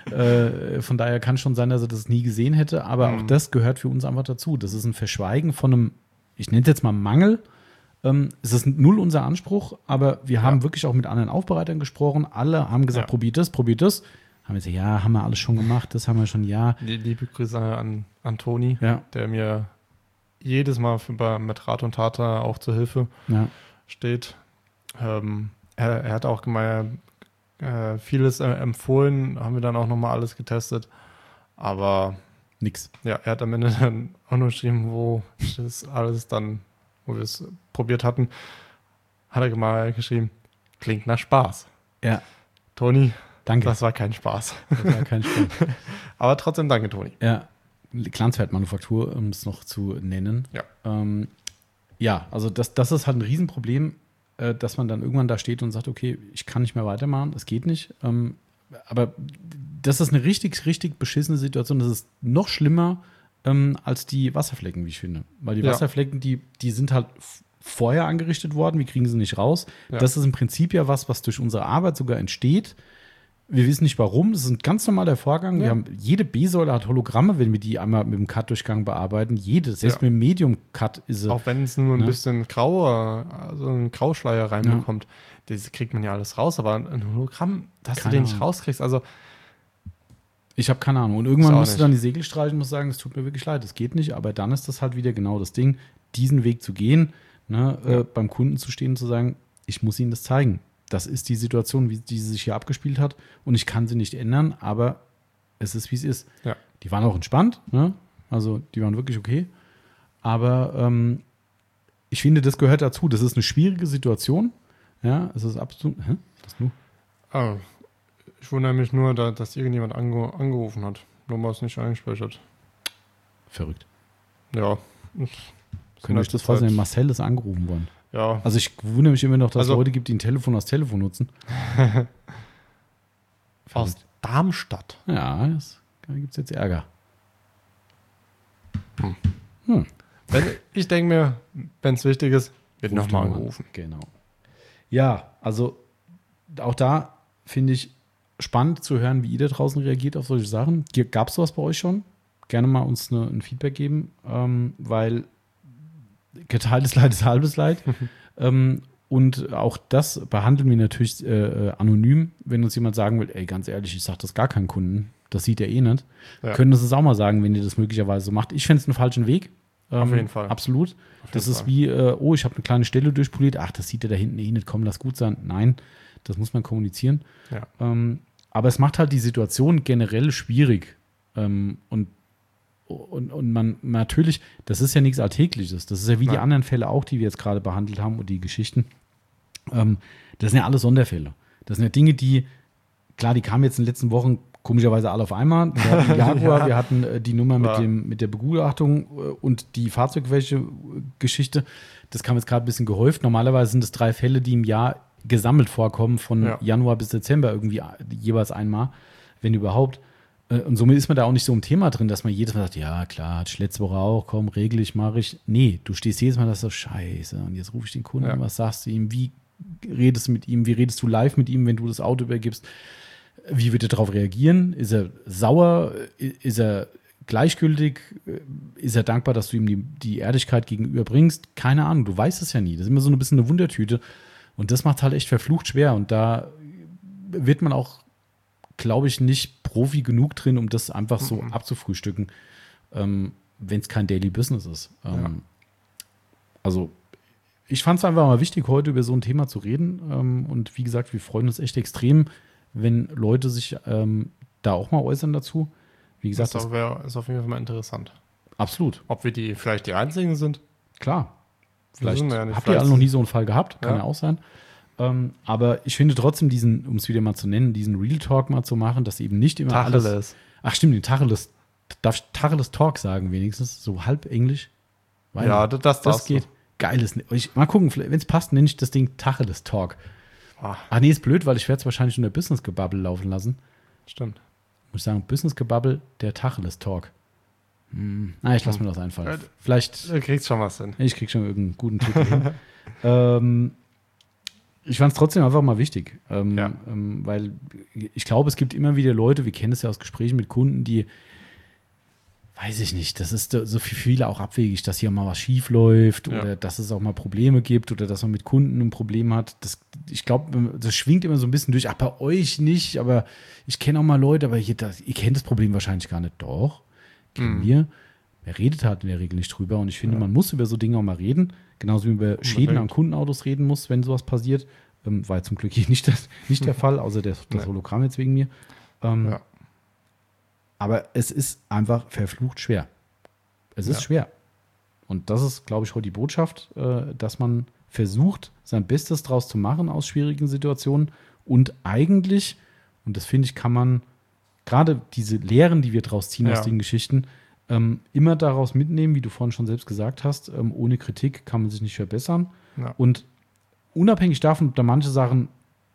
äh, von daher kann schon sein, dass er das nie gesehen hätte, aber mhm. auch das gehört für uns einfach dazu. Das ist ein Verschweigen von einem, ich nenne es jetzt mal Mangel. Ähm, es ist null unser Anspruch, aber wir haben ja. wirklich auch mit anderen Aufbereitern gesprochen. Alle haben gesagt, ja. probiert das, probiert das. Haben wir gesagt, ja, haben wir alles schon gemacht, das haben wir schon, ja. Liebe Grüße an, an Toni, ja. der mir jedes Mal für, bei, mit Rat und Tat auch zur Hilfe ja. steht. Ähm, er, er hat auch gemeint, äh, vieles äh, empfohlen, haben wir dann auch nochmal alles getestet, aber nix. Ja, er hat am Ende dann auch noch geschrieben, wo das alles dann, wo wir es probiert hatten, hat er mal geschrieben, klingt nach Spaß. Ja. Toni, danke. Das war kein Spaß. Das war kein Spaß. Aber trotzdem danke, Toni. Ja. Glanzwertmanufaktur, um es noch zu nennen. Ja, ähm, ja also das, das ist halt ein Riesenproblem, äh, dass man dann irgendwann da steht und sagt, okay, ich kann nicht mehr weitermachen, es geht nicht. Ähm, aber das ist eine richtig, richtig beschissene Situation. Das ist noch schlimmer ähm, als die Wasserflecken, wie ich finde. Weil die ja. Wasserflecken, die, die sind halt f- vorher angerichtet worden, wir kriegen sie nicht raus. Ja. Das ist im Prinzip ja was, was durch unsere Arbeit sogar entsteht. Wir wissen nicht warum, das ist ein ganz normaler Vorgang. Ja. Wir haben, jede B-Säule hat Hologramme, wenn wir die einmal mit dem Cut-Durchgang bearbeiten. Jede, selbst ja. mit dem Medium-Cut ist sie. Auch wenn es nur ein ne? bisschen grauer, also ein Grauschleier reinbekommt, ja. das kriegt man ja alles raus, aber ein Hologramm, dass keine du den nicht Ahnung. rauskriegst, also ich habe keine Ahnung. Und irgendwann musst du dann die Segel streichen und musst sagen, es tut mir wirklich leid, das geht nicht. Aber dann ist das halt wieder genau das Ding, diesen Weg zu gehen, ne? ja. äh, beim Kunden zu stehen und zu sagen, ich muss Ihnen das zeigen. Das ist die Situation, wie die sich hier abgespielt hat. Und ich kann sie nicht ändern, aber es ist, wie es ist. Ja. Die waren auch entspannt, ne? Also die waren wirklich okay. Aber ähm, ich finde, das gehört dazu. Das ist eine schwierige Situation. Ja, es ist absolut. Hä? Was du? Oh, ich wundere mich nur, da, dass irgendjemand ange, angerufen hat. Nur mal es nicht eingespeichert. Verrückt. Ja. Können euch das vorstellen, Marcel ist angerufen worden. Ja. Also ich wundere mich immer noch, dass es also, Leute gibt, die ein Telefon als Telefon nutzen. Aus Darmstadt. Ja, das, da gibt es jetzt Ärger. Hm. Hm. Wenn, ich denke mir, wenn es wichtig ist, wird nochmal angerufen. Genau. Ja, also auch da finde ich spannend zu hören, wie ihr da draußen reagiert auf solche Sachen. Gab es sowas bei euch schon? Gerne mal uns eine, ein Feedback geben, ähm, weil geteiltes Leid ist halbes Leid. ähm, und auch das behandeln wir natürlich äh, anonym, wenn uns jemand sagen will, ey, ganz ehrlich, ich sage das gar keinem Kunden, das sieht er eh nicht. Ja. Können uns das auch mal sagen, wenn ihr das möglicherweise so macht. Ich fände es einen falschen Weg. Ähm, Auf jeden Fall. Absolut. Auf das jeden ist Fall. wie, äh, oh, ich habe eine kleine Stelle durchpoliert, ach, das sieht er da hinten eh nicht, komm, lass gut sein. Nein, das muss man kommunizieren. Ja. Ähm, aber es macht halt die Situation generell schwierig. Ähm, und Und, und man natürlich, das ist ja nichts Alltägliches. Das ist ja wie Nein. die anderen Fälle auch, die wir jetzt gerade behandelt haben und die Geschichten. Ähm, das sind ja alle Sonderfälle. Das sind ja Dinge, die, klar, die kamen jetzt in den letzten Wochen komischerweise alle auf einmal. Wir hatten Jaguar, ja. wir hatten äh, die Nummer mit, dem, mit der Begutachtung äh, und die Fahrzeugwäsche-Geschichte. Das kam jetzt gerade ein bisschen gehäuft. Normalerweise sind es drei Fälle, die im Jahr gesammelt vorkommen, von Ja. Januar bis Dezember irgendwie jeweils einmal, wenn überhaupt. Äh, Und somit ist man da auch nicht so im Thema drin, dass man jedes Mal sagt, ja klar, hatte ich letzte Woche auch, komm, regel ich, mache ich. Nee, du stehst jedes Mal, das ist so scheiße. Und jetzt rufe ich den Kunden, Ja. was sagst du ihm, wie redest du mit ihm, wie redest du live mit ihm, wenn du das Auto übergibst? Wie wird er darauf reagieren? Ist er sauer? Ist er gleichgültig? Ist er dankbar, dass du ihm die, die Ehrlichkeit gegenüber bringst? Keine Ahnung, du weißt es ja nie. Das ist immer so ein bisschen eine Wundertüte. Und das macht halt echt verflucht schwer. Und da wird man auch, glaube ich, nicht Profi genug drin, um das einfach so Mhm. abzufrühstücken, ähm, wenn es kein Daily Business ist. Ähm, Ja. Also ich fand es einfach mal wichtig, heute über so ein Thema zu reden. Ähm, und wie gesagt, wir freuen uns echt extrem, wenn Leute sich ähm, da auch mal äußern dazu. Wie Das gesagt, ist, das, auch, wär- ist auf jeden Fall mal interessant. absolut, Ob wir die vielleicht die Einzigen sind? klar. Vielleicht Wissen wir ja nicht. habt ihr alle Vielleicht- noch nie so einen Fall gehabt, kann ja, Ja. auch sein. Ähm, aber ich finde trotzdem diesen, um es wieder mal zu nennen, diesen Real Talk mal zu machen, dass eben nicht immer alles. Tacheles. Ach stimmt, den Tacheles. Darf ich Tacheles Talk sagen wenigstens? So halb Englisch? Weiß Ja, nicht. das, das, das darfst geht. Geiles. Ich, mal gucken, wenn es passt, nenne ich das Ding Tacheles Talk. du. Ah, Ach nee, ist blöd, weil ich werde es wahrscheinlich unter Business Gebubble laufen lassen. stimmt. Muss ich sagen, Business Gebubble, der Tacheles Talk. Hm. Na, ich lasse mir das einfallen. Ja, Vielleicht, Du kriegst schon was hin. ich krieg schon irgendeinen guten Titel hin. ähm, ich fand es trotzdem einfach mal wichtig. Ähm, Ja. ähm, weil ich glaube, es gibt immer wieder Leute, wir kennen es ja aus Gesprächen mit Kunden, die, weiß ich nicht, das ist so für viele auch abwegig, dass hier mal was schief läuft Ja. oder dass es auch mal Probleme gibt oder dass man mit Kunden ein Problem hat. Das, ich glaube, das schwingt immer so ein bisschen durch. Ach, bei euch nicht, aber ich kenne auch mal Leute, aber hier, das, ihr kennt das Problem wahrscheinlich gar nicht. Doch, kennen Mhm. wir. Wer redet halt in der Regel nicht drüber. Und ich finde, Ja. man muss über so Dinge auch mal reden. Genauso wie man über Schäden Unbedingt. an Kundenautos reden muss, wenn sowas passiert. Ähm, war jetzt zum Glück hier nicht, das, nicht der Fall, außer das, das Nee. Hologramm jetzt wegen mir. Ähm, Ja. Aber es ist einfach verflucht schwer. Es ist Ja. schwer. Und das ist, glaube ich, heute die Botschaft, äh, dass man versucht, sein Bestes draus zu machen aus schwierigen Situationen. Und eigentlich, und das finde ich, kann man gerade diese Lehren, die wir draus ziehen Ja. aus den Geschichten, ähm, immer daraus mitnehmen, wie du vorhin schon selbst gesagt hast. Ähm, ohne Kritik kann man sich nicht verbessern. Ja. Und unabhängig davon, ob da manche Sachen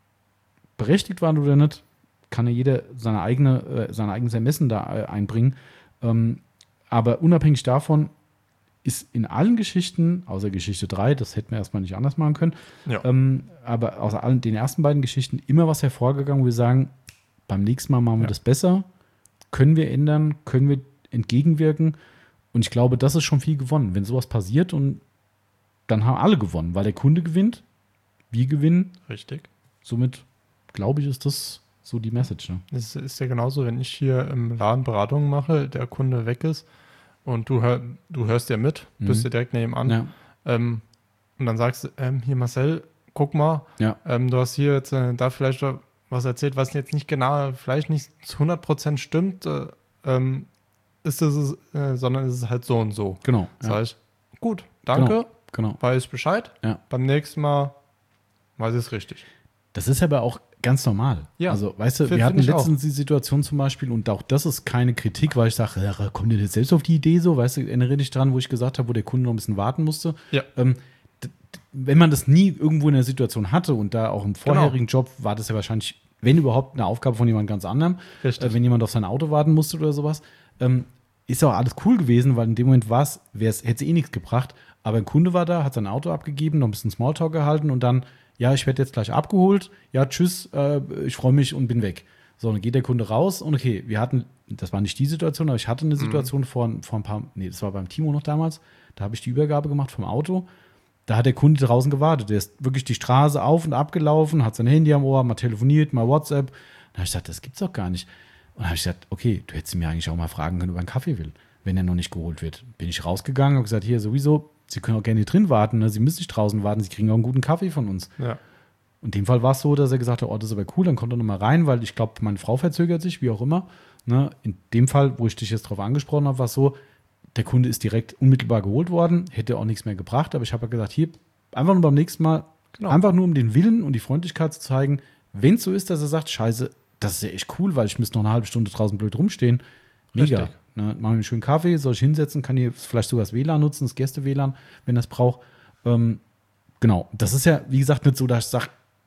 berechtigt waren oder nicht, kann ja jeder seine eigene, äh, sein eigenes Ermessen da äh, einbringen. Ähm, aber unabhängig davon ist in allen Geschichten, außer Geschichte drei, das hätten wir erstmal nicht anders machen können, Ja. ähm, aber außer allen den ersten beiden Geschichten immer was hervorgegangen, wo wir sagen, beim nächsten Mal machen wir Ja. das besser, können wir ändern, können wir entgegenwirken. Und ich glaube, das ist schon viel gewonnen. Wenn sowas passiert und dann haben alle gewonnen, weil der Kunde gewinnt, wir gewinnen. Richtig. Somit, glaube ich, ist das so die Message. Ne? Es ist ja genauso, wenn ich hier im Laden Beratungen mache, der Kunde weg ist und du, hör, du hörst ja mit, Mhm. bist ja direkt neben an Ja, ähm, und dann sagst du, ähm, hier Marcel, guck mal, ja, ähm, du hast hier jetzt äh, da vielleicht was erzählt, was jetzt nicht genau, vielleicht nicht zu hundert Prozent stimmt, äh, ähm, ist es, äh, sondern es ist halt so und so. genau. Das Ja, heißt, gut, danke, genau. weiß ich Bescheid, Ja. beim nächsten Mal weiß ich es richtig. Das ist aber auch ganz normal. Ja, Also, weißt du, find- wir hatten find ich letztens die Situation zum Beispiel, und auch das ist keine Kritik, weil ich sage, ja, kommt ihr jetzt selbst auf die Idee so? Weißt du, erinnere dich dran, wo ich gesagt habe, wo der Kunde noch ein bisschen warten musste. Ja. Ähm, d- d- wenn man das nie irgendwo in der Situation hatte und da auch im vorherigen Job war das ja wahrscheinlich, wenn überhaupt, eine Aufgabe von jemand ganz anderem, Richtig. äh, wenn jemand auf sein Auto warten musste oder sowas, ähm, ist auch alles cool gewesen, weil in dem Moment war es, hätte es eh nichts gebracht. Aber ein Kunde war da, hat sein Auto abgegeben, noch ein bisschen Smalltalk gehalten und dann, ja, ich werde jetzt gleich abgeholt, ja, tschüss, äh, ich freue mich und bin weg. So, dann geht der Kunde raus und okay, wir hatten, das war nicht die Situation, aber ich hatte eine Situation vor, vor ein paar, nee, das war beim Timo noch damals, da habe ich die Übergabe gemacht vom Auto. Da hat der Kunde draußen gewartet. Der ist wirklich die Straße auf und ab gelaufen, hat sein Handy am Ohr, mal telefoniert, mal WhatsApp. Dann habe ich gesagt, das gibt's doch gar nicht. Und dann habe ich gesagt, okay, du hättest mir eigentlich auch mal fragen können, ob er einen Kaffee will, wenn er noch nicht geholt wird. Bin ich rausgegangen und gesagt, hier sowieso, Sie können auch gerne hier drin warten, ne? Sie müssen nicht draußen warten, Sie kriegen auch einen guten Kaffee von uns. Ja. In dem Fall war es so, dass er gesagt hat, oh, das ist aber cool, dann kommt er nochmal rein, weil ich glaube, meine Frau verzögert sich, wie auch immer. Ne? In dem Fall, wo ich dich jetzt drauf angesprochen habe, war es so, der Kunde ist direkt unmittelbar geholt worden, hätte auch nichts mehr gebracht, aber ich habe ja gesagt, hier, einfach nur beim nächsten Mal, Genau. einfach nur um den Willen und die Freundlichkeit zu zeigen, wenn es so ist, dass er sagt, scheiße, das ist ja echt cool, weil ich müsste noch eine halbe Stunde draußen blöd rumstehen. Mega. Richtig. Ne, machen wir einen schönen Kaffee, soll ich hinsetzen, kann hier vielleicht sogar das W L A N nutzen, das Gäste-W L A N, wenn das braucht. Ähm, genau, das ist ja, wie gesagt, nicht so, dass ich sage,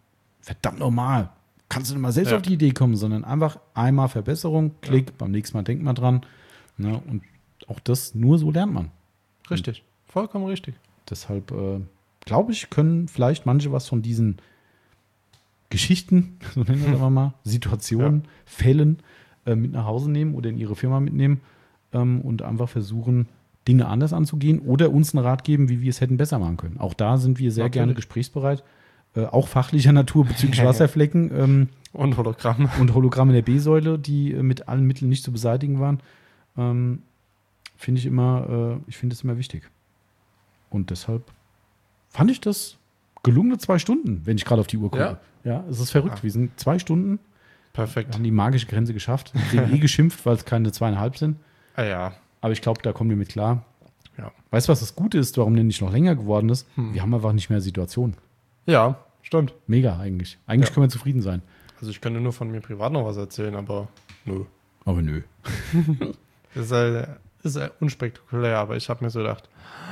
verdammt normal. Kannst du nicht mal selbst Ja. auf die Idee kommen, sondern einfach einmal Verbesserung, Klick, Ja. beim nächsten Mal denkt man dran. Ne? Und auch das, nur so lernt man. Richtig. Vollkommen richtig. Deshalb, äh, glaube ich, können vielleicht manche was von diesen Geschichten, so nennen wir das mal, Situationen, Ja. Fällen äh, mit nach Hause nehmen oder in ihre Firma mitnehmen ähm, und einfach versuchen, Dinge anders anzugehen oder uns einen Rat geben, wie wir es hätten besser machen können. Auch da sind wir sehr Natürlich. gerne gesprächsbereit, äh, auch fachlicher Natur bezüglich Wasserflecken ähm, Und Hologramm. und Hologramme der B-Säule, die äh, mit allen Mitteln nicht zu beseitigen waren. Ähm, finde ich immer, äh, ich finde es immer wichtig. Und deshalb fand ich das gelungene zwei Stunden, wenn ich gerade auf die Uhr gucke. Ja, es ist verrückt. Ja. Wir sind zwei Stunden, Perfekt. haben die magische Grenze geschafft. Wir haben eh geschimpft, weil es keine zweieinhalb sind. Ah ja. Aber ich glaube, da kommen wir mit klar. Ja. Weißt du, was das Gute ist, warum der nicht noch länger geworden ist? Hm. Wir haben einfach nicht mehr Situationen. Ja, stimmt. Mega eigentlich. Eigentlich Ja. können wir zufrieden sein. Also ich könnte nur von mir privat noch was erzählen, aber nö. Aber nö. Das ist, äh, ist äh, unspektakulär, aber ich habe mir so gedacht,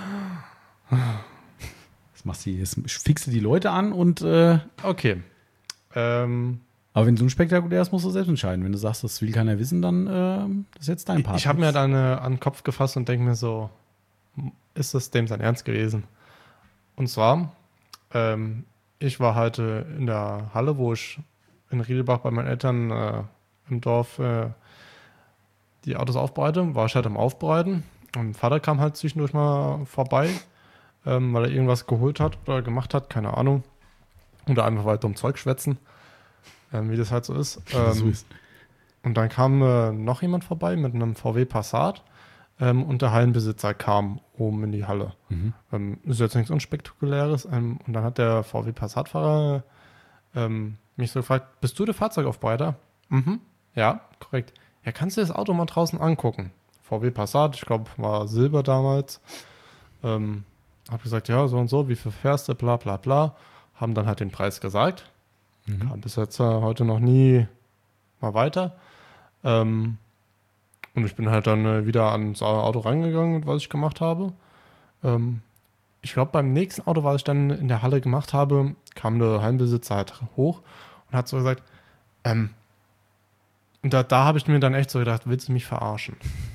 Das machst du jetzt. Fixe die Leute an und äh, okay. Ähm, aber wenn es unspektakulär ist, musst du selbst entscheiden. Wenn du sagst, das will keiner wissen, dann äh, das ist jetzt dein Part. ich habe mir dann äh, an den Kopf gefasst und denke mir so, ist das dem sein Ernst gewesen? Und zwar, ähm, ich war heute in der Halle, wo ich in Riedelbach bei meinen Eltern äh, im Dorf äh, die Autos aufbereite, war ich halt am Aufbereiten. Und mein Vater kam halt zwischendurch mal vorbei, ähm, weil er irgendwas geholt hat oder gemacht hat, keine Ahnung. Oder einfach weiter um Zeug schwätzen, ähm, wie das halt so ist. Ähm, so ist. Und dann kam äh, noch jemand vorbei mit einem V W Passat ähm, und der Hallenbesitzer kam oben in die Halle. Mhm. Ähm, ist jetzt nichts Unspektakuläres. Ähm, und dann hat der V W Passat-Fahrer ähm, mich so gefragt, bist du der Fahrzeugaufbereiter? Mhm, ja, korrekt. Ja, kannst du das Auto mal draußen angucken? V W Passat, ich glaube, war Silber damals. Ähm, hab gesagt, ja, so und so, wie viel fährst du, bla bla bla. Haben dann halt den Preis gesagt. Mhm. Kam bis jetzt äh, heute noch nie mal weiter. Ähm, und ich bin halt dann äh, wieder ans Auto rangegangen, was ich gemacht habe. Ähm, ich glaube, beim nächsten Auto, was ich dann in der Halle gemacht habe, kam der Hallenbesitzer halt hoch und hat so gesagt, ähm, und da, da habe ich mir dann echt so gedacht, willst du mich verarschen?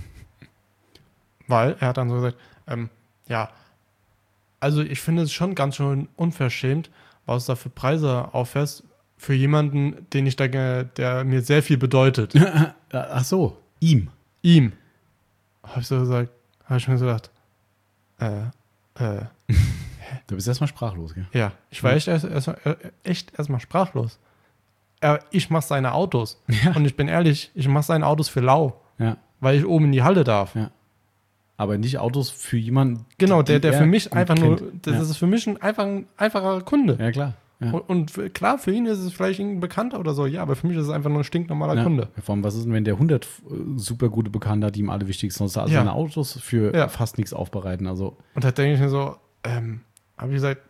Weil er hat dann so gesagt, ähm, ja, also ich finde es schon ganz schön unverschämt, was du da für Preise auffährst für jemanden, den ich denke, der mir sehr viel bedeutet. Ach so, ihm. Ihm. Habe ich so gesagt, habe ich mir so gedacht, äh, äh, Du bist erstmal sprachlos, gell? ja, ich war echt erst, erst, echt erstmal sprachlos. Er, ich mache seine Autos. Ja. Und ich bin ehrlich, ich mache seine Autos für lau, Ja, weil ich oben in die Halle darf. ja. Aber nicht Autos für jemanden. Genau, der, die der er für mich gut einfach nur, kennt. das ja. ist für mich ein, einfach ein einfacher Kunde. Ja, klar. Ja. Und, und für, klar, für ihn ist es vielleicht ein Bekannter oder so, ja, aber für mich ist es einfach nur ein stinknormaler Ja. Kunde. Vor allem, was ist denn, wenn der hundert äh, super gute Bekannte hat, die ihm alle wichtig sind, sonst also Ja. seine Autos für Ja. fast nichts aufbereiten. Also, Und da denke ich mir so, ähm, habe ich gesagt,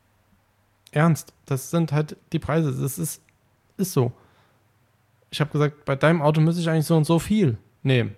ernst, das sind halt die Preise, das ist, ist so. Ich habe gesagt, bei deinem Auto müsste ich eigentlich so und so viel nehmen.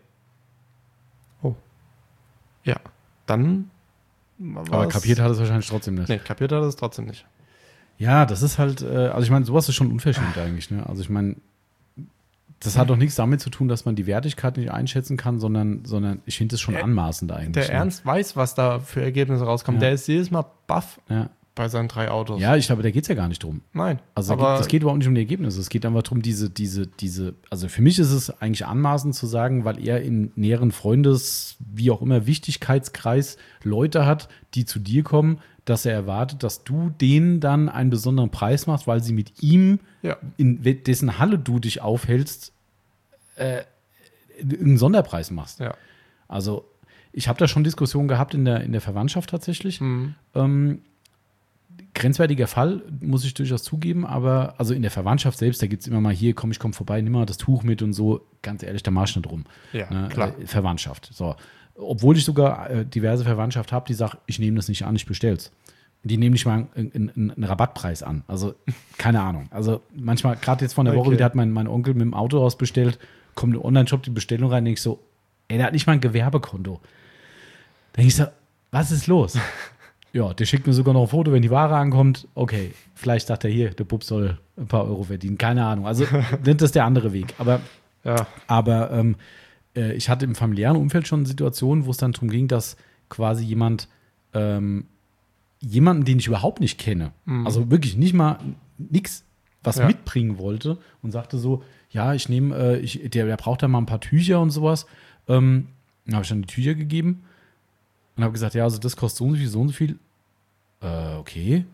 Oh. Ja, dann war aber es- kapiert hat es wahrscheinlich trotzdem nicht. Nee, kapiert hat er es trotzdem nicht. Ja, das ist halt, äh, also ich meine, sowas ist schon unverschämt eigentlich. Ne? Also ich meine, das hat doch nichts damit zu tun, dass man die Wertigkeit nicht einschätzen kann, sondern, sondern ich finde es schon Der- anmaßend eigentlich. Der ne? Ernst weiß, was da für Ergebnisse rauskommen. Ja. Der ist jedes Mal baff Ja, bei seinen drei Autos. ja ich glaube, da geht es ja gar nicht drum. Nein. Also aber es geht überhaupt nicht um die Ergebnisse. Es geht einfach darum, diese, diese, diese, also für mich ist es eigentlich anmaßend zu sagen, weil er in näheren Freundes, wie auch immer, Wichtigkeitskreis Leute hat, die zu dir kommen, dass er erwartet, dass du denen dann einen besonderen Preis machst, weil sie mit ihm, ja, in dessen Halle du dich aufhältst, äh, einen Sonderpreis machst. ja. Also ich habe da schon Diskussionen gehabt in der, in der Verwandtschaft tatsächlich. Mhm. Ähm, grenzwertiger Fall, muss ich durchaus zugeben, aber also in der Verwandtschaft selbst, da gibt es immer mal hier, komm, ich komm vorbei, nimm mal das Tuch mit und so, ganz ehrlich, da mach ich nicht drum. Ja, Ne? klar. Äh, Verwandtschaft. So. Obwohl ich sogar äh, diverse Verwandtschaft habe, die sagt, ich nehme das nicht an, ich bestell's. Die nehmen nicht mal einen, einen, einen Rabattpreis an. Also, keine Ahnung. Also, manchmal, gerade jetzt von der Woche, Okay. wieder hat mein, mein Onkel mit dem Autohaus bestellt, kommt im Online-Shop die Bestellung rein, denke ich so, ey, der hat nicht mal ein Gewerbekonto. Da denke ich so, was ist los? Ja, der schickt mir sogar noch ein Foto, wenn die Ware ankommt. Okay, vielleicht sagt er hier, der Bub soll ein paar Euro verdienen. Keine Ahnung. Also, das ist der andere Weg. Aber, ja. aber ähm, äh, ich hatte im familiären Umfeld schon Situationen, wo es dann darum ging, dass quasi jemand, ähm, jemanden, den ich überhaupt nicht kenne, mhm. also wirklich nicht mal nichts, was ja. mitbringen wollte und sagte so, ja, ich nehme, äh, ich, der, der braucht da mal ein paar Tücher und sowas. Ähm, dann habe ich dann die Tücher gegeben und habe gesagt, ja, also das kostet so und so viel, so und so viel. Äh, okay.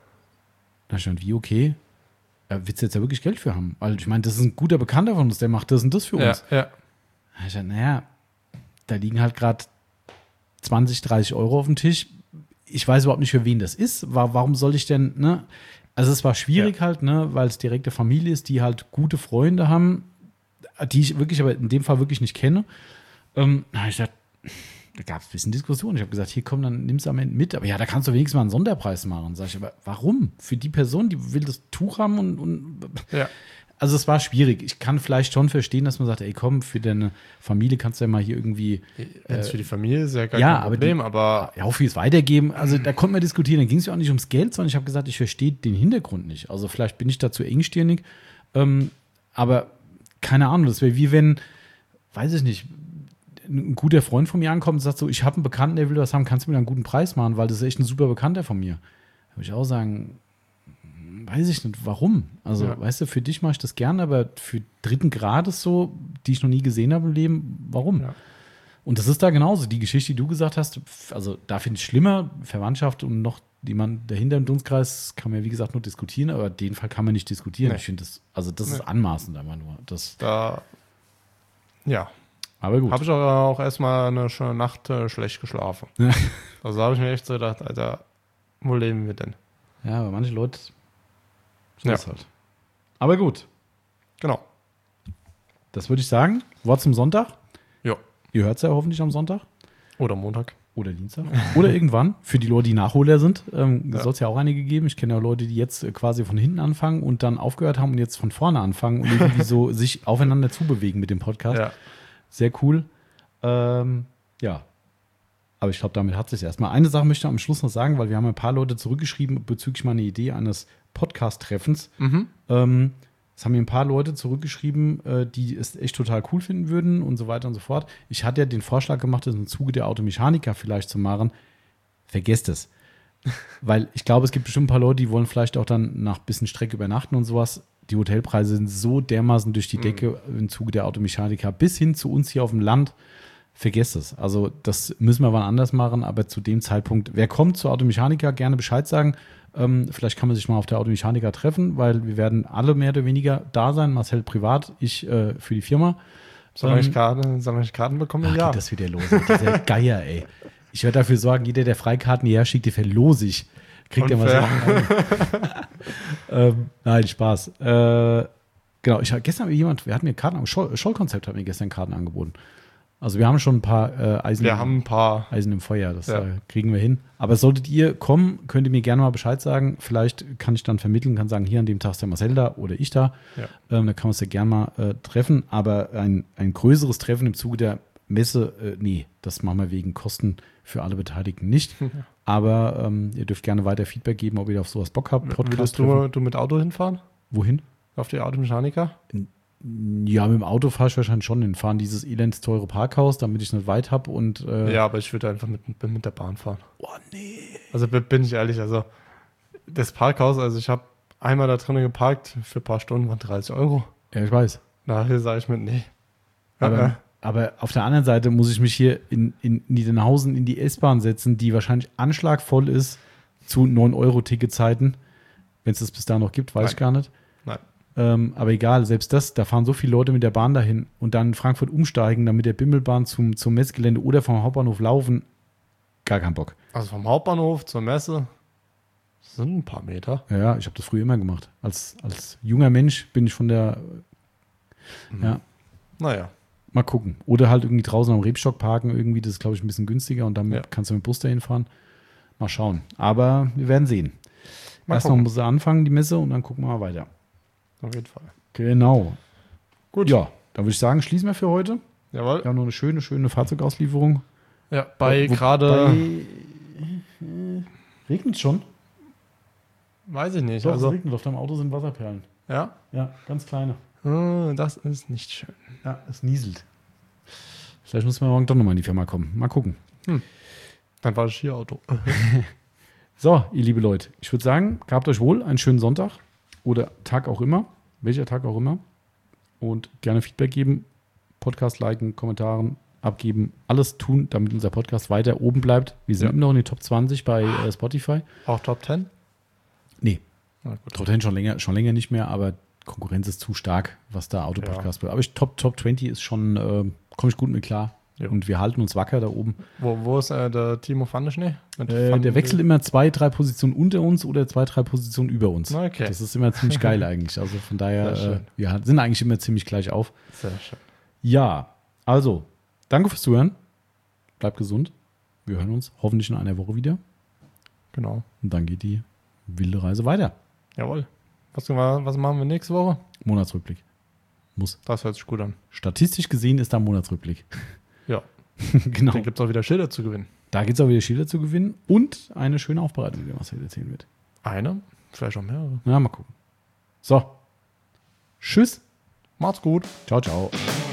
Dann stand wie, okay. Äh, willst du jetzt ja wirklich Geld für haben? Weil ich meine, das ist ein guter Bekannter von uns, der macht das und das für ja, uns. Ja. Ich dachte, naja, da liegen halt gerade zwanzig, dreißig Euro auf dem Tisch. Ich weiß überhaupt nicht, für wen das ist. Warum soll ich denn, ne? Also es war schwierig ja. halt, ne, weil es direkte Familie ist, die halt gute Freunde haben, die ich wirklich, aber in dem Fall wirklich nicht kenne. Ähm, da ich dachte, da gab es ein bisschen Diskussion. Ich habe gesagt, hier komm, dann nimm's am Ende mit. Aber ja, da kannst du wenigstens mal einen Sonderpreis machen. Sag ich, aber warum? Für die Person, die will das Tuch haben und, und ja. Also es war schwierig. Ich kann vielleicht schon verstehen, dass man sagt, ey komm, für deine Familie kannst du ja mal hier irgendwie. Jetzt äh, für die Familie ist ja gar ja, kein Problem, aber, die, aber ja, auch fürs Weitergeben. Also da konnten wir diskutieren. Dann ging es ja auch nicht ums Geld, sondern ich habe gesagt, ich verstehe den Hintergrund nicht. Also vielleicht bin ich da zu engstirnig. Ähm, aber keine Ahnung, das wäre wie wenn, weiß ich nicht, ein guter Freund von mir ankommt und sagt so, ich habe einen Bekannten, der will was haben, kannst du mir da einen guten Preis machen, weil das ist echt ein super Bekannter von mir. Da würde ich auch sagen, weiß ich nicht, warum. Also, ja. weißt du, für dich mache ich das gerne, aber für dritten Grades so, die ich noch nie gesehen habe im Leben, warum? Ja. Und das ist da genauso. Die Geschichte, die du gesagt hast, also da finde ich schlimmer, Verwandtschaft und noch jemand dahinter im Dunstkreis, kann man ja wie gesagt nur diskutieren, aber den Fall kann man nicht diskutieren. Nee. Ich finde das, also das nee. ist anmaßend einfach nur. Das, da, ja. Aber gut. Habe ich aber auch erstmal eine schöne Nacht äh, schlecht geschlafen. Also da habe ich mir echt so gedacht, Alter, wo leben wir denn? Ja, aber manche Leute so ja. ist halt. Aber gut. Genau. Das würde ich sagen. Wort zum Sonntag. Ja. Ihr hört es ja hoffentlich am Sonntag. Oder Montag. Oder Dienstag. Oder irgendwann. Für die Leute, die Nachholer sind. Ähm, ja. Soll es ja auch einige geben. Ich kenne ja Leute, die jetzt quasi von hinten anfangen und dann aufgehört haben und jetzt von vorne anfangen und irgendwie so sich aufeinander zubewegen mit dem Podcast. Ja. Sehr cool. Ähm, ja. Aber ich glaube, damit hat es sich erstmal. Eine Sache möchte ich am Schluss noch sagen, weil wir haben ein paar Leute zurückgeschrieben bezüglich meiner Idee eines Podcast-Treffens. Mhm. Ähm, es haben mir ein paar Leute zurückgeschrieben, äh, die es echt total cool finden würden und so weiter und so fort. Ich hatte ja den Vorschlag gemacht, das im Zuge der Automechaniker vielleicht zu machen. Vergesst es. Weil ich glaube, es gibt bestimmt ein paar Leute, die wollen vielleicht auch dann nach ein bisschen Strecke übernachten und sowas. Die Hotelpreise sind so dermaßen durch die Decke mhm. im Zuge der Automechaniker bis hin zu uns hier auf dem Land. Vergesst es. Also das müssen wir wann anders machen, aber zu dem Zeitpunkt, wer kommt zur Automechaniker, gerne Bescheid sagen. Ähm, vielleicht kann man sich mal auf der Automechaniker treffen, weil wir werden alle mehr oder weniger da sein. Marcel privat, ich äh, für die Firma. Soll ich Karten, soll ich Karten bekommen? Ach, ja. geht das wieder los. Dieser Geier, ey. Ich werde dafür sorgen, jeder, der Freikarten hierher schickt, die verlose ich. Kriegt er mal so. ähm, nein, Spaß. Äh, genau, ich gestern jemand, wir hatten mir Karten, Scholl, Scholl-Konzept hat mir gestern Karten angeboten. Also wir haben schon ein paar äh, Eisen, wir haben ein paar Eisen im Feuer, das ja. äh, kriegen wir hin. Aber solltet ihr kommen, könnt ihr mir gerne mal Bescheid sagen. Vielleicht kann ich dann vermitteln, kann sagen, hier an dem Tag ist der Marcel da oder ich da. Ja. Ähm, da kann man uns ja gerne mal äh, treffen. Aber ein, ein größeres Treffen im Zuge der Messe, äh, nee, das machen wir wegen Kosten für alle Beteiligten nicht. Ja. Aber ähm, ihr dürft gerne weiter Feedback geben, ob ihr auf sowas Bock habt. Würdest du, du mit Auto hinfahren? Wohin? Auf die Automechaniker? Ja, mit dem Auto fahre ich wahrscheinlich schon hin. Fahren dieses elends teure Parkhaus, damit ich es nicht weit habe. Und, äh ja, aber ich würde einfach mit, mit der Bahn fahren. Oh, nee. Also bin ich ehrlich, also das Parkhaus, also ich habe einmal da drinnen geparkt, für ein paar Stunden waren dreißig Euro. Ja, ich weiß. Nachher sage ich mir, nee. Aber, äh, aber auf der anderen Seite muss ich mich hier in, in Niedernhausen in die S-Bahn setzen, die wahrscheinlich anschlagvoll ist zu neun Euro Ticketzeiten. Wenn es das bis da noch gibt, weiß Nein. ich gar nicht. Nein. Ähm, aber egal, selbst das, da fahren so viele Leute mit der Bahn dahin und dann in Frankfurt umsteigen, dann mit der Bimmelbahn zum, zum Messgelände oder vom Hauptbahnhof laufen, gar keinen Bock. Also vom Hauptbahnhof zur Messe sind ein paar Meter. Ja, ich habe das früher immer gemacht. Als, als junger Mensch bin ich von der, mhm. ja. Naja. Mal gucken. Oder halt irgendwie draußen am Rebstock parken irgendwie, das ist glaube ich ein bisschen günstiger und dann ja. kannst du mit dem Bus dahin fahren. Mal schauen. Aber wir werden sehen. Mal Erst noch muss er anfangen, die Messe, und dann gucken wir mal weiter. Auf jeden Fall. Genau. Gut. Ja, dann würde ich sagen, schließen wir für heute. Jawohl. Wir haben noch eine schöne, schöne Fahrzeugauslieferung. Ja, bei Wo, gerade. Regnet schon? Weiß ich nicht. Doch, also, es regnet. Auf deinem Auto sind Wasserperlen. Ja? Ja, ganz kleine. Oh, das ist nicht schön. Ja, es nieselt. Vielleicht müssen wir morgen doch nochmal in die Firma kommen. Mal gucken. Hm. Dann war das Skiauto. So, ihr liebe Leute, ich würde sagen, gehabt euch wohl einen schönen Sonntag oder Tag auch immer, welcher Tag auch immer. Und gerne Feedback geben, Podcast liken, Kommentaren abgeben, alles tun, damit unser Podcast weiter oben bleibt. Wir sind Ja. immer noch in die Top zwanzig bei äh, Spotify. Auch Top zehn? Nee, Na gut. Top zehn schon länger, schon länger nicht mehr, aber Konkurrenz ist zu stark, was da Autopodcast wird. Aber ich, Top, Top zwanzig ist schon, äh, komme ich gut mit klar. Ja. Und wir halten uns wacker da oben. Wo, wo ist äh, der Timo Pfanneschnee? Mit Äh, Pfannen- der wechselt immer zwei, drei Positionen unter uns oder zwei, drei Positionen über uns. Okay. Das ist immer ziemlich geil eigentlich. Also von daher, Sehr schön. äh, wir sind eigentlich immer ziemlich gleich auf. Sehr schön. Ja, also, danke fürs Zuhören. Bleibt gesund. Wir hören uns hoffentlich in einer Woche wieder. Genau. Und dann geht die wilde Reise weiter. Jawohl. Was, was machen wir nächste Woche? Monatsrückblick. Muss. Das hört sich gut an. Statistisch gesehen ist da ein Monatsrückblick. Ja. Genau. Dann gibt es auch wieder Schilder zu gewinnen. Da gibt es auch wieder Schilder zu gewinnen und eine schöne Aufbereitung, die Marcel erzählen wird. Eine? Vielleicht auch mehrere. Na, mal gucken. So. Tschüss. Macht's gut. Ciao, ciao.